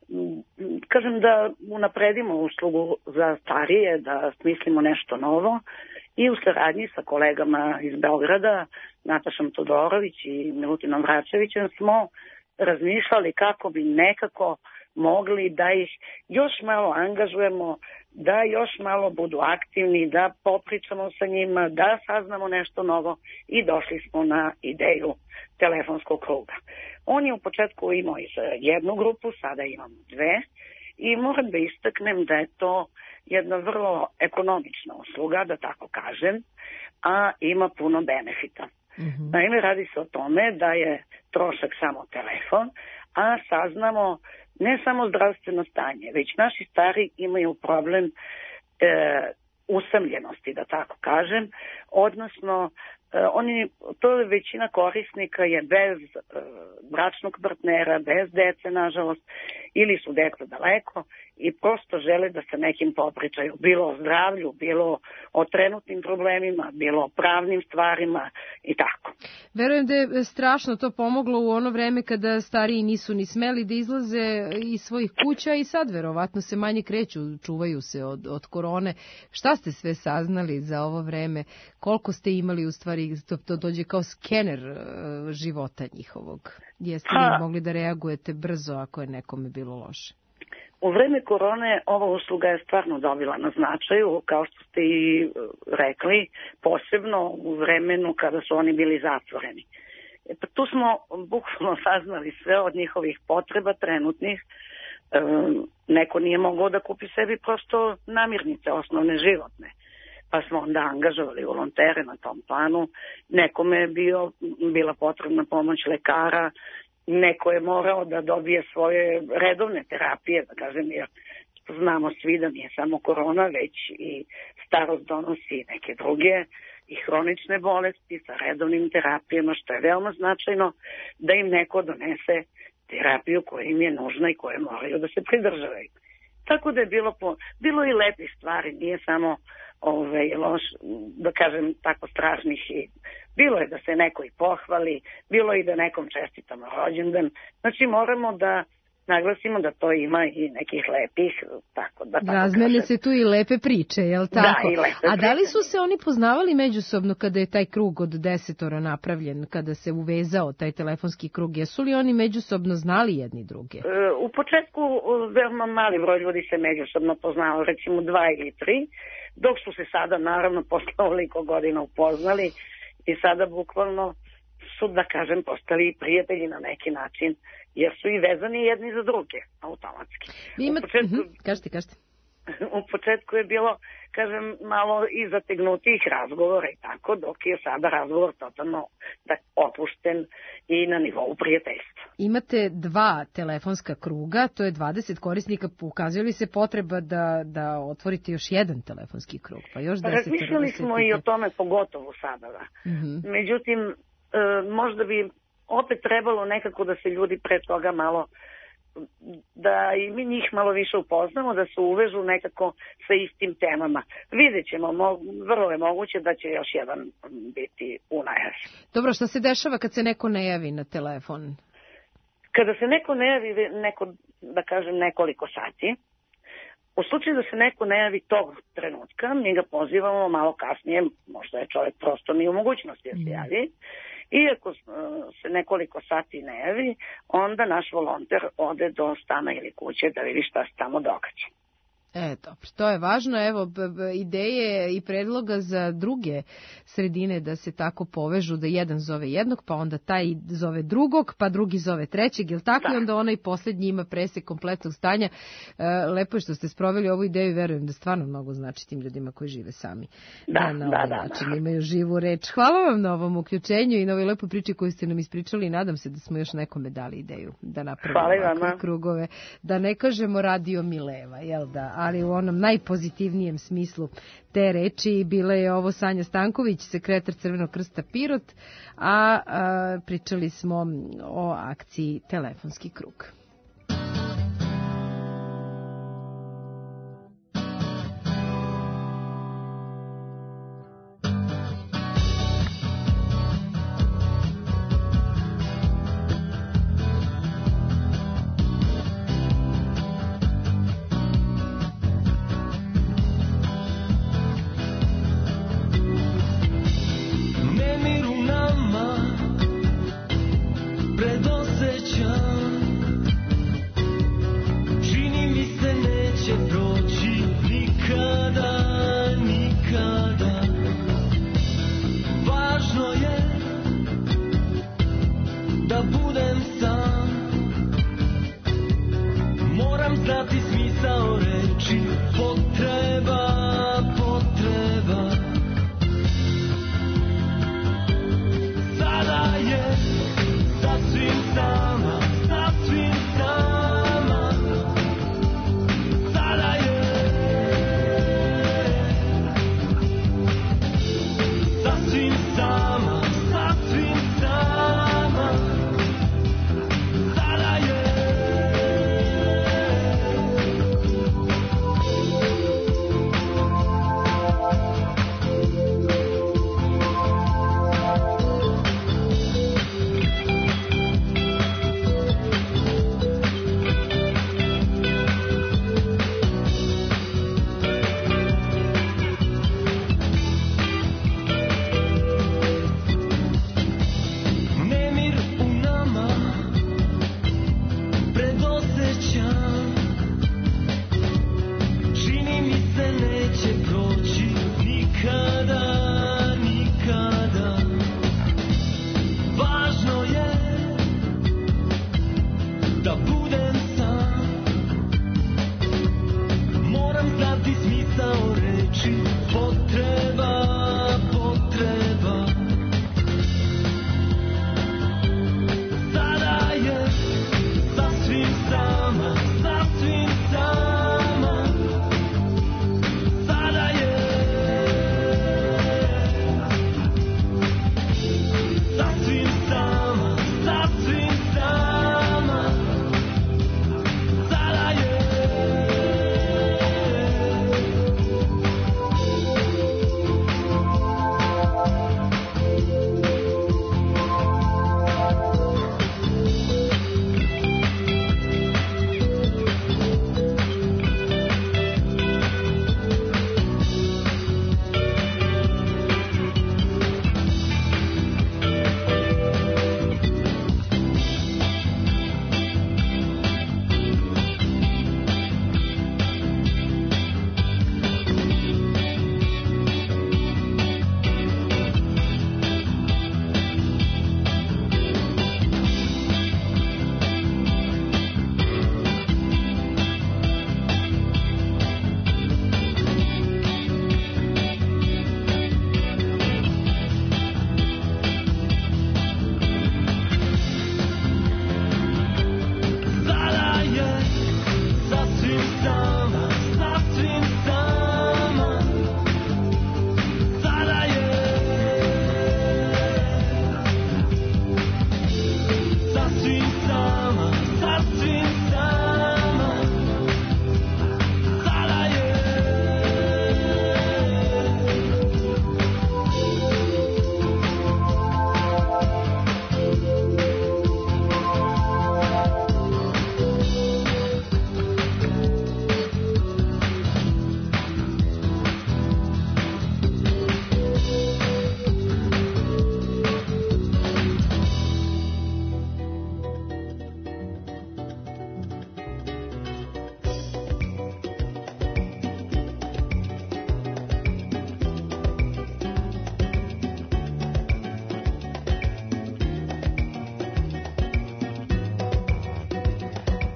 da unapredimo uslugu za starije, da smislimo nešto novo i u saradnji sa kolegama iz Beograda, Natašom Todorović i Milutinom Vračevićem smo razmišljali kako bi nekako mogli da ih još malo angažujemo, da još malo budu aktivni, da popričamo sa njima, da saznamo nešto novo i došli smo na ideju telefonskog kruga. On je u početku imao jednu grupu, sada imamo dve i moram da istaknem da je to jedna vrlo ekonomična usluga, da tako kažem, a ima puno benefita. Naime, radi se o tome da je trošak samo telefon, a saznamo ne samo zdravstveno stanje, već naši stari imaju problem usamljenosti, da tako kažem, odnosno većina korisnika je bez bračnog partnera, bez dece, nažalost, ili su deca daleko i prosto žele da se nekim popričaju, bilo o zdravlju, bilo o trenutnim problemima, bilo o pravnim stvarima i tako. Verujem da je strašno to pomoglo u ono vreme kada stariji nisu ni smeli da izlaze iz svojih kuća i sad verovatno se manje kreću, čuvaju se od korone. Šta ste sve saznali za ovo vreme? Koliko ste imali u stvari, to dođe kao skener života njihovog? Jeste li mogli da reagujete brzo ako je nekome bilo loše? U vreme korone ova usluga je stvarno dobila na značaju, kao što ste i rekli, posebno u vremenu kada su oni bili zatvoreni. Tu smo bukvalno saznali sve od njihovih potreba trenutnih. Neko nije mogao da kupi sebi prosto namirnice, osnovne životne. Pa smo onda angažovali volontere na tom planu. Nekome je bila potrebna pomoć lekara, neko je morao da dobije svoje redovne terapije, da kažem, jer znamo svi da nije samo korona, već i starost donosi neke druge i hronične bolesti sa redovnim terapijama, što je veoma značajno da im neko donese terapiju koja im je nužna i koje moraju da se pridržavaju. Tako da je bilo i lepih stvari, nije samo loš, da kažem, tako strašnih. I bilo je da se neko i pohvali, bilo je i da nekom čestitamo rođendan. Znači moramo da naglasimo da to ima i nekih lepih, tako da tako razmene se tu i lepe priče, jel tako? Da, i lepe A da li su se oni poznavali međusobno kada je taj krug od 10 napravljen, kada se uvezao taj telefonski krug? Jesu li oni međusobno znali jedni druge? U početku veoma mali broj ljudi se međusobno poznao, recimo 2 ili 3, dok su se sada naravno posle ovoliko godina upoznali i sada bukvalno su, da kažem, postali prijatelji na neki način, jer su i vezani jedni za druge, automatski. Kažete. U početku je bilo, kažem, malo i zategnutih razgovora i tako, dok je sada razgovor totalno opušten i na nivou prijateljstva. Imate 2 telefonska kruga, to je 20 korisnika, ukazuje li se potreba da otvorite još jedan telefonski krug? Pa još 10. Razmišljali smo i o tome, pogotovo sada. Međutim, možda bi opet trebalo nekako da se ljudi pre toga malo, da i mi njih malo više upoznamo, da se uvežu nekako sa istim temama. Vidjet ćemo, vrlo je moguće da će još jedan biti u najavi. Dobro, šta se dešava kad se neko ne javi na telefon? Kada se neko ne javi, da kažem, nekoliko sati, u slučaju da se neko ne javi tog trenutka, mi ga pozivamo malo kasnije, možda je čovjek prosto nije u mogućnosti da se javi. I ako se nekoliko sati ne javi, onda naš volonter ode do stana ili kuće da vidi šta se tamo događa. Dobro, to je važno. Evo, ideje i predloga za druge sredine da se tako povežu, da jedan zove jednog, pa onda taj zove drugog, pa drugi zove trećeg, jel tako? I onda onaj posljednji ima presek kompletnog stanja. Lepo je što ste sproveli ovu ideju i verujem da stvarno mnogo znači tim ljudima koji žive sami. Da, na ovaj način imaju živu reč. Hvala vam na ovom uključenju i na ovoj lepoj priči koju ste nam ispričali i nadam se da smo još nekome dali ideju da napravimo ovakve krugove. Da ne kažemo radio Mileva, jel da? Ali u onom najpozitivnijem smislu te reči. Bila je ovo Sanja Stanković, sekretar Crvenog krsta Pirot, a pričali smo o akciji Telefonski krug. Predosećam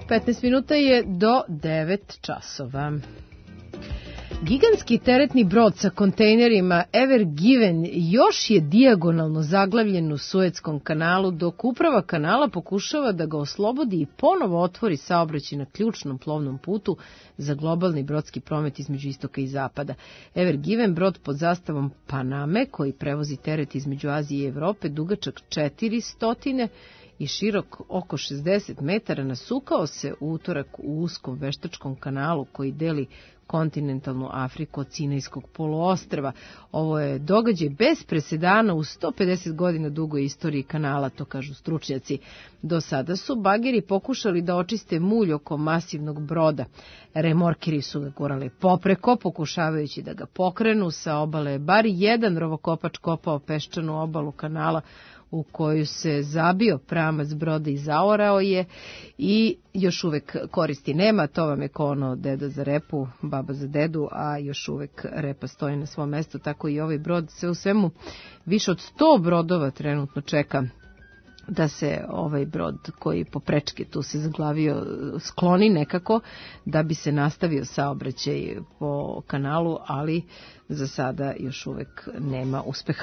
15 minuta je do 9 časova. Gigantski teretni brod sa kontejnerima Ever Given još je dijagonalno zaglavljen u Suetskom kanalu, dok uprava kanala pokušava da ga oslobodi i ponovo otvori saobraćaj na ključnom plovnom putu za globalni brodski promet između istoka i zapada. Ever Given, brod pod zastavom Paname, koji prevozi teret između Azije i Evrope, dugačak 400 i širok oko 60 metara, nasukao se u utorak u uskom veštačkom kanalu koji deli kontinentalnu Afriku od Sinajskog poluostrva. Ovo je događaj bez presedana u 150 godina dugoj istoriji kanala, to kažu stručnjaci. Do sada su bageri pokušali da očiste mulj oko masivnog broda. Remorkeri su ga gurali popreko, pokušavajući da ga pokrenu sa obale. Bar jedan rovokopač kopao peščanu obalu kanala u koju se zabio pramac broda i zaorao je i još uvek koristi nema. To vam je ko ono deda za repu, baba za dedu, a još uvek repa stoji na svom mestu, tako i ovaj brod. Sve u svemu više od 100 brodova trenutno čeka da se ovaj brod koji po prečke tu se zaglavio skloni nekako da bi se nastavio saobraćaj po kanalu, ali za sada još uvek nema uspeha.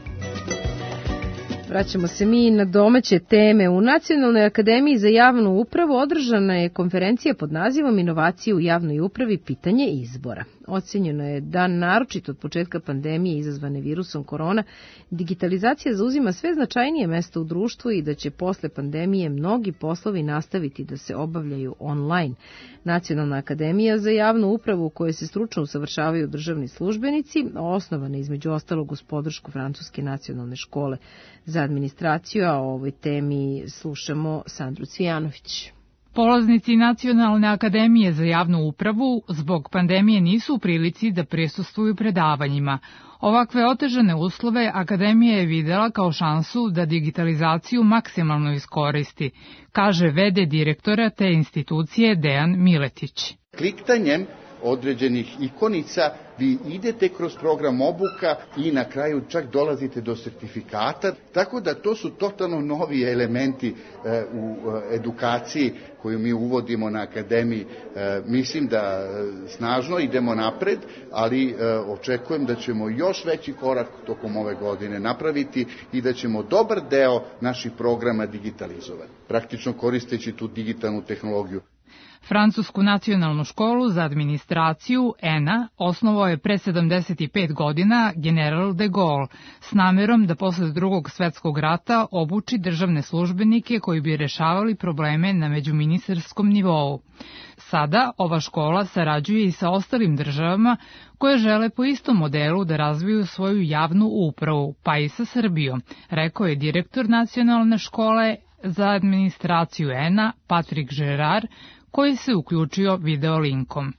Vraćamo se mi na domaće teme. U Nacionalnoj akademiji za javnu upravu održana je konferencija pod nazivom Inovacije u javnoj upravi, pitanje izbora. Ocenjeno je da, naročito od početka pandemije izazvane virusom korona, digitalizacija zauzima sve značajnije mesto u društvu i da će posle pandemije mnogi poslovi nastaviti da se obavljaju online. Nacionalna akademija za javnu upravu, u kojoj se stručno usavršavaju državni službenici, osnovana između ostalog uz podršku Francuske nacionalne škole za administraciju, a o ovoj temi slušamo Sandru Cvijanović. Polaznici Nacionalne akademije za javnu upravu zbog pandemije nisu u prilici da prisustvuju predavanjima. Ovakve otežane uslove akademija je videla kao šansu da digitalizaciju maksimalno iskoristi, kaže v.d. direktora te institucije Dejan Miletić. Kliktanjem određenih ikonica vi idete kroz program obuka i na kraju čak dolazite do sertifikata, tako da to su totalno novi elementi u edukaciji koju mi uvodimo na akademiji. Mislim da snažno idemo napred, ali očekujem da ćemo još veći korak tokom ove godine napraviti i da ćemo dobar deo naših programa digitalizovati, praktično koristeći tu digitalnu tehnologiju. Francusku nacionalnu školu za administraciju ENA osnovao je pre 75 godina general de Gaulle s namerom da posle Drugog svetskog rata obuči državne službenike koji bi rešavali probleme na međuministarskom nivou. Sada ova škola sarađuje i sa ostalim državama koje žele po istom modelu da razviju svoju javnu upravu, pa i sa Srbijom, rekao je direktor nacionalne škole za administraciju ENA Patrick Gerard, koji se uključio videolinkom.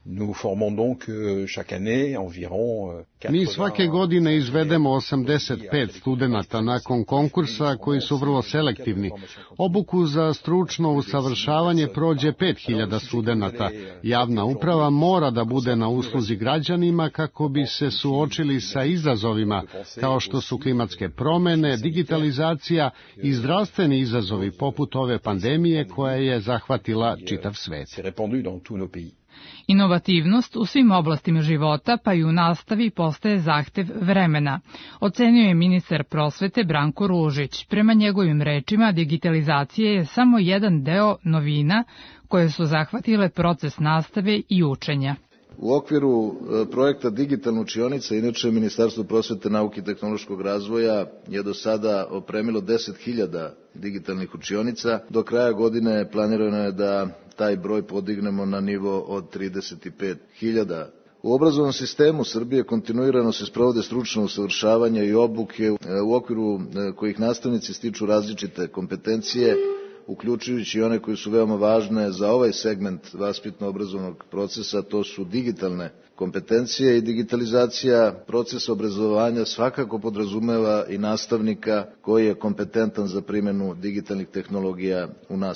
Mi svake godine izvedemo 85 studenata nakon konkursa koji su vrlo selektivni. Obuku za stručno usavršavanje prođe 5000 studenata. Javna uprava mora da bude na usluzi građanima kako bi se suočili sa izazovima kao što su klimatske promene, digitalizacija i zdravstveni izazovi poput ove pandemije koja je zahvatila čitav svet. Inovativnost u svim oblastima života, pa i u nastavi, postaje zahtev vremena, ocenio je ministar prosvete Branko Ružić. Prema njegovim rečima, digitalizacija je samo jedan deo novina koje su zahvatile proces nastave i učenja. U okviru projekta Digitalna učionica, inače Ministarstvo prosvete, nauke i tehnološkog razvoja je do sada opremilo 10.000 digitalnih učionica. Do kraja godine planirano je da taj broj podignemo na nivo od 35.000. U obrazovnom sistemu Srbije kontinuirano se sprovode stručno usavršavanje i obuke u okviru kojih nastavnici stiču različite kompetencije, uključujući i one koje su veoma važne za ovaj segment vaspitno-obrazovnog procesa, to su digitalne kompetencije i digitalizacija procesa obrazovanja svakako podrazumeva i nastavnika koji je kompetentan za primjenu digitalnih tehnologija u nastavi.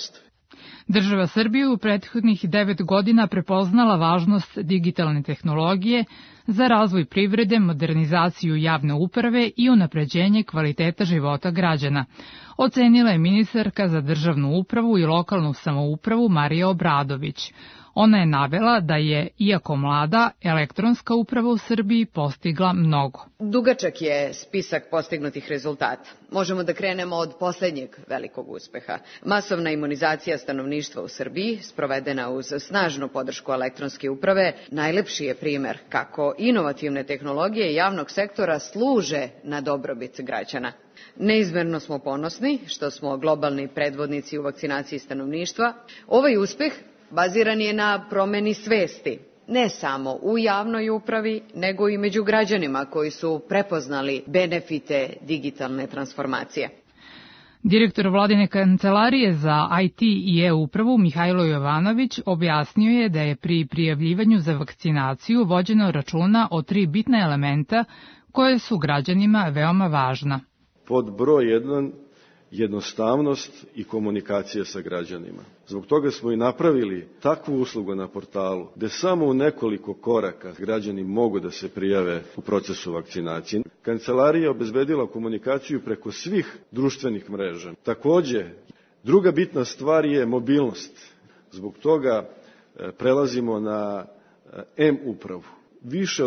Država Srbije u prethodnih 9 godina prepoznala važnost digitalne tehnologije za razvoj privrede, modernizaciju javne uprave i unapređenje kvaliteta života građana, ocenila je ministarka za državnu upravu i lokalnu samoupravu Marija Obradović. Ona je navela da je, iako mlada, elektronska uprava u Srbiji postigla mnogo. Dugačak je spisak postignutih rezultata. Možemo da krenemo od poslednjeg velikog uspeha. Masovna imunizacija stanovništva u Srbiji, sprovedena uz snažnu podršku elektronske uprave, najlepši je primer kako inovativne tehnologije javnog sektora služe na dobrobit građana. Neizmerno smo ponosni što smo globalni predvodnici u vakcinaciji stanovništva. Ovaj uspeh baziran je na promeni svesti, ne samo u javnoj upravi, nego i među građanima koji su prepoznali benefite digitalne transformacije. Direktor Vladine kancelarije za IT i e-upravu Mihajlo Jovanović objasnio je da je pri prijavljivanju za vakcinaciju vođeno računa o 3 bitna elementa koje su građanima veoma važna. Pod broj 1, jednostavnost i komunikacija sa građanima. Zbog toga smo i napravili takvu uslugu na portalu, gde samo u nekoliko koraka građani mogu da se prijave u procesu vakcinacije. Kancelarija je obezbedila komunikaciju preko svih društvenih mreža. Takođe, druga bitna stvar je mobilnost. Zbog toga prelazimo na M-upravu. Više od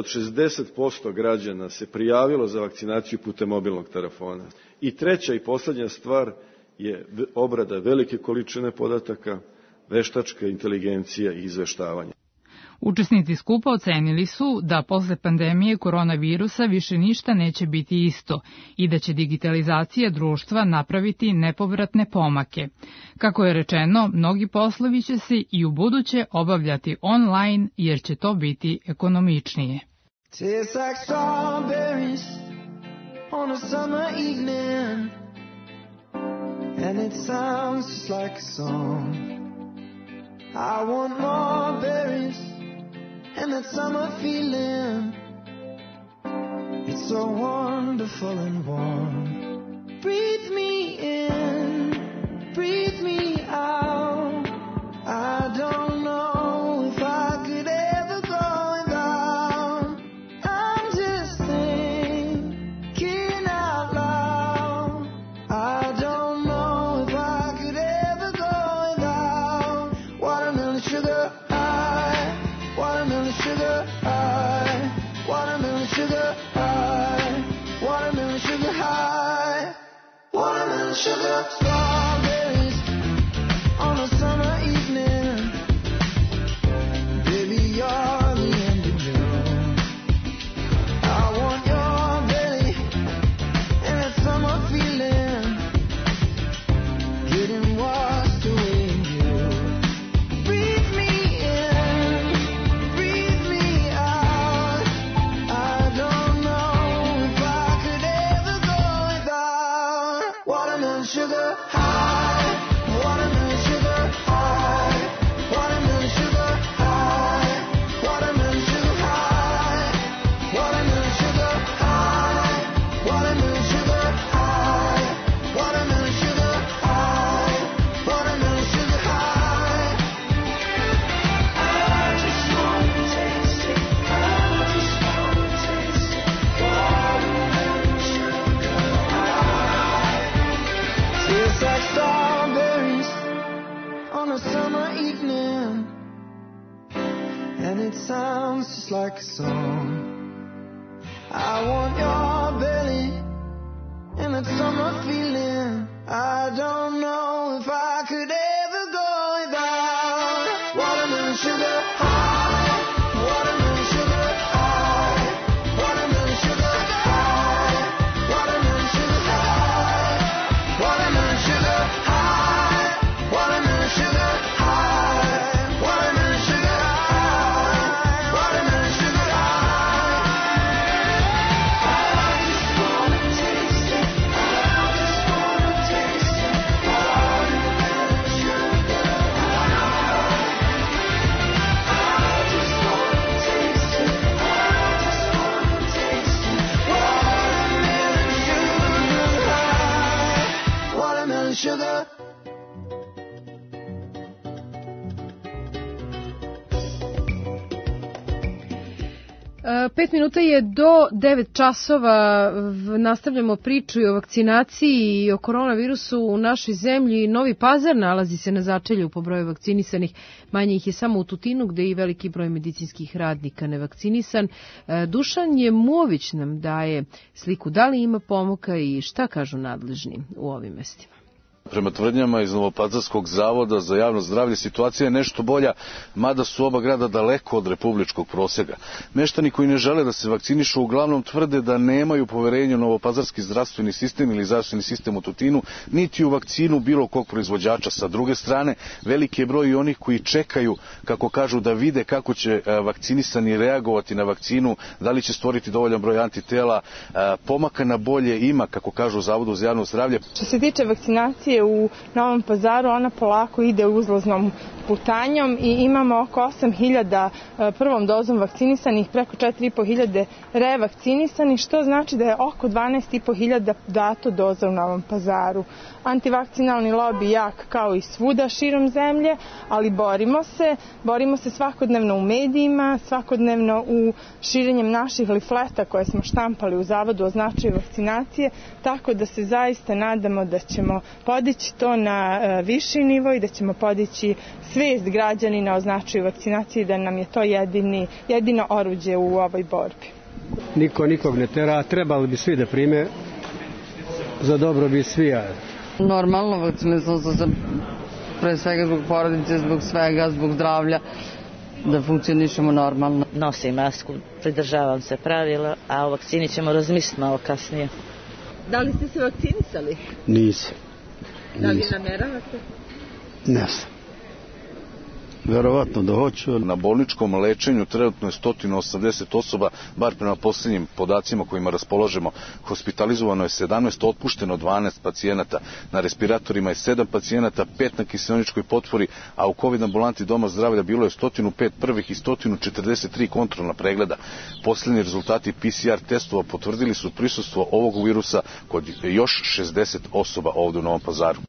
60% građana se prijavilo za vakcinaciju putem mobilnog telefona. I treća i poslednja stvar je obrada velike količine podataka, veštačka inteligencija i izveštavanje. Učesnici skupa ocenili su da posle pandemije koronavirusa više ništa neće biti isto i da će digitalizacija društva napraviti nepovratne pomake. Kako je rečeno, mnogi poslovi će se i u buduće obavljati online jer će to biti ekonomičnije. Tastes like strawberries on a summer evening, and it sounds just like a song. I want more berries and that summer feeling. It's so wonderful and warm. Breathe me in, breathe me out. I don't know if I could ever go without. I'm just thinking out loud. I don't know if I could ever go without watermelon sugar high, watermelon sugar high, watermelon sugar high, watermelon sugar high, watermelon sugar. Strawberries on a summer evening, baby, you're the end of June. I want your belly and that summer feeling, getting washed away in you. Breathe me in, breathe me out. I don't know if I could ever go without watermelon sugar high, watermelon sugar high, watermelon sugar high, watermelon sugar high, watermelon sugar high, watermelon sugar high, watermelon sugar high, watermelon sugar high. I just want to taste it, I just want to taste it, watermelon sugar high. Tastes like strawberries on a summer evening, and it sounds just like a song. I want your belly and that summer feeling. I don't know if I could ever go without watermelon sugar high, watermelon sugar high, watermelon sugar high, watermelon sugar high, watermelon sugar high, watermelon sugar high, watermelon sugar high, watermelon sugar high. 5 minuta je do 9 časova, nastavljamo priču i o vakcinaciji i o koronavirusu u našoj zemlji. Novi Pazar nalazi se na začelju po broju vakcinisanih, manje ih je samo u Tutinu gde je i veliki broj medicinskih radnika nevakcinisan. Dušan Jemović nam daje sliku da li ima pomaka i šta kažu nadležni u ovim mestima. Prema tvrdnjama iz Novopazarskog zavoda za javno zdravlje situacija je nešto bolja, mada su oba grada daleko od republičkog proseka. Meštani koji ne žele da se vakcinišu uglavnom tvrde da nemaju poverenja u novopazarski zdravstveni sistem ili zdravstveni sistem u Tutinu, niti u vakcinu bilo kog proizvođača. Sa druge strane, veliki je broj i onih koji čekaju, kako kažu, da vide kako će vakcinisani reagovati na vakcinu, da li će stvoriti dovoljan broj antitela. Pomaka na bolje ima, kako kažu u Zavodu za javno zdravlje. Što se tiče vakcinacije u Novom Pazaru, ona polako ide uzlaznom putanjom i imamo oko 8.000 prvom dozom vakcinisanih, preko 4.500 revakcinisanih, što znači da je oko 12.500 dato doza u Novom Pazaru. Antivakcinalni lobi jak kao i svuda širom zemlje, ali borimo se svakodnevno u medijima, svakodnevno u širenjem naših lifleta koje smo štampali u Zavodu o značaju vakcinacije, tako da se zaista nadamo da ćemo podići to na viši nivo i da ćemo podići svest građanina o značaju vakcinacije i da nam je to jedino oruđe u ovoj borbi. Niko nikog ne tera, trebali bi svi da prime za dobrobit svija. Normalno, vakcinisala sam se pre svega zbog porodice, zbog svega, zbog zdravlja, da funkcionišemo normalno. Nosim masku, pridržavam se pravila, a o vakcini ćemo razmisliti malo kasnije. Da li ste se vakcinisali? Nisam. Da li nameravate? Ne sam. Verovatno da hoću. Na bolničkom lečenju trenutno je 180 osoba, bar prema posljednjim podacima kojima raspolažemo. Hospitalizovano je 17, otpušteno 12 pacijenata. Na respiratorima je 7 pacijenata, 5 na kiseoničkoj potvori, a u COVID ambulanti Doma zdravlja bilo je 105 prvih i 143 kontrolna pregleda. Posljednji rezultati PCR testova potvrdili su prisustvo ovog virusa kod još 60 osoba ovdje u Novom Pazaru.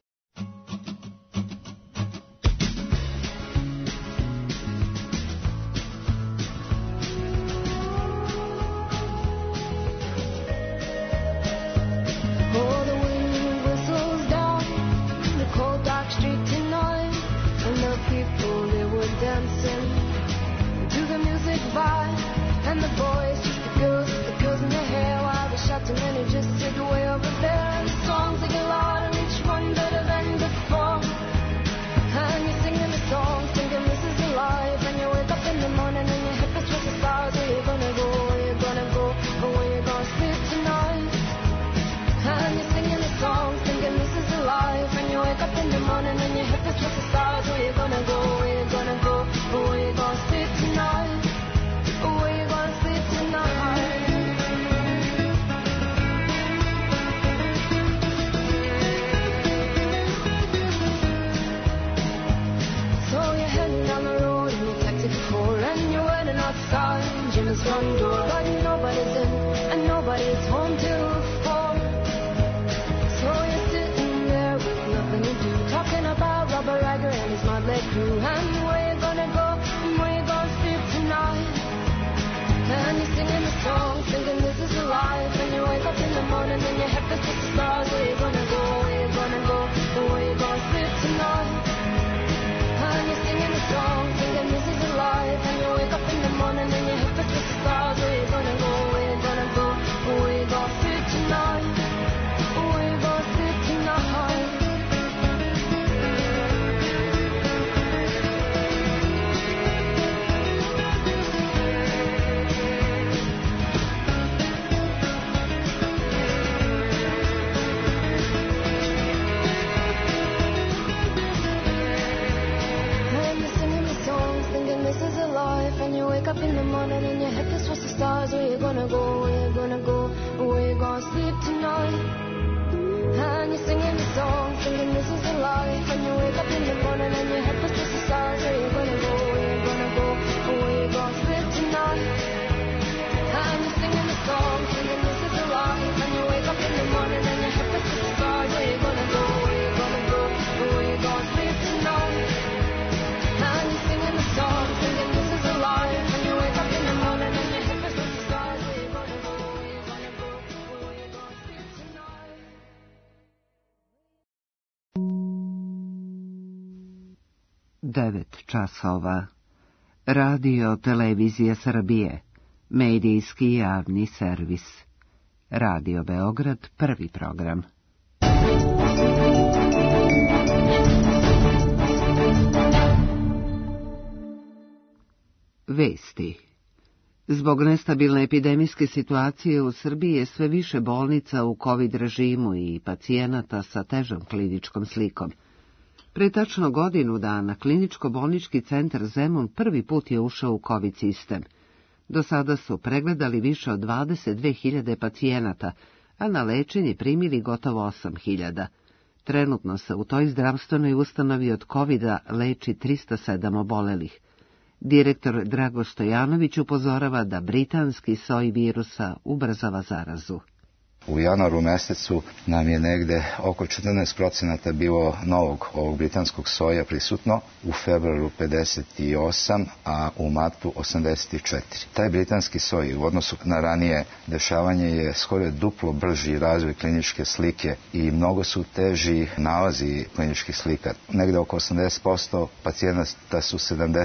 9 časova. Radio Televizija Srbije, medijski javni servis. Radio Beograd, prvi program. Vesti. Zbog nestabilne epidemijske situacije u Srbiji je sve više bolnica u COVID režimu i pacijenata sa težom kliničkom slikom. Pre tačno godinu dana Kliničko-bolnički centar Zemun prvi put je ušao u COVID sistem. Do sada su pregledali više od 22.000 pacijenata, a na lečenje primili gotovo 8.000. Trenutno se u toj zdravstvenoj ustanovi od COVID-a leči 307 obolelih. Direktor Drago Stojanović upozorava da britanski soj virusa ubrzava zarazu. U januaru mesecu nam je negde oko 14% bilo novog ovog britanskog soja prisutno, u februaru 58, a u martu 84. Taj britanski soj u odnosu na ranije dešavanje je skoro duplo brži razvoj kliničke slike i mnogo su teži nalazi kliničkih slika. Negde oko 80% pacijenata su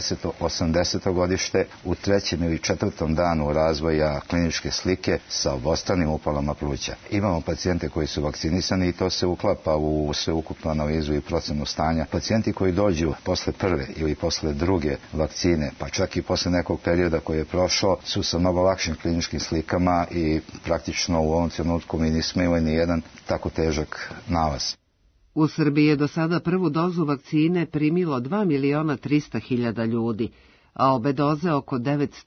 70-80 godište u 3. ili 4. danu razvoja kliničke slike sa obostranim upalama pluća. Imamo pacijente koji su vakcinisani i to se uklapa u sveukupnu analizu i procenu stanja. Pacijenti koji dođu posle prve ili posle druge vakcine, pa čak i posle nekog perioda koji je prošao, su sa mnogo lakšim kliničkim slikama i praktično u ovom trenutku mi nismo imali ni jedan tako težak nalaz. U Srbiji je do sada prvu dozu vakcine primilo 2.300.000 ljudi, a obe doze oko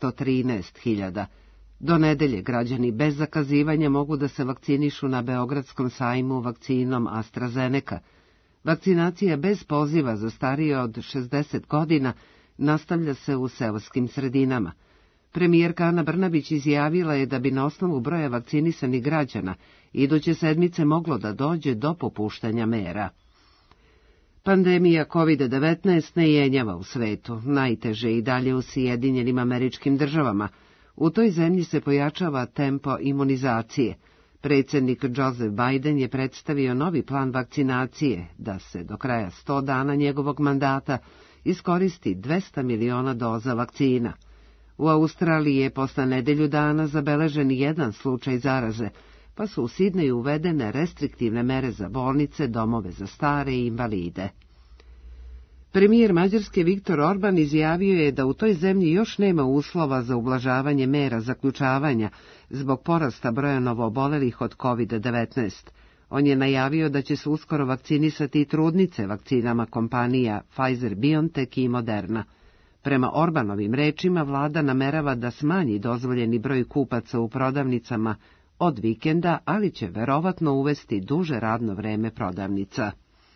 913.000. Do nedelje građani bez zakazivanja mogu da se vakcinišu na Beogradskom sajmu vakcinom AstraZeneca. Vakcinacija bez poziva za starije od 60 godina nastavlja se u seoskim sredinama. Premijerka Ana Brnabić izjavila je da bi na osnovu broja vakcinisanih građana iduće sedmice moglo da dođe do popuštanja mera. Pandemija COVID-19 ne jenjava u svetu, najteže i dalje u Sjedinjenim Američkim Državama. U toj zemlji se pojačava tempo imunizacije. Predsjednik Joseph Biden je predstavio novi plan vakcinacije, da se do kraja 100 dana njegovog mandata iskoristi 200 miliona doza vakcina. U Australiji je posle nedelju dana zabeležen jedan slučaj zaraze, pa su u Sidneju uvedene restriktivne mere za bolnice, domove za stare i invalide. Premijer Mađarske Viktor Orban izjavio je da u toj zemlji još nema uslova za ublažavanje mera zaključavanja zbog porasta broja novoobolelih od COVID-19. On je najavio da će se uskoro vakcinisati i trudnice vakcinama kompanija Pfizer-BioNTech i Moderna. Prema Orbanovim rečima, vlada namerava da smanji dozvoljeni broj kupaca u prodavnicama od vikenda, ali će verovatno uvesti duže radno vreme prodavnica.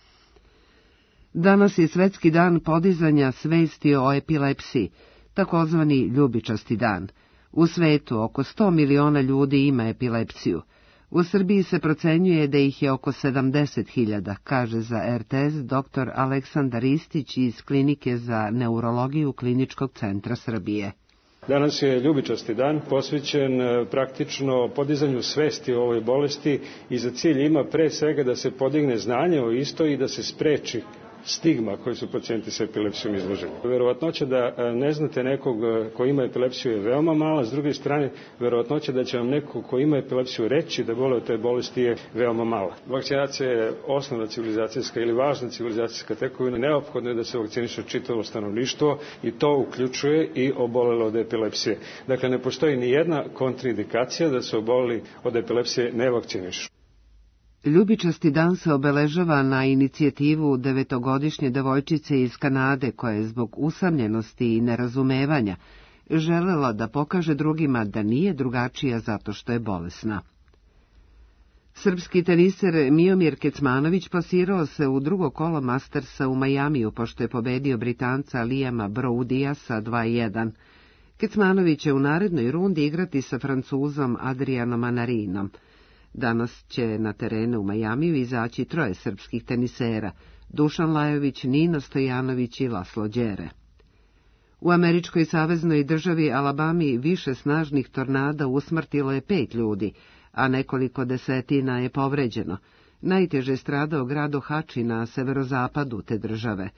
Danas je Svetski dan podizanja svesti o epilepsiji, takozvani ljubičasti dan. U svetu oko 100 miliona ljudi ima epilepsiju. U Srbiji se procenjuje da ih je oko 70.000, kaže za RTS dr. Aleksandar Istić iz Klinike za neurologiju Kliničkog centra Srbije. Danas je ljubičasti dan posvećen praktično podizanju svesti o ovoj bolesti i za cilj ima pre svega da se podigne znanje o istoj i da se spreči stigma koji su pacijenti sa epilepsijom izloženi. Verovatnoća da ne znate nekog ko ima epilepsiju je veoma mala, s druge strane verovatnoća da će vam neko ko ima epilepsiju reći da boli od te bolesti je veoma mala. Vakcinacija je osnovna civilizacijska ili važna civilizacijska tekovina. Neophodno je da se vakciniše čitavo stanovništvo i to uključuje i obolelo od epilepsije. Dakle, ne postoji ni jedna kontraindikacija da se oboleli od epilepsije ne vakcinišu. Ljubičasti dan se obeležava na inicijativu 9-godišnje devojčice iz Kanade koja je zbog usamljenosti i nerazumevanja želela da pokaže drugima da nije drugačija zato što je bolesna. Srpski teniser Miomir Kecmanović plasirao se u drugo kolo Mastersa u Majamiju pošto je pobedio Britanca Liama Broudija sa 2:1. Kecmanović će u narednoj rundi igrati sa Francuzom Adrianom Manarinom. Danas će na terenu u Majamiju izaći 3 srpskih tenisera, Dušan Lajović, Nino Stojanović i Laslo Đere. U američkoj saveznoj državi Alabami više snažnih tornada usmrtilo je 5 ljudi, a nekoliko desetina je povređeno. Najteže stradao grad Ohači na severozapadu te države.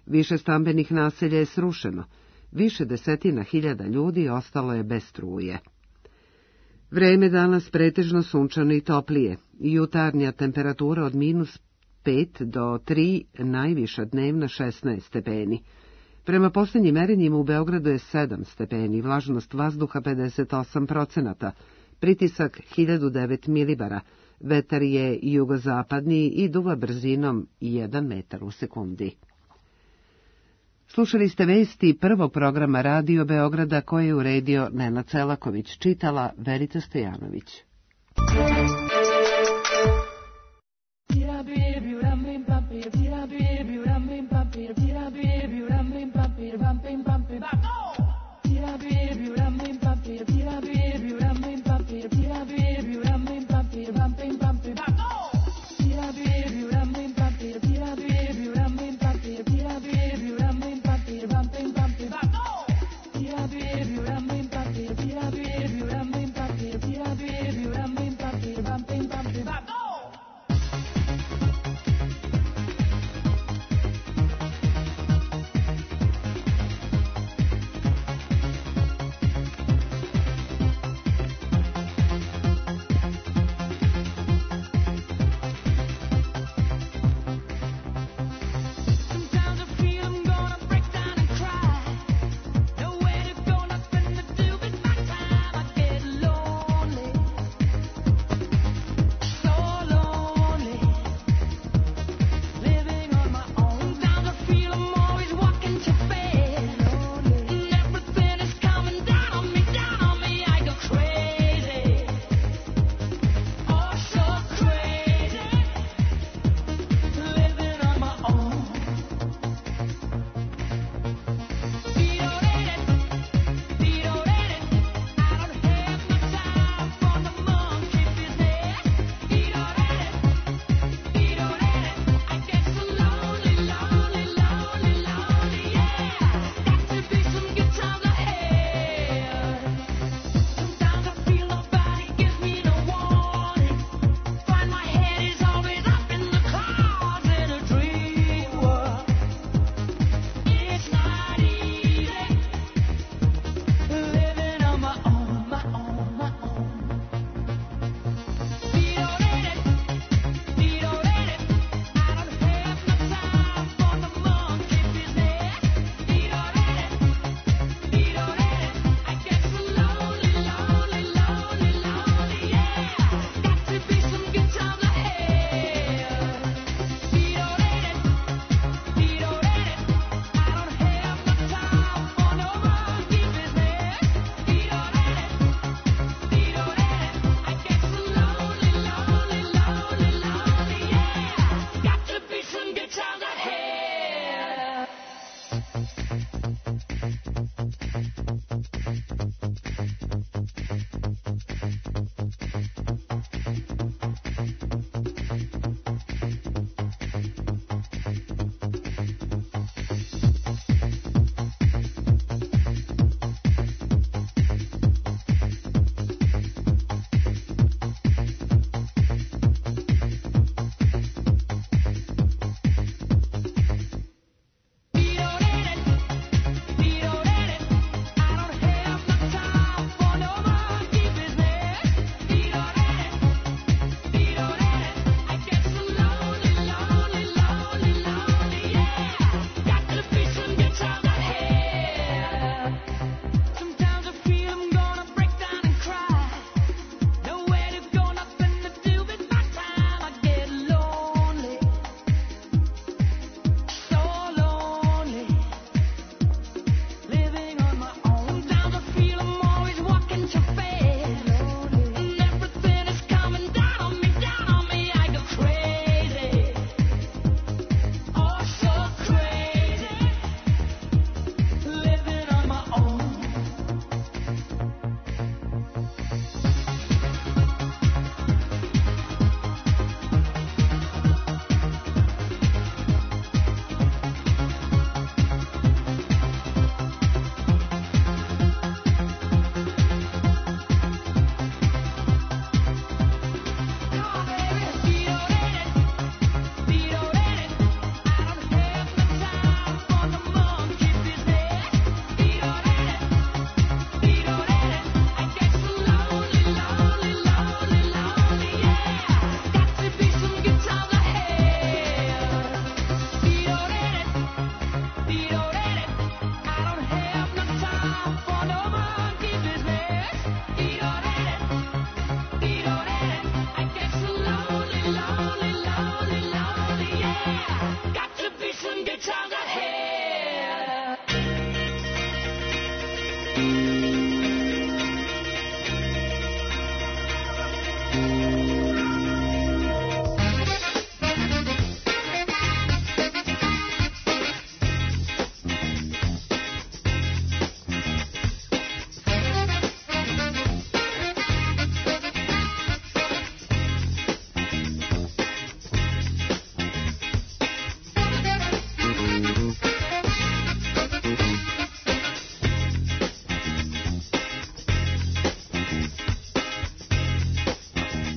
Više stambenih naselja je srušeno. Više desetina hiljada ljudi ostalo je bez struje. Vreme danas pretežno sunčano i toplije. Jutarnja temperatura od -5 do 3, najviša dnevna 16 stepeni. Prema posljednjim merenjima u Beogradu je 7 stepeni, vlažnost vazduha 58%, pritisak 1009 milibara, vetar je jugozapadni i duva brzinom 1 metar u sekundi. Slušali ste vesti prvog programa Radio Beograda koje je uredio Nenad Selaković, čitala Verica Stojanović.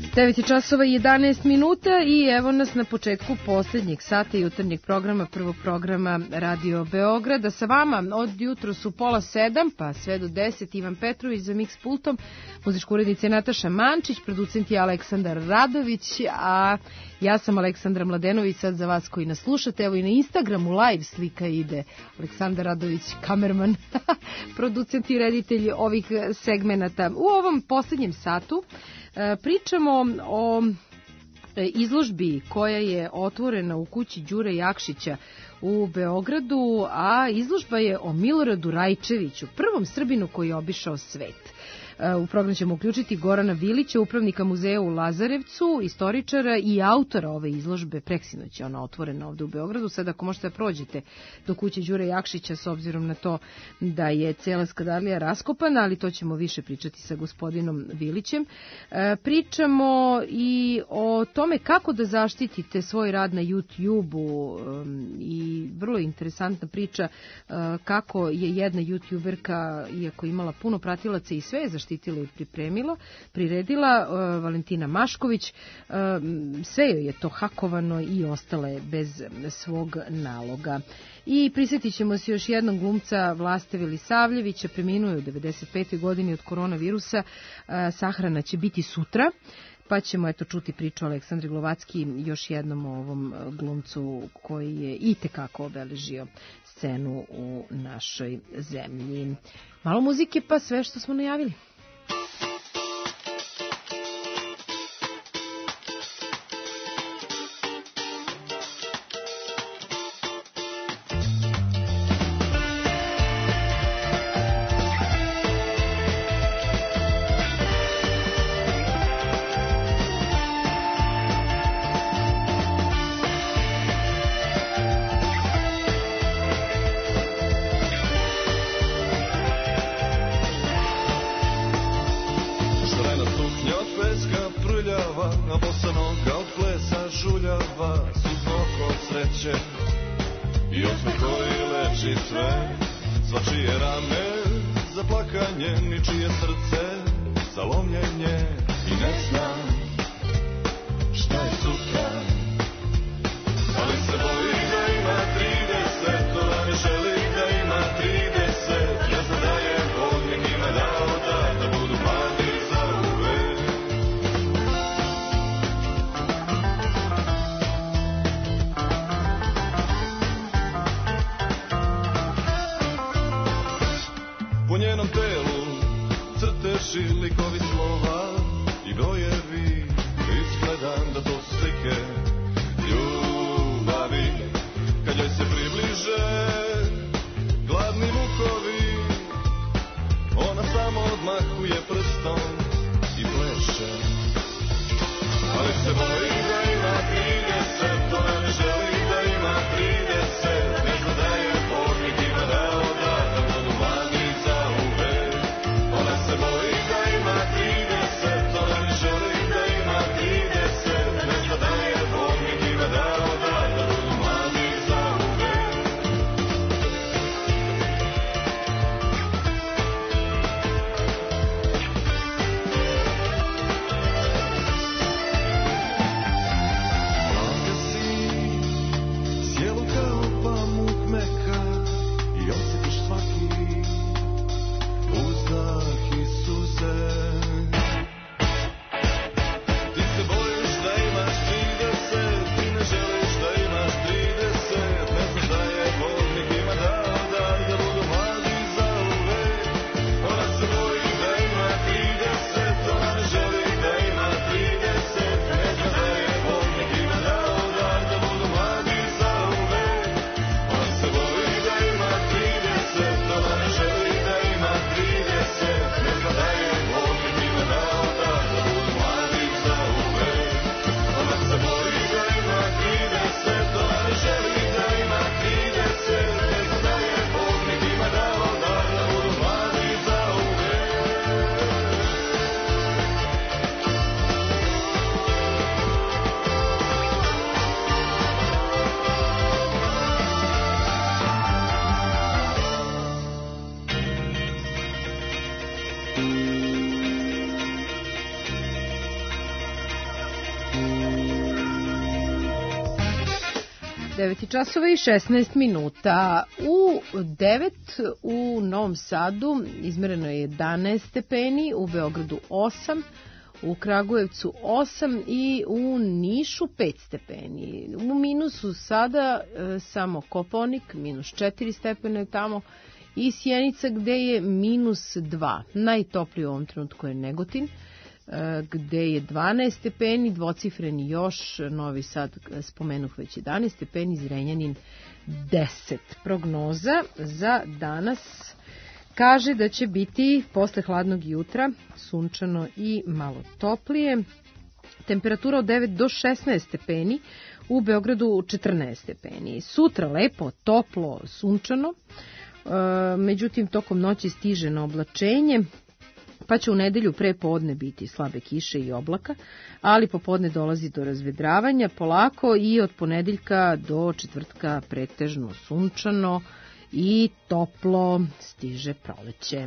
9 časova i 11 minuta i evo nas na početku posljednjeg sata jutarnjeg programa, prvog programa Radio Beograda. Sa vama od jutro su 6:30 pa sve do 10 Ivan Petrović za mix pultom, muzička urednica je Nataša Mančić, producent je Aleksandar Radović, a ja sam Aleksandra Mladenović, sad za vas koji nas slušate, evo i na Instagramu live slika ide Aleksandar Radović, kamerman, producent i reditelj ovih segmenata. U ovom posljednjem satu pričamo o izložbi koja je otvorena u kući Đure Jakšića u Beogradu, a izložba je o Miloradu Rajčeviću, prvom Srbinu koji je obišao svet. U program ćemo uključiti Gorana Vilića, upravnika muzeja u Lazarevcu, istoričara i autora ove izložbe. Preksinoć je ona otvorena ovde u Beogradu. Sad ako možete da prođete do kuće Đure Jakšića, s obzirom na to da je cela Skadarlija raskopana, ali to ćemo više pričati sa gospodinom Vilićem. Pričamo i o tome kako da zaštitite svoj rad na YouTube-u i vrlo interesantna priča kako je jedna YouTuberka, iako imala puno pratilaca i sve je zaštitila i priredila, Valentina Mašković, sve joj je to hakovano i ostala je bez svog naloga. I prisjetit ćemo se još jednog glumca Vlaste Velisavljevića, preminuo je u 95. godini od koronavirusa, sahrana će biti sutra. Pa ćemo čuti priču Aleksandri Glovacki, još jednom o ovom glumcu koji je itekako obeležio scenu u našoj zemlji. Malo muzike pa sve što smo najavili. Po njenom telu crteži likovi slova, 9 časova i 16 minuta. U 9 u Novom Sadu izmereno je 11 stepeni, u Beogradu 8, u Kragujevcu 8 i u Nišu 5 stepeni. U minusu sada samo Kopaonik, minus 4 stepena je tamo, i Sjenica gde je minus 2. Najtopliji u ovom trenutku je Negotin, gde je 12 stepeni, dvocifreni još, Novi Sad spomenuh već 11 stepeni, Zrenjanin 10. Prognoza za danas kaže da će biti posle hladnog jutra sunčano i malo toplije. Temperatura od 9 do 16 stepeni, u Beogradu 14 stepeni. Sutra lepo, toplo, sunčano, međutim tokom noći stiže na oblačenje, pa će u nedelju pre podne biti slabe kiše i oblaka, ali popodne dolazi do razvedravanja polako i od ponedeljka do četvrtka pretežno sunčano i toplo, stiže proleće.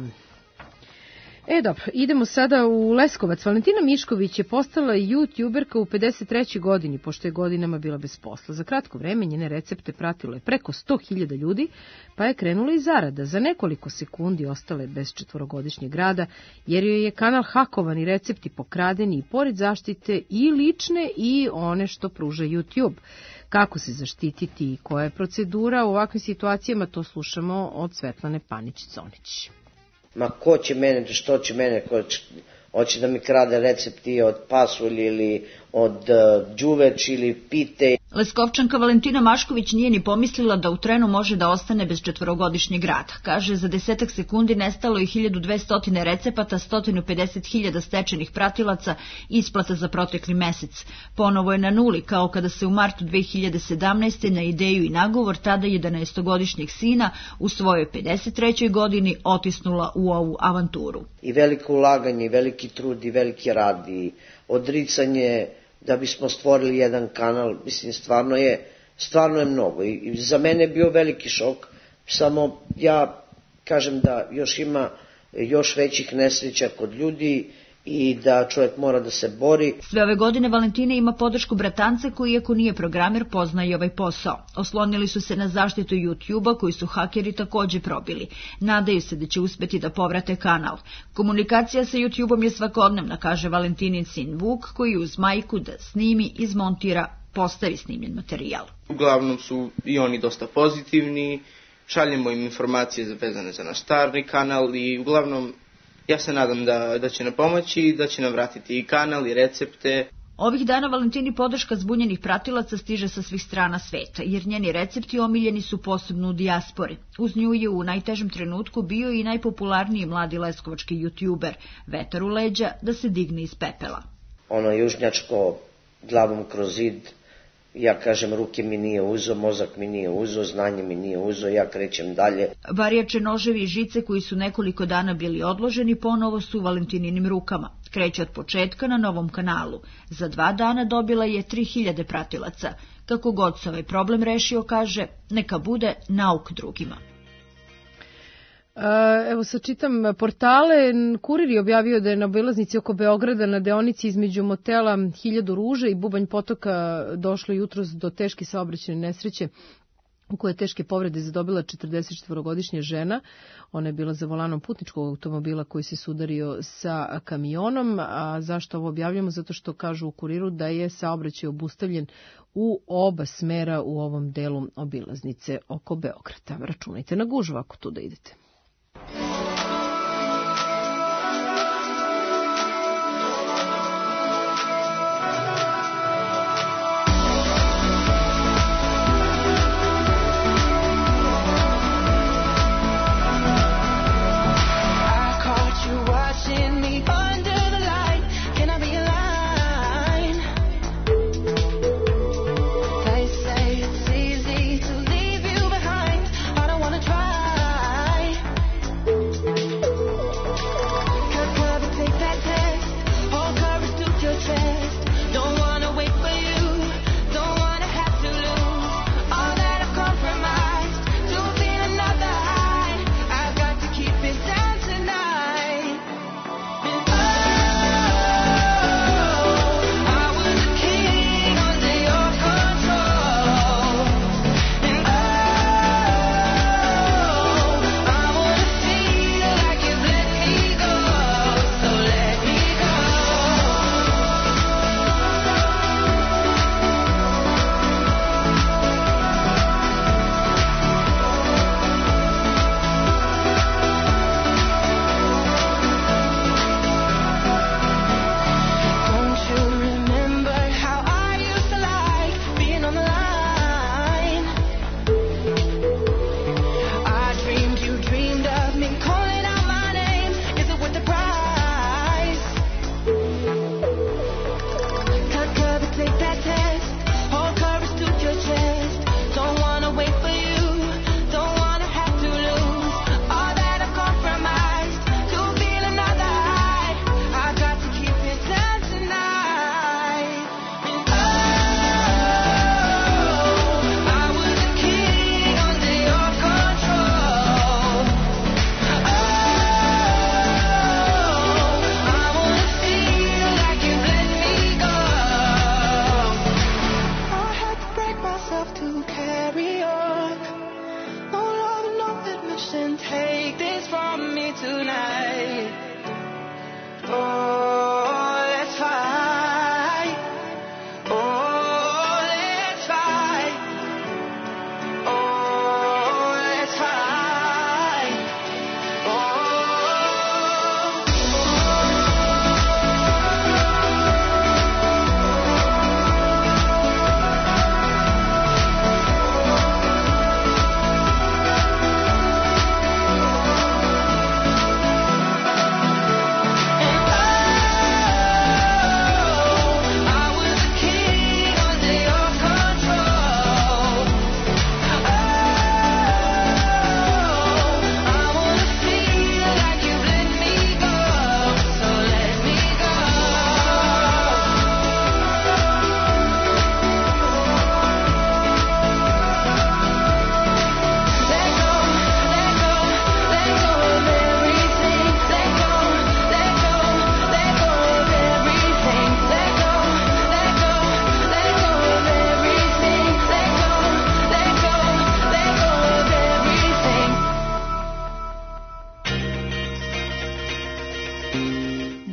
Dobro, idemo sada u Leskovac. Valentina Mišković je postala youtuberka u 53. godini, pošto je godinama bila bez posla. Za kratko vreme njene recepte pratilo je preko 100.000 ljudi, pa je krenula i zarada. Za nekoliko sekundi ostale bez četvorogodišnjeg rada, jer joj je kanal hakovan i recepti pokradeni i pored zaštite i lične i one što pruža YouTube. Kako se zaštititi i koja je procedura u ovakvim situacijama, to slušamo od Svetlane Panić-Conić. Ma ko će mene, što će mene, hoće da mi krade recepti od pasulj ili od đuveč ili pite. Leskovčanka Valentina Mašković nije ni pomislila da u trenu može da ostane bez četvorogodišnjeg rada. Kaže, za 10 sekundi nestalo je 1200 recepata, 150.000 stečenih pratilaca i isplata za protekli mesec. Ponovo je na nuli, kao kada se u martu 2017. na ideju i nagovor tada 11-godišnjeg sina u svojoj 53. godini otisnula u ovu avanturu. I veliko ulaganje, i veliki trud, i veliki rad, i odricanje da bismo stvorili jedan kanal, mislim, stvarno je mnogo. I za mene je bio veliki šok, samo ja kažem da još ima još većih nesreća kod ljudi i da čovjek mora da se bori. Sve ove godine Valentina ima podršku bratance koji, iako nije programer, pozna i ovaj posao. Oslonili su se na zaštitu YouTube-a koji su hakeri takođe probili. Nadaju se da će uspeti da povrate kanal. Komunikacija sa YouTube-om je svakodnevna, kaže Valentinin sin Vuk, koji uz majku da snimi, izmontira, postavi snimljen materijal. Uglavnom su i oni dosta pozitivni, šaljemo im informacije vezane za naš stari kanal i uglavnom ja se nadam da će nam pomoći i da će nam vratiti i kanal i recepte. Ovih dana Valentini podrška zbunjenih pratilaca stiže sa svih strana sveta, jer njeni recepti omiljeni su posebno u dijaspori. Uz nju je u najtežem trenutku bio i najpopularniji mladi leskovački youtuber, Vetar u leđa, da se digne iz pepela. Ono južnjačko glavom kroz zid, ja kažem ruke mi nije uzo, mozak mi nije uzo, znanje mi nije uzo, ja krećem dalje. Varjače, noževi i žice koji su nekoliko dana bili odloženi ponovo su u Valentininim rukama. Kreće od početka na novom kanalu. Za 2 dana dobila je 3000 pratilaca. Kako god se ovaj problem rešio, kaže, neka bude nauk drugima. Evo sad čitam portale. Kurir je objavio da je na obilaznici oko Beograda na deonici između motela 1000 ruže i Bubanj potoka došlo jutros do teške saobraćajne nesreće u kojoj je teške povrede zadobila 44-godišnja žena. Ona je bila za volanom putničkog automobila koji se sudario sa kamionom. A zašto ovo objavljamo? Zato što kažu u Kuriru da je saobraćaj obustavljen u oba smera u ovom delu obilaznice oko Beograda. Računajte na gužvu ako tu da idete. They say it's easy to leave you behind. I don't wanna try.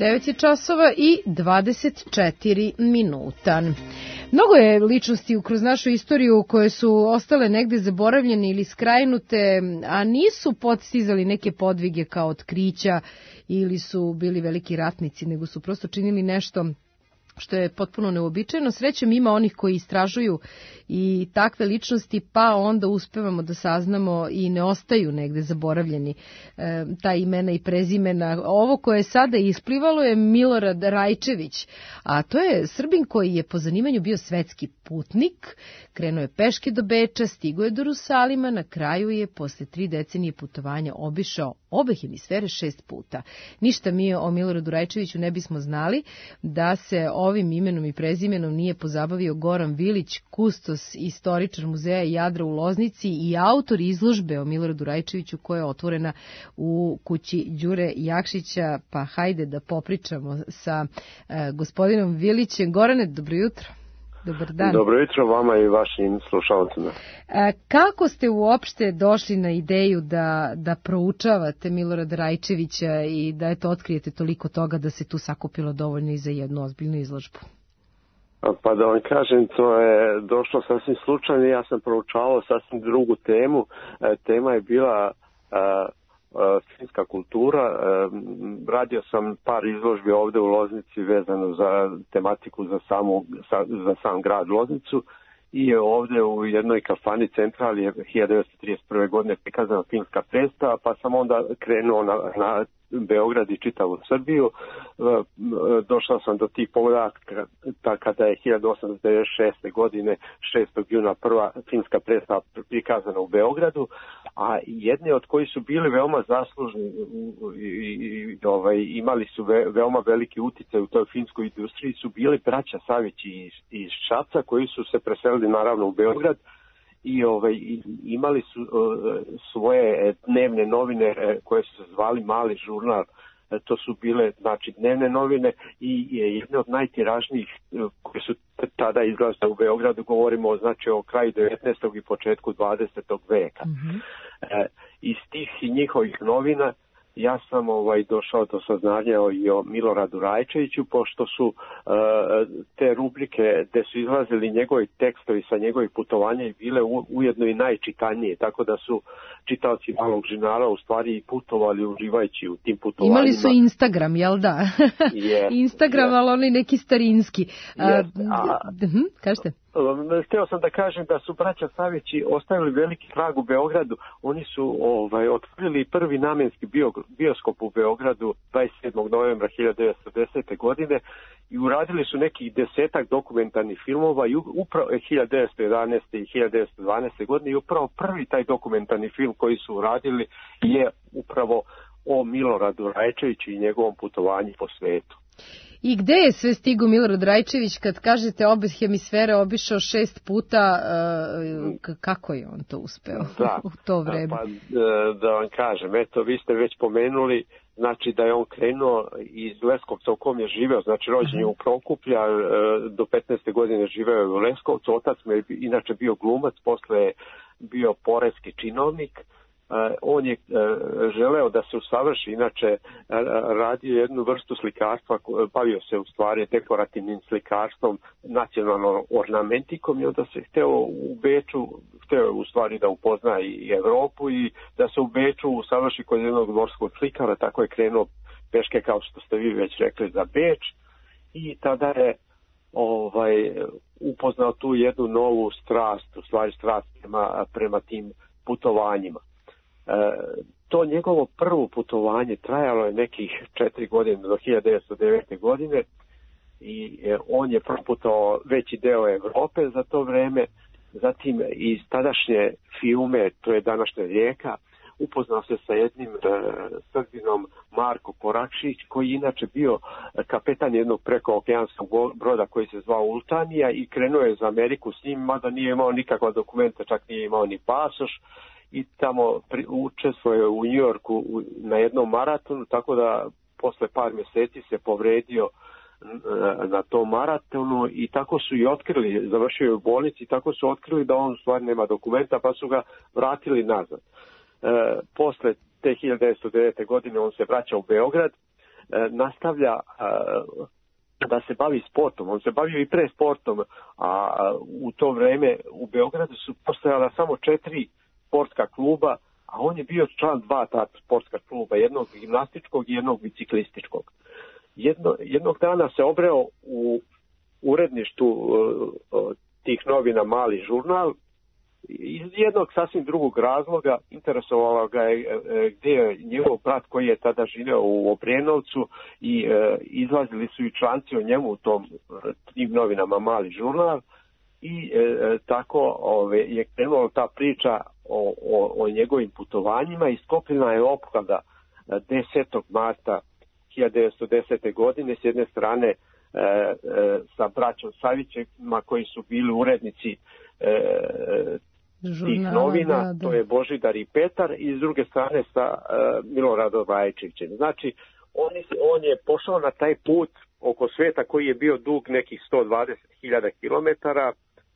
9 je časova i 24 minuta. Mnogo je ličnosti kroz našu istoriju koje su ostale negde zaboravljene ili skrajnute, a nisu podstizali neke podvige kao otkrića ili su bili veliki ratnici, nego su prosto činili nešto što je potpuno neuobičajeno. Srećem ima onih koji istražuju i takve ličnosti, pa onda uspevamo da saznamo i ne ostaju negde zaboravljeni ta imena i prezimena. Ovo koje je sada isplivalo je Milorad Rajčević, a to je Srbin koji je po zanimanju bio svetski putnik, krenuo je peške do Beča, stigao je do Rusalima, na kraju je posle 3 decenije putovanja obišao obe hemisfere 6 puta. Ništa mi o Miloradu Rajčeviću ne bismo znali da se ovim imenom i prezimenom nije pozabavio Goran Vilić, kustos, istoričar muzeja Jadra u Loznici i autor izložbe o Miloradu Rajčeviću koja je otvorena u kući Đure Jakšića. Pa hajde da popričamo sa gospodinom Vilićem. Gorane, dobro jutro. Dobar dan. Dobro jutro vama i vašim slušalcima. Kako ste uopšte došli na ideju da proučavate Milorada Rajčevića i da otkrijete toliko toga da se tu sakupilo dovoljno i za jednu ozbiljnu izložbu? Pa da vam kažem, to je došlo sasvim slučajno. Ja sam proučavao sasvim drugu temu. Tema je bila finska kultura. Radio sam par izložbi ovde u Loznici vezano za tematiku za sam grad Loznicu i je ovde u jednoj kafani Centrali je 1931. godine prikazana finska predstava, pa sam onda krenuo na Beograd i čitavu Srbiju. Došao sam do tih podataka kada je 1896. godine 6. juna prva finska predstava prikazana u Beogradu, a jedni od koji su bili veoma zaslužni i imali su veoma veliki uticaj u toj finskoj industriji su bili braća Savići iz Šapca koji su se preselili naravno u Beograd i imali su svoje dnevne novine koje su se zvali Mali žurnal. To su bile znači dnevne novine i jedne od najtiražnijih koje su tada izlazile u Beogradu, govorimo znači o kraju 19. i početku 20. veka. Iz tih njihovih novina ja sam došao do saznanja i o Miloradu Rajčeviću, pošto su te rubrike gde su izlazili njegovi tekstovi sa njegovih putovanja i bile ujedno i najčitanije, tako da su čitaoci Malog žurnala u stvari i putovali uživajući u tim putovanjima. Imali su Instagram, jel da? Instagram, ali onaj neki starinski. Kažete? Hteo sam da kažem da su braća Savići ostavili veliki trag u Beogradu. Oni su otvorili prvi namenski bioskop u Beogradu 27. novembra 1910. godine i uradili su nekih 10 dokumentarnih filmova i upravo 1911. i 1912. godine i upravo prvi taj dokumentarni film koji su uradili je upravo o Miloradu Rajčeviću i njegovom putovanju po svetu. I gde je sve stigao Milorad Rajčević kad kažete obe hemisfere obišao 6 puta, kako je on to uspeo u to vreme? Pa da vam kažem, eto vi ste već pomenuli, znači da je on krenuo iz Leskovca u kom je živeo, znači rođen je u Prokuplja, do 15. godine živeo je u Leskovcu, otac mu je inače bio glumac, posle je bio poreski činovnik. On je želeo da se usavrši, inače radio jednu vrstu slikarstva, bavio se u stvari dekorativnim slikarstvom, nacionalnom ornamentikom i onda se hteo u Beču, hteo u stvari da upozna i Evropu i da se u Beču usavrši kod jednog dvorskog slikara, tako je krenuo peške kao što ste vi već rekli za Beč i tada je upoznao tu jednu novu strast, u stvari strast prema tim putovanjima. To njegovo prvo putovanje trajalo je nekih 4 godine do 1909. godine i on je proputovao veći deo Evrope za to vreme, zatim iz tadašnje Fiume, to je današnja Rijeka, upoznao se sa jednim Srbinom Marko Korakšić, koji inače bio kapetan jednog prekookeanskog broda koji se zvao Ultanija i krenuo je za Ameriku s njim, mada nije imao nikakva dokumenta, čak nije imao ni pasoš i tamo učestvuje u Njujorku na jednom maratonu, tako da posle par mjeseci se povredio na tom maratonu i tako su i otkrili, završio je u bolnici, tako su otkrili da on u stvari nema dokumenta pa su ga vratili nazad. Posle te 1909. godine on se vraća u Beograd, nastavlja da se bavi sportom. On se bavio i pre sportom, a u to vreme u Beogradu su postojala samo 4 sportska kluba, a on je bio član 2 ta sportska kluba, jednog gimnastičkog i jednog biciklističkog. Jednog dana se obreo u uredništvu tih novina Mali žurnal. Iz jednog sasvim drugog razloga interesovalo ga je gdje je njegov brat koji je tada živio u Obrenovcu i izlazili su i članci o njemu u tim novinama Mali žurnal i tako je krenula ta priča o njegovim putovanjima i sklopljena je opklada 10. marta 1910. godine s jedne strane sa braćom Savićima koji su bili urednici tih novina, to je Božidar i Petar, i s druge strane sa Miloradom Rajčevićem. Znači, on je pošao na taj put oko sveta koji je bio dug nekih 120.000 kilometara,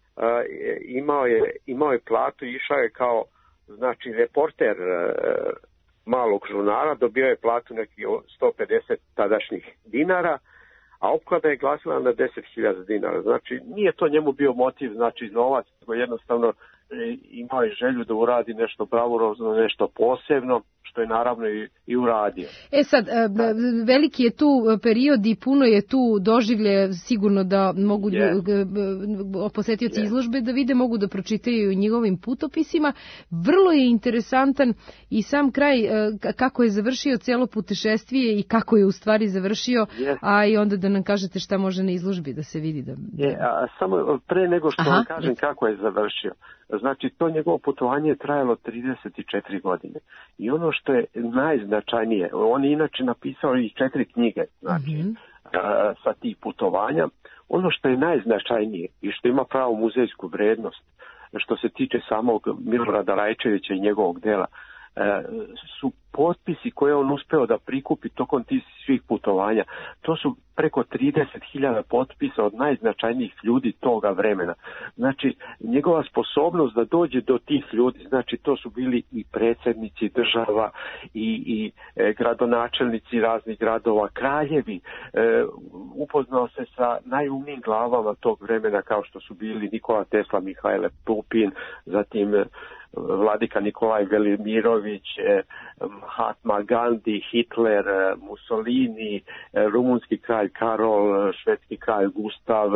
imao je platu i išao je kao znači reporter malog žurnala, dobio je platu nekih 150 tadašnjih dinara, a opklada je glasila na 10.000 dinara. Znači, nije to njemu bio motiv, znači novac, nego jednostavno imao je želju da uradi nešto bravurozno, nešto posebno, što je naravno i uradio. Sad, veliki je tu period i puno je tu doživlje, sigurno da mogu posetioci izložbe da vide, mogu da pročitaju u njegovim putopisima. Vrlo je interesantan i sam kraj kako je završio celo putešestvije i kako je u stvari završio, a i onda da nam kažete šta može na izložbi da se vidi. Samo pre nego što vam kažem kako je završio. Znači, to njegovo putovanje je trajalo 34 godine. I ono što je najznačajnije, on je inače napisao i 4 knjige, znači, sa tih putovanja. Ono što je najznačajnije i što ima pravu muzejsku vrednost, što se tiče samog Milorada Rajčevića i njegovog dela, su potpisi koje on uspeo da prikupi tokom tih svih putovanja. To su preko 30.000 potpisa od najznačajnijih ljudi toga vremena. Znači, njegova sposobnost da dođe do tih ljudi, znači to su bili i predsjednici država i gradonačelnici raznih gradova, kraljevi, upoznao se sa najumnijim glavama tog vremena kao što su bili Nikola Tesla, Mihajlo Pupin, zatim vladika Nikolaj Velimirović, Mahatma Gandhi, Hitler, Mussolini, rumunski kralj Karol, švedski kralj Gustav,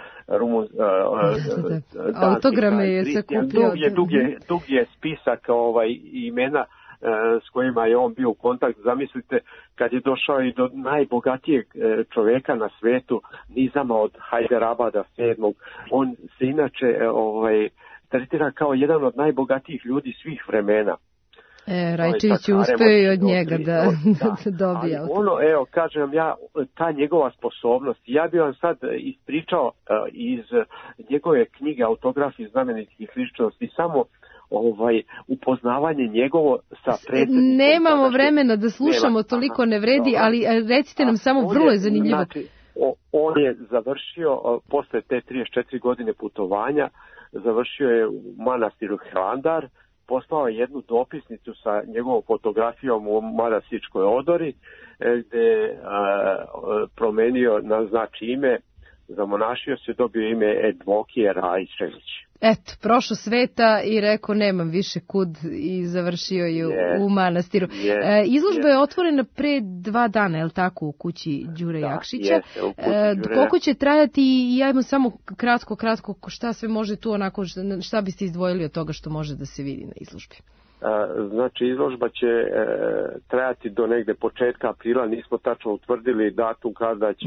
autograme je sakupljao. Dug je spisak imena s kojima je on bio u kontaktu. Zamislite, kad je došao i do najbogatijeg čovjeka na svetu, Nizama od Hajderabada VII. On se inače tretira kao jedan od najbogatijih ljudi svih vremena. Rajčević je uspeo i od njega da dobije. Evo, kažem ja, ta njegova sposobnost, ja bih vam sad ispričao iz njegove knjige Autografi znamenitih ličnosti, samo upoznavanje njegovo sa predsjednikom. Nemamo vremena da slušamo, toliko ne vredi, ali recite nam samo, vrlo je zanimljivo. Znači, on je završio, posle te 34 godine putovanja, završio je u manastiru Hilandar, poslao je jednu dopisnicu sa njegovom fotografijom u manastirskoj odori, gde je promenio na znači ime, zamonašio se, dobio ime Edvokije Rajčević. Eto, prošao sveta i rekao nemam više kud i završio je u manastiru. Izložba je otvorena pre 2 dana, je li tako, u kući Đure Jakšića? Koliko će trajati i ajmo samo kratko, šta sve može tu onako, šta biste izdvojili od toga što može da se vidi na izložbi? Znači, izložba će trajati do negde početka aprila, nismo tačno utvrdili datum kada će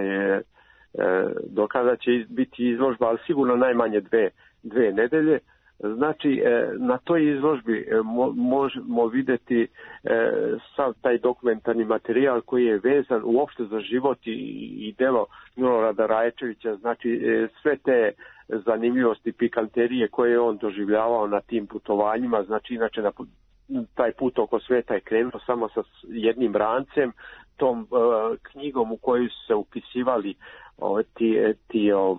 do kada će biti izložba, ali sigurno najmanje 2 nedelje. Znači, na toj izložbi možemo vidjeti sav taj dokumentarni materijal koji je vezan uopšte za život i delo Milorada Rajčevića, znači sve te zanimljivosti, pikanterije koje je on doživljavao na tim putovanjima. Znači, inače taj put oko sveta je krenuo samo sa jednim rancem, tom knjigom u koju su se upisivali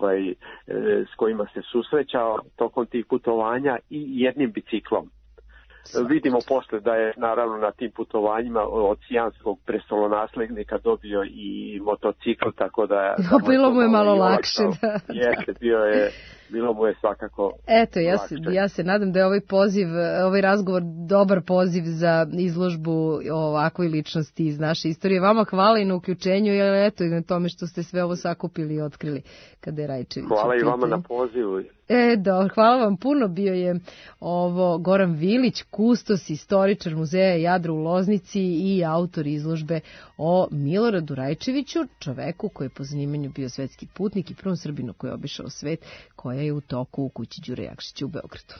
s kojima se susrećao tokom tih putovanja i jednim biciklom. Vidimo posle da je naravno na tim putovanjima od sijanskog prestolonaslednika dobio i motocikl, tako da... Bilo mu je malo lakše, da. Jeste, bilo mu je svakako... Eto, ja se nadam da je ovaj razgovor dobar poziv za izložbu o ovakvoj ličnosti iz naše istorije. Vama hvala i na uključenju, jer eto i na tome što ste sve ovo sakupili i otkrili kada je Rajčević. Hvala i vama na pozivu. Hvala vam puno. Bio je ovo Goran Vilić, kustos, istoričar muzeja Jadro u Loznici i autor izložbe o Miloradu Rajčeviću, čoveku koji je po zanimanju bio svetski putnik i prvom Srbinu koji je obišao svet, koja je u toku u kući Đure Jakšića u Beogradu.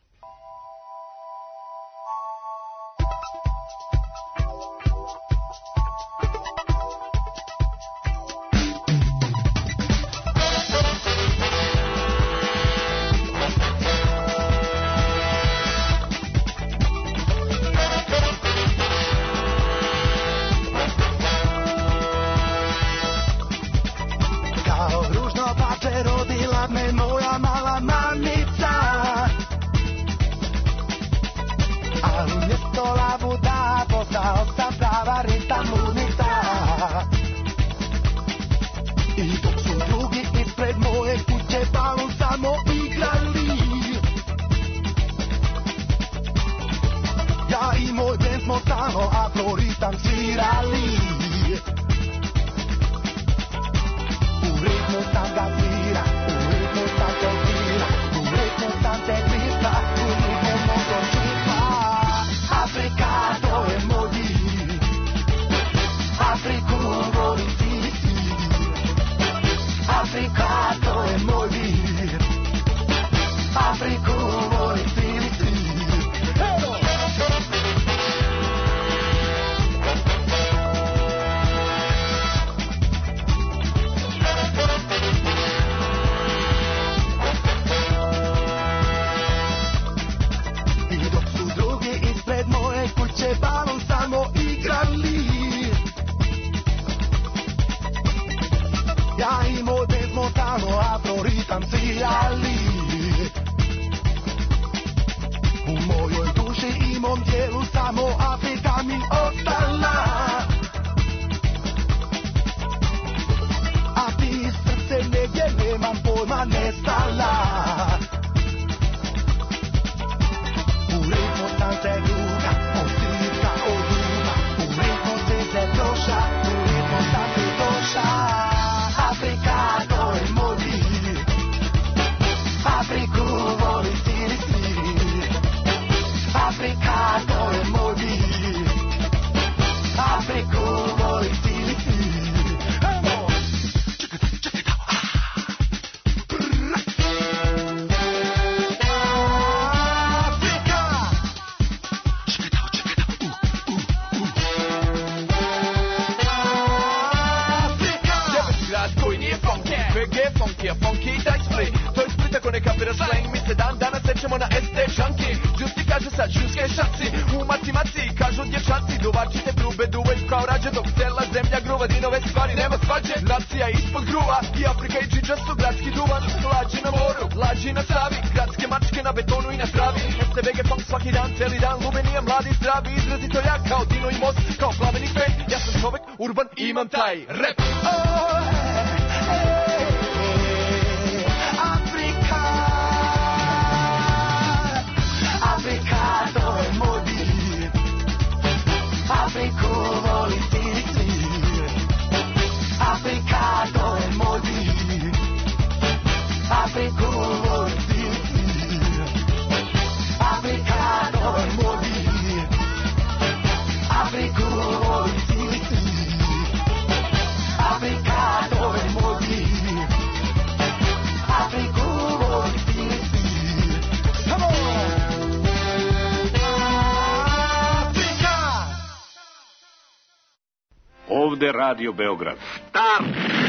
Ovde Radio Beograd. Stop!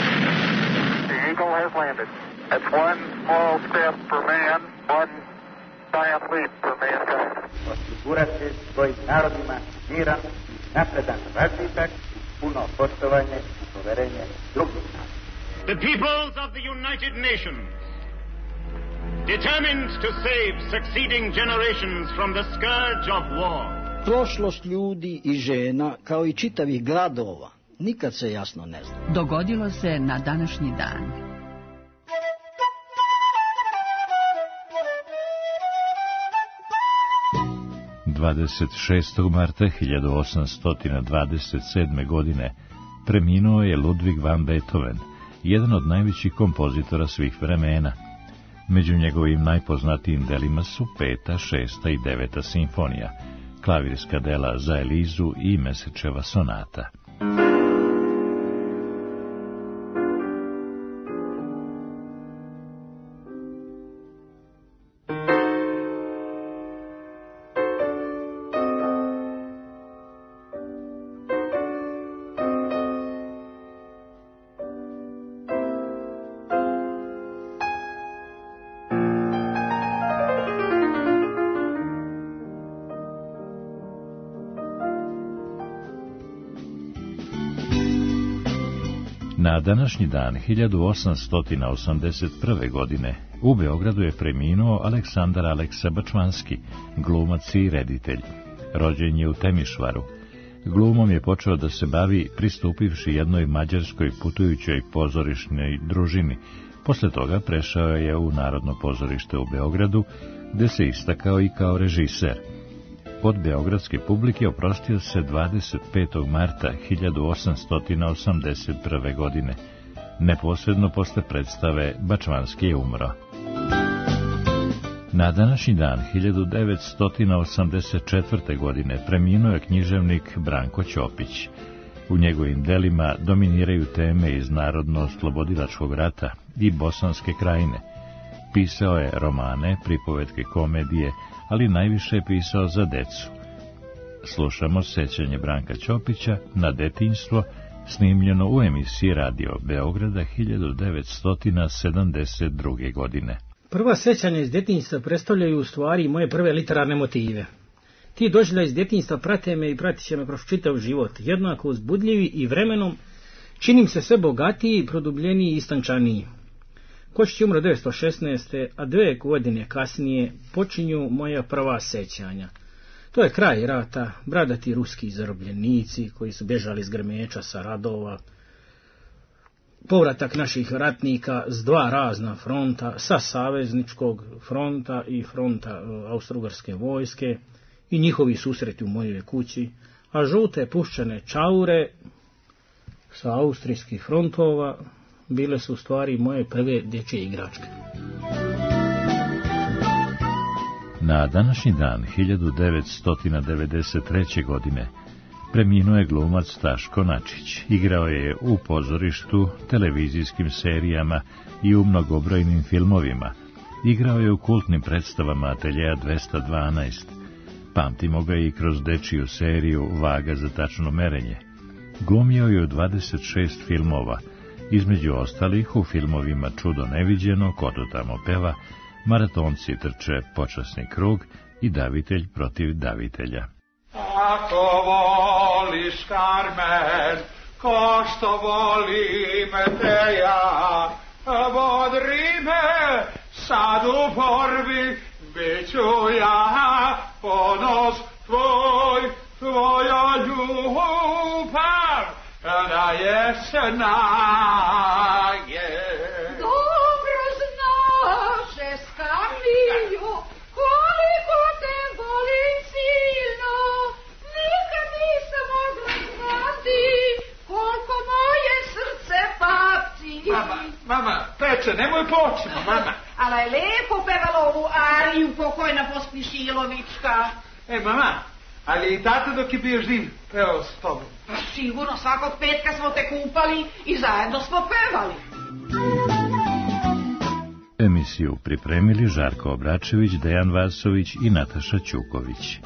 The Eagle has landed. That's one small step for man, one giant leap for mankind. Osigurati svojim narodima miran i napredan razvitak, puno poštovanje i poverenje drugih naroda. The peoples of the United Nations determined to save succeeding generations from the scourge of war. Prošlost ljudi i žena, kao i čitavih gradova, nikad se jasno ne zna. Dogodilo se na današnji dan. Marta 1827. godine preminuo je Ludwig van Beethoven, jedan od najvećih kompozitora svih vremena. Među njegovim najpoznatijim delima su 5., 6. i 9. simfonija, klavirska dela za Elizu i Mesečeva sonata. Na današnji dan 1881. godine u Beogradu je preminuo Aleksandar Aleksa Bačvanski, glumac i reditelj. Rođen je u Temišvaru. Glumom je počeo da se bavi pristupivši jednoj mađarskoj putujućoj pozorišnoj družini. Posle toga prešao je u Narodno pozorište u Beogradu, gde se istakao i kao režiser. Od beogradske publike oprostio se 25. marta 1881. godine. Neposredno posle predstave Bačvanski je umro. Na današnji dan 1984. godine preminuo je književnik Branko Ćopić. U njegovim delima dominiraju teme iz Narodno-oslobodilačkog rata i Bosanske krajine. Pisao je romane, pripovetke, komedije, ali najviše je pisao za decu. Slušamo sećanje Branka Ćopića na detinjstvo, snimljeno u emisiji Radio Beograda 1972. godine. Prva sećanja iz detinjstva predstavljaju u stvari moje prve literarne motive. Ti doživljaji iz detinjstva prate me i pratit će me kroz čitav život, jednako uzbudljivi i vremenom činim se sve bogatiji, produbljeniji i istančaniji. Kočić je umro 1916. a 2 godine kasnije počinju moja prva sećanja. To je kraj rata, bradati ruski zarobljenici koji su bježali iz Grmeča sa radova, povratak naših ratnika s 2 razna fronta, sa savezničkog fronta i fronta Austro-Ugarske vojske i njihovi susreti u mojoj kući, a žute puščane čaure sa austrijskih frontova bile su u stvari moje prve dječje igračke. Na današnji dan 1993. godine preminuo je glumac Taško Načić. Igrao je u pozorištu, televizijskim serijama i u mnogobrojnim filmovima. Igrao je u kultnim predstavama Ateljeja 212. Pamtimo ga i kroz dečiju seriju Vaga za tačno merenje. Glumio je u 26 filmova, između ostalih u filmovima Čudo neviđeno, Ko to tamo peva, Maratonci trče počasni krug i Davitelj protiv davitelja. Ako voliš, Karmen, ko što volim te ja, bodri me, sad u borbi bit ću ja, ponos tvoj, tvoja ljubav, da je snage. Dobro znaš, Eskamiljo, koliko te volim silno, nikad nisam mogla znati koliko moje srce pati. Mama, Peče, nemoj počimo, mama. Ali je lepo pevalo ovu ariju pokojna Pospišilovićka. Mama, ali i tata dok je bio živ, pevao s tobom. Sigurno, svakog petka smo te kupali i zajedno smo pevali. Emisiju pripremili Žarko Obračević, Dejan Vasović i Nataša Ćuković.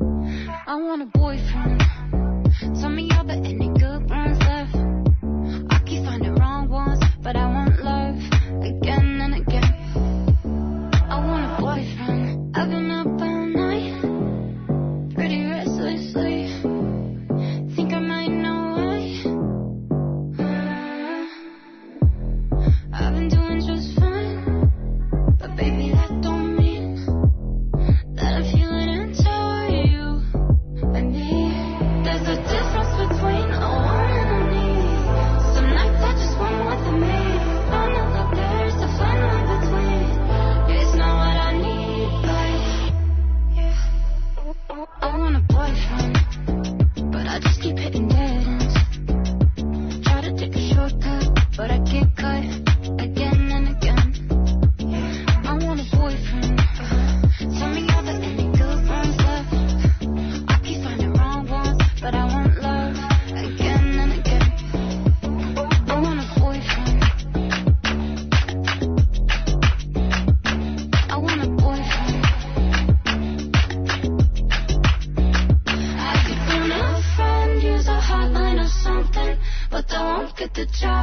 I want a boyfriend. Tell me all the any good ones left.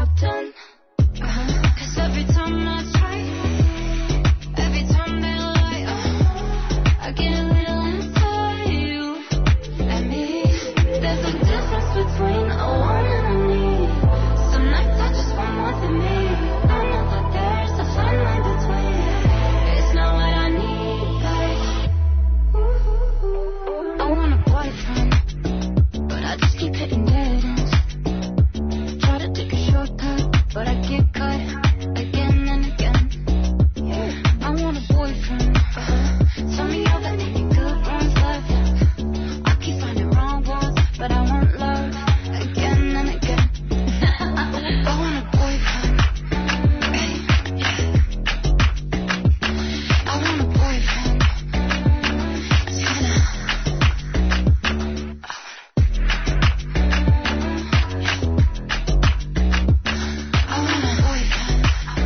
done. 'Cause every time I try, every time they lie, I get a little inside you and me. There's a difference between a one and a me. Some nights I just want more than me. I know that there's a fine line between. It's not what I need, like, I want a boyfriend, but I just keep hitting dead ends. Try to take a shortcut, but I get cut again and again. I want a boyfriend. Tell me all the any good ones left. I keep finding wrong ones, but I want love again and again. I want a boyfriend. Hey, yeah. I want a boyfriend. It's gonna. I want a boyfriend.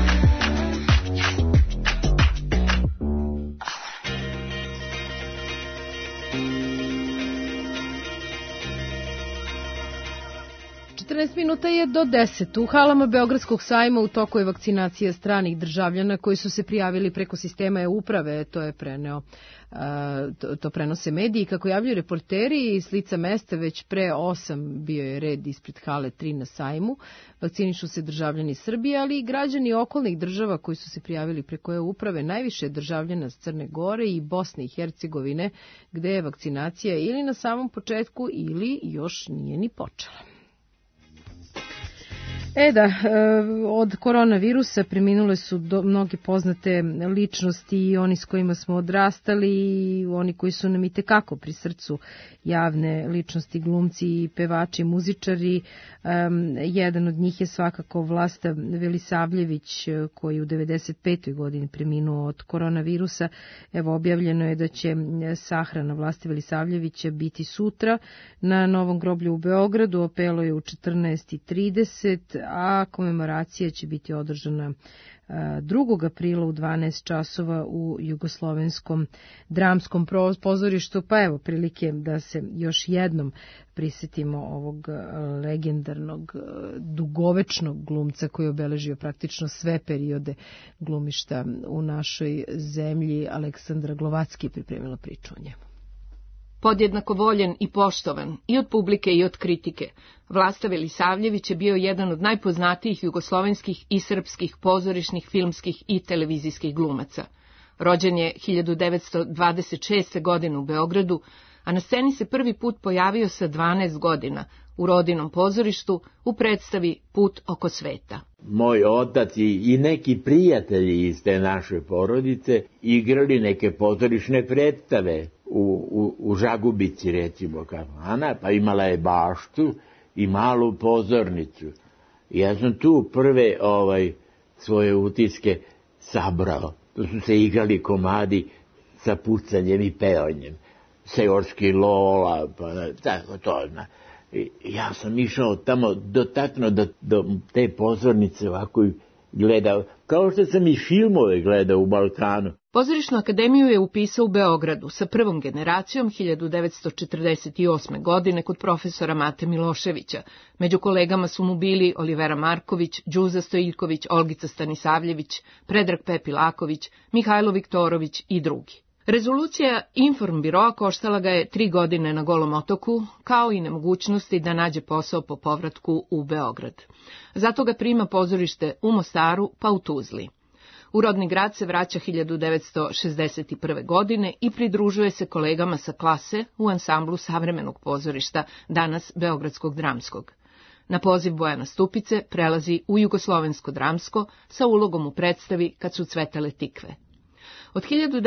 14 minuta je do 10. U halama Beogradskog sajma u toku je vakcinacija stranih državljana koji su se prijavili preko sistema e-uprave, to prenose mediji. Kako javljaju reporteri s lica mesta, već pre 8 bio je red ispred hale 3 na sajmu. Vakcinišu se državljani Srbije, ali i građani okolnih država koji su se prijavili preko e-uprave, najviše državljana s Crne Gore i Bosne i Hercegovine, gde je vakcinacija ili na samom početku ili još nije ni počela. Od koronavirusa preminule su mnoge poznate ličnosti, i oni s kojima smo odrastali, i oni koji su nam itekako pri srcu, javne ličnosti, glumci, pevači, muzičari. Jedan od njih je svakako Vlasta Velisavljević, koji u 95. godini preminuo od koronavirusa. Evo, objavljeno je da će sahrana Vlasti Velisavljevića biti sutra na Novom groblju u Beogradu. Opelo je u 14:30, a komemoracija će biti održana 2. aprila u 12 časova u Jugoslovenskom dramskom pozorištu. Pa evo prilike da se još jednom prisjetimo ovog legendarnog, dugovečnog glumca koji je obeležio praktično sve periode glumišta u našoj zemlji. Aleksandra Glovacki je pripremila priču o njemu. Podjednako voljen i poštovan i od publike i od kritike, Vlasta Velisavljević je bio jedan od najpoznatijih jugoslovenskih i srpskih pozorišnih, filmskih i televizijskih glumaca. Rođen je 1926. godine u Beogradu, a na sceni se prvi put pojavio sa 12 godina u Rodinom pozorištu u predstavi Put oko sveta. Moj otac i neki prijatelji iz te naše porodice igrali neke pozorišne predstave u Žagubici, recimo, pa imala je baštu i malu pozornicu. Ja sam tu prve svoje utiske sabrao. Tu su se igrali komadi sa pucanjem i pevanjem. Seorski Lola, pa tako to zna. Ja sam išao tamo dotakno do te pozornice ovako gledao, kao što sam i filmove gledao u Balkanu. Pozorišnu akademiju je upisao u Beogradu sa prvom generacijom 1948. godine kod profesora Mate Miloševića. Među kolegama su mu bili Olivera Marković, Đuza Stojiljković, Olgica Stanisavljević, Predrag Pepilaković, Mihajlo Viktorović i drugi. Rezolucija Informbiroa koštala ga je 3 godine na Golom otoku, kao i nemogućnosti da nađe posao po povratku u Beograd. Zato ga prima pozorište u Mostaru pa u Tuzli. U rodni grad se vraća 1961. godine i pridružuje se kolegama sa klase u ansamblu savremenog pozorišta, danas Beogradskog dramskog. Na poziv Bojana Stupice prelazi u Jugoslovensko dramsko sa ulogom u predstavi Kad su cvetale tikve. Od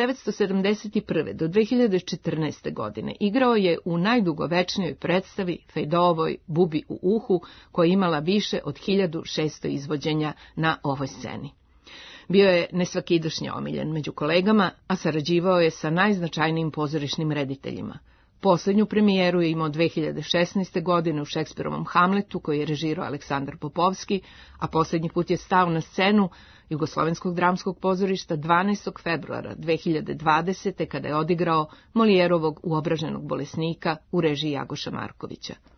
1971. do 2014. godine igrao je u najdugovečnijoj predstavi Fejdovoj Bubi u uhu, koja je imala više od 1600 izvođenja na ovoj sceni. Bio je nesvakidašnje omiljen među kolegama, a sarađivao je sa najznačajnijim pozorišnim rediteljima. Poslednju premijeru je imao 2016. godine u Šekspirovom Hamletu, koji je režirao Aleksandar Popovski, a posljednji put je stao na scenu Jugoslovenskog dramskog pozorišta 12. februara 2020. kada je odigrao Molijerovog Uobraženog bolesnika u režiji Jagoša Markovića.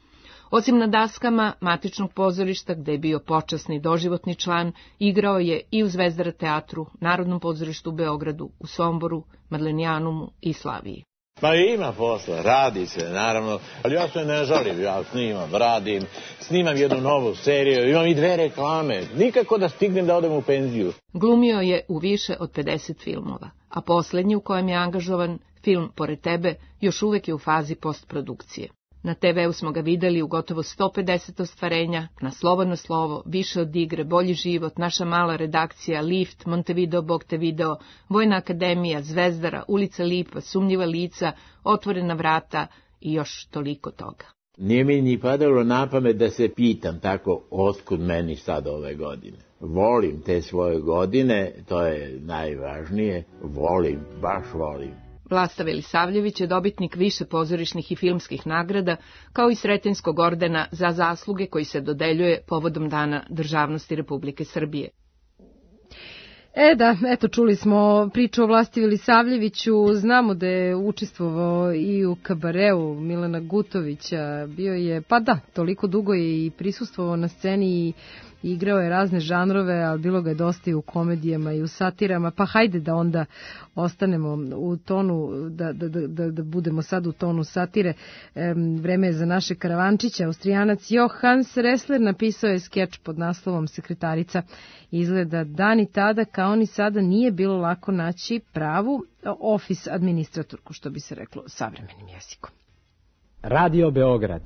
Osim na daskama matičnog pozorišta, gde je bio počasni doživotni član, igrao je i u Zvezdara teatru, Narodnom pozorištu u Beogradu, u Somboru, Madlenijanumu i Slaviji. Ma ima posla, radi se, naravno, ali ja se ne žalim, ja snimam, radim, snimam jednu novu seriju, imam i 2 reklame, nikako da stignem da odem u penziju. Glumio je u više od 50 filmova, a poslednji u kojem je angažovan, film Pored tebe, još uvek je u fazi postprodukcije. Na TV-u smo ga videli u gotovo 150 ostvarenja, na slovo na slovo, Više od igre, Bolji život, Naša mala redakcija, Lift, Montevideo, Bog te video, Vojna akademija, Zvezdara, Ulica Lipa, Sumnjiva lica, Otvorena vrata i još toliko toga. Nije mi ni padalo na pamet da se pitam tako otkud meni sad ove godine. Volim te svoje godine, to je najvažnije, volim, baš volim. Vlasta Velisavljević je dobitnik više pozorišnih i filmskih nagrada, kao i Sretenjskog ordena za zasluge koji se dodeljuje povodom Dana državnosti Republike Srbije. Da, eto, čuli smo priču o Vlasti Velisavljeviću, znamo da je učestvovao i u kabareu Milana Gutovića, bio je, pa da, toliko dugo je i prisustvovao na sceni i igrao je razne žanrove, ali bilo ga je dosta i u komedijama i u satirama, pa hajde da onda ostanemo u tonu, da budemo sad u tonu satire. Vreme je za naše karavančiće. Austrijanac Johannes Ressler napisao je skeč pod naslovom Sekretarica. Izgleda da ni tada kao ni sada nije bilo lako naći pravu office administratorku, što bi se reklo savremenim jezikom. Radio Beograd.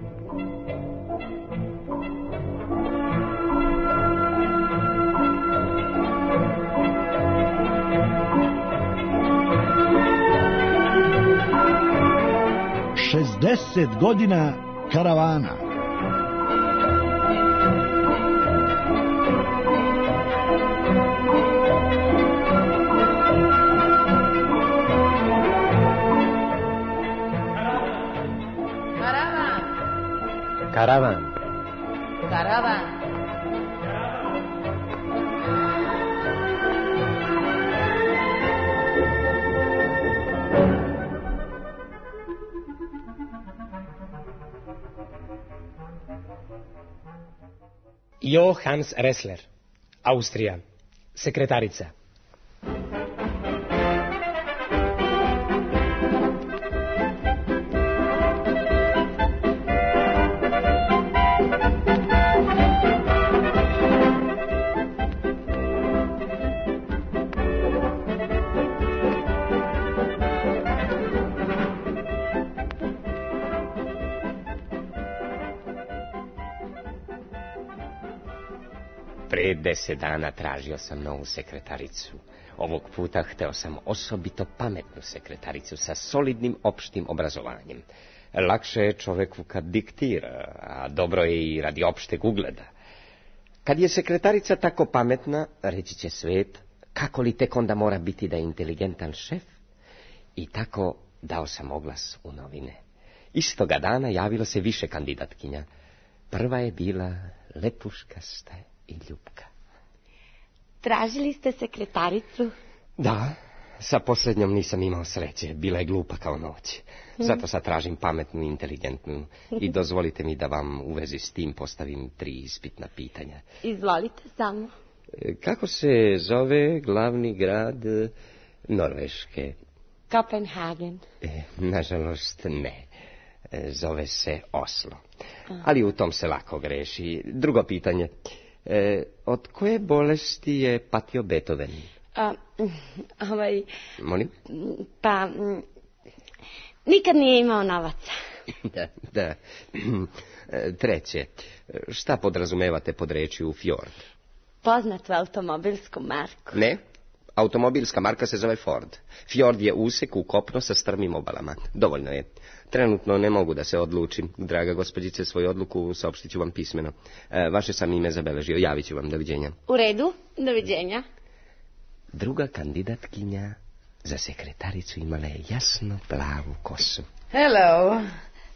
Šezdeset godina karavana. Karavan. Karavan. Johannes Ressler, Austrija, sekretarica. Pre 10 dana tražio sam novu sekretaricu. Ovog puta hteo sam osobito pametnu sekretaricu sa solidnim opštim obrazovanjem. Lakše je čoveku kad diktira, a dobro je i radi opšteg ugleda. Kad je sekretarica tako pametna, reći će svet, kako li tek onda mora biti da je inteligentan šef? I tako dao sam oglas u novine. Istoga dana javilo se više kandidatkinja. Prva je bila lepuškasta i ljubka. Tražili ste sekretaricu? Da, sa posljednjom nisam imao sreće, bila je glupa kao noć. Zato sad tražim pametnu i inteligentnu i dozvolite mi da vam u vezi s tim postavim 3 ispitna pitanja. Izvolite samo. Kako se zove glavni grad Norveške? Kopenhagen. Nažalost ne. Zove se Oslo. Ali u tom se lako greši. Drugo pitanje. Od koje bolesti je patio Beethoven? Molim? Pa, nikad nije imao novaca. Da. Treće. Šta podrazumevate pod rečju fjord? Poznatu automobilsku marku. Ne. Automobilska marka se zove Ford. Fjord je usek u kopno sa strmim obalama. Dovoljno je. Trenutno ne mogu da se odlučim. Draga gospođice, svoju odluku saopštit ću vam pismeno. Vaše sam ime zabeležio. Javit ću vam. Doviđenja. U redu. Doviđenja. Druga kandidatkinja za sekretaricu imala je jasno plavu kosu. Hello.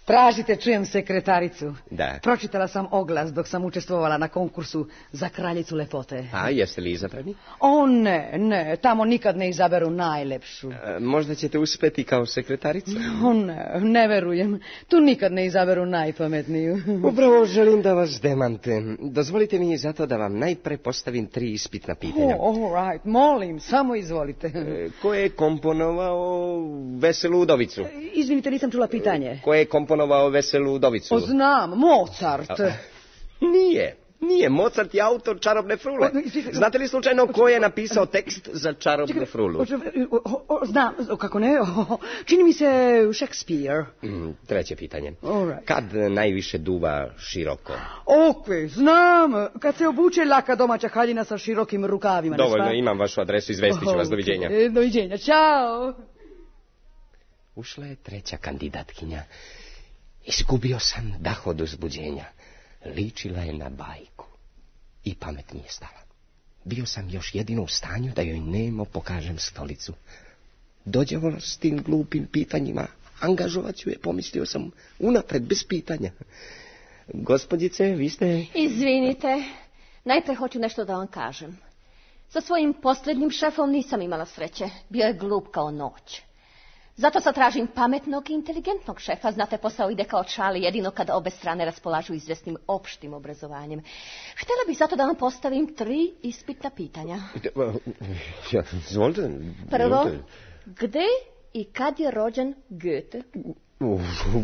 Tražite, čujem sekretaricu. Da. Pročitala sam oglas dok sam učestvovala na konkursu za kraljicu lepote. A, jeste li izabrani? O ne, tamo nikad ne izaberu najlepšu. Možda ćete uspeti kao sekretarica? O ne verujem. Tu nikad ne izaberu najpametniju. Upravo želim da vas demantujem. Dozvolite mi zato da vam najpre postavim 3 ispitna pitanja. All right, molim, samo izvolite. Ko je komponovao Veselu udovicu? Izvinite, nisam čula pitanje. Ko je komponovao Veselu udovicu? Znam, Mozart. Nije, Mozart je autor Čarobne frule. Znate li slučajno ko je napisao tekst za Čarobnu frulu? Znam, kako ne, čini mi se Shakespeare. 3. pitanje. Right. Kad najviše duva široko? Znam, kad se obuče laka domaća haljina sa širokim rukavima. Dovoljno, imam vašu adresu, izvestit ću vas, doviđenja. Doviđenja, čao. Ušla je 3. kandidatkinja. Izgubio sam dah od uzbuđenja. Ličila je na bajku. I pamet nije stala. Bio sam još jedino u stanju da joj nemo pokažem stolicu. Dođevala s tim glupim pitanjima. Angažovat ću je, pomislio sam, unapred, bez pitanja. Gospođice, vi ste... Izvinite, najpre hoću nešto da vam kažem. Sa svojim posljednjim šefom nisam imala sreće. Bio je glup kao noć. Zato sad tražim pametnog i inteligentnog šefa. Znate, posao ide kao čali jedino kad obe strane raspolažu izvesnim opštim obrazovanjem. Htjela bih zato da vam postavim 3 ispitna pitanja. Izvolite. Prvo, gde i kad je rođen Goethe? U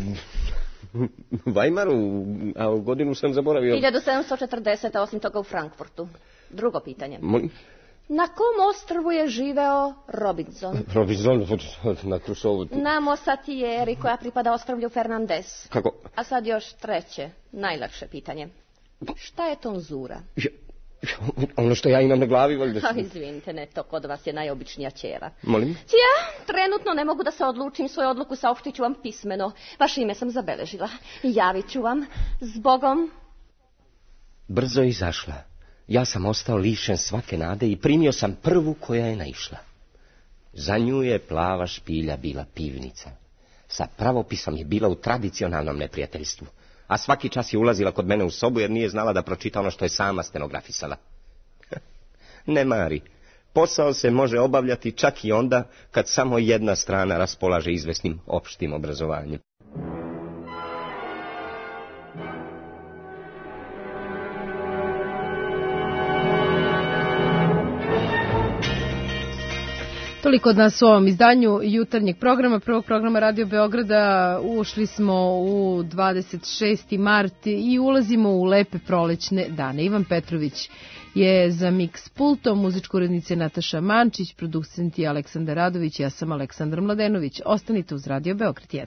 Weimaru, a u godinu sam zaboravio. 1740, a osim toga u Frankfurtu. Drugo pitanje. Na kom ostrvu je živeo Robinson? Robinson, na Crusoe. Na Mosatieri, koja pripada ostrvlju Fernandez. Kako? A sad još 3, najlakše pitanje. Šta je tonzura? Ono što ja imam na glavi, valjda. Izvinite, ne, to kod vas je najobičnija ćela. Molim? Ja trenutno ne mogu da se odlučim, svoju odluku saopštit ću vam pismeno. Vaše ime sam zabeležila. Javit ću vam. Zbogom. Brzo je izašla. Ja sam ostao lišen svake nade i primio sam prvu koja je naišla. Za nju je plava špilja bila pivnica. Sa pravopisom je bila u tradicionalnom neprijateljstvu. A svaki čas je ulazila kod mene u sobu jer nije znala da pročita ono što je sama stenografisala. Ne mari. Posao se može obavljati čak i onda kad samo jedna strana raspolaže izvesnim opštim obrazovanjem. Toliko od nas u ovom izdanju jutarnjeg programa, prvog programa Radio Beograda. Ušli smo u 26. mart i ulazimo u lepe prolećne dane. Ivan Petrović je za Mix pultom, muzičku urednice Nataša Mančić, producent je Aleksandar Radović, ja sam Aleksandar Mladenović. Ostanite uz Radio Beograd 1.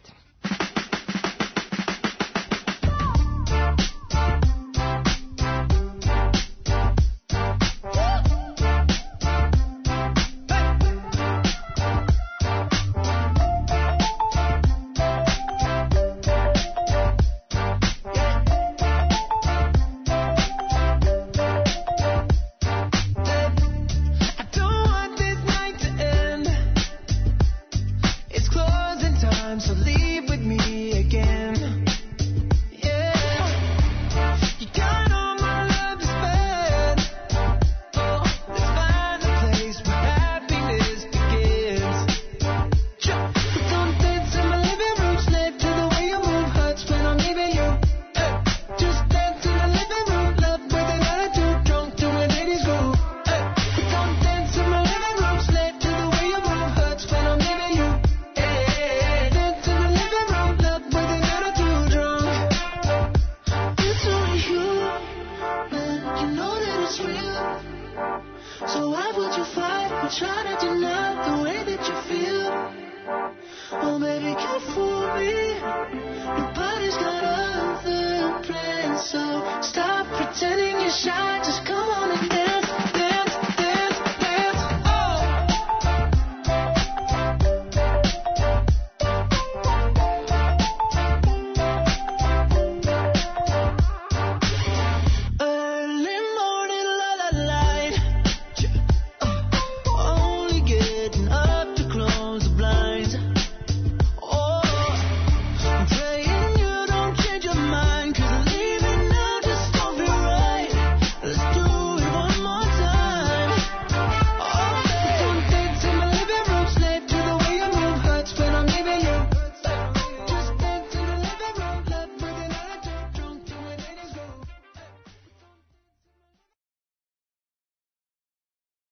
So leave with me again. So stop pretending you're shy, just come on and dance.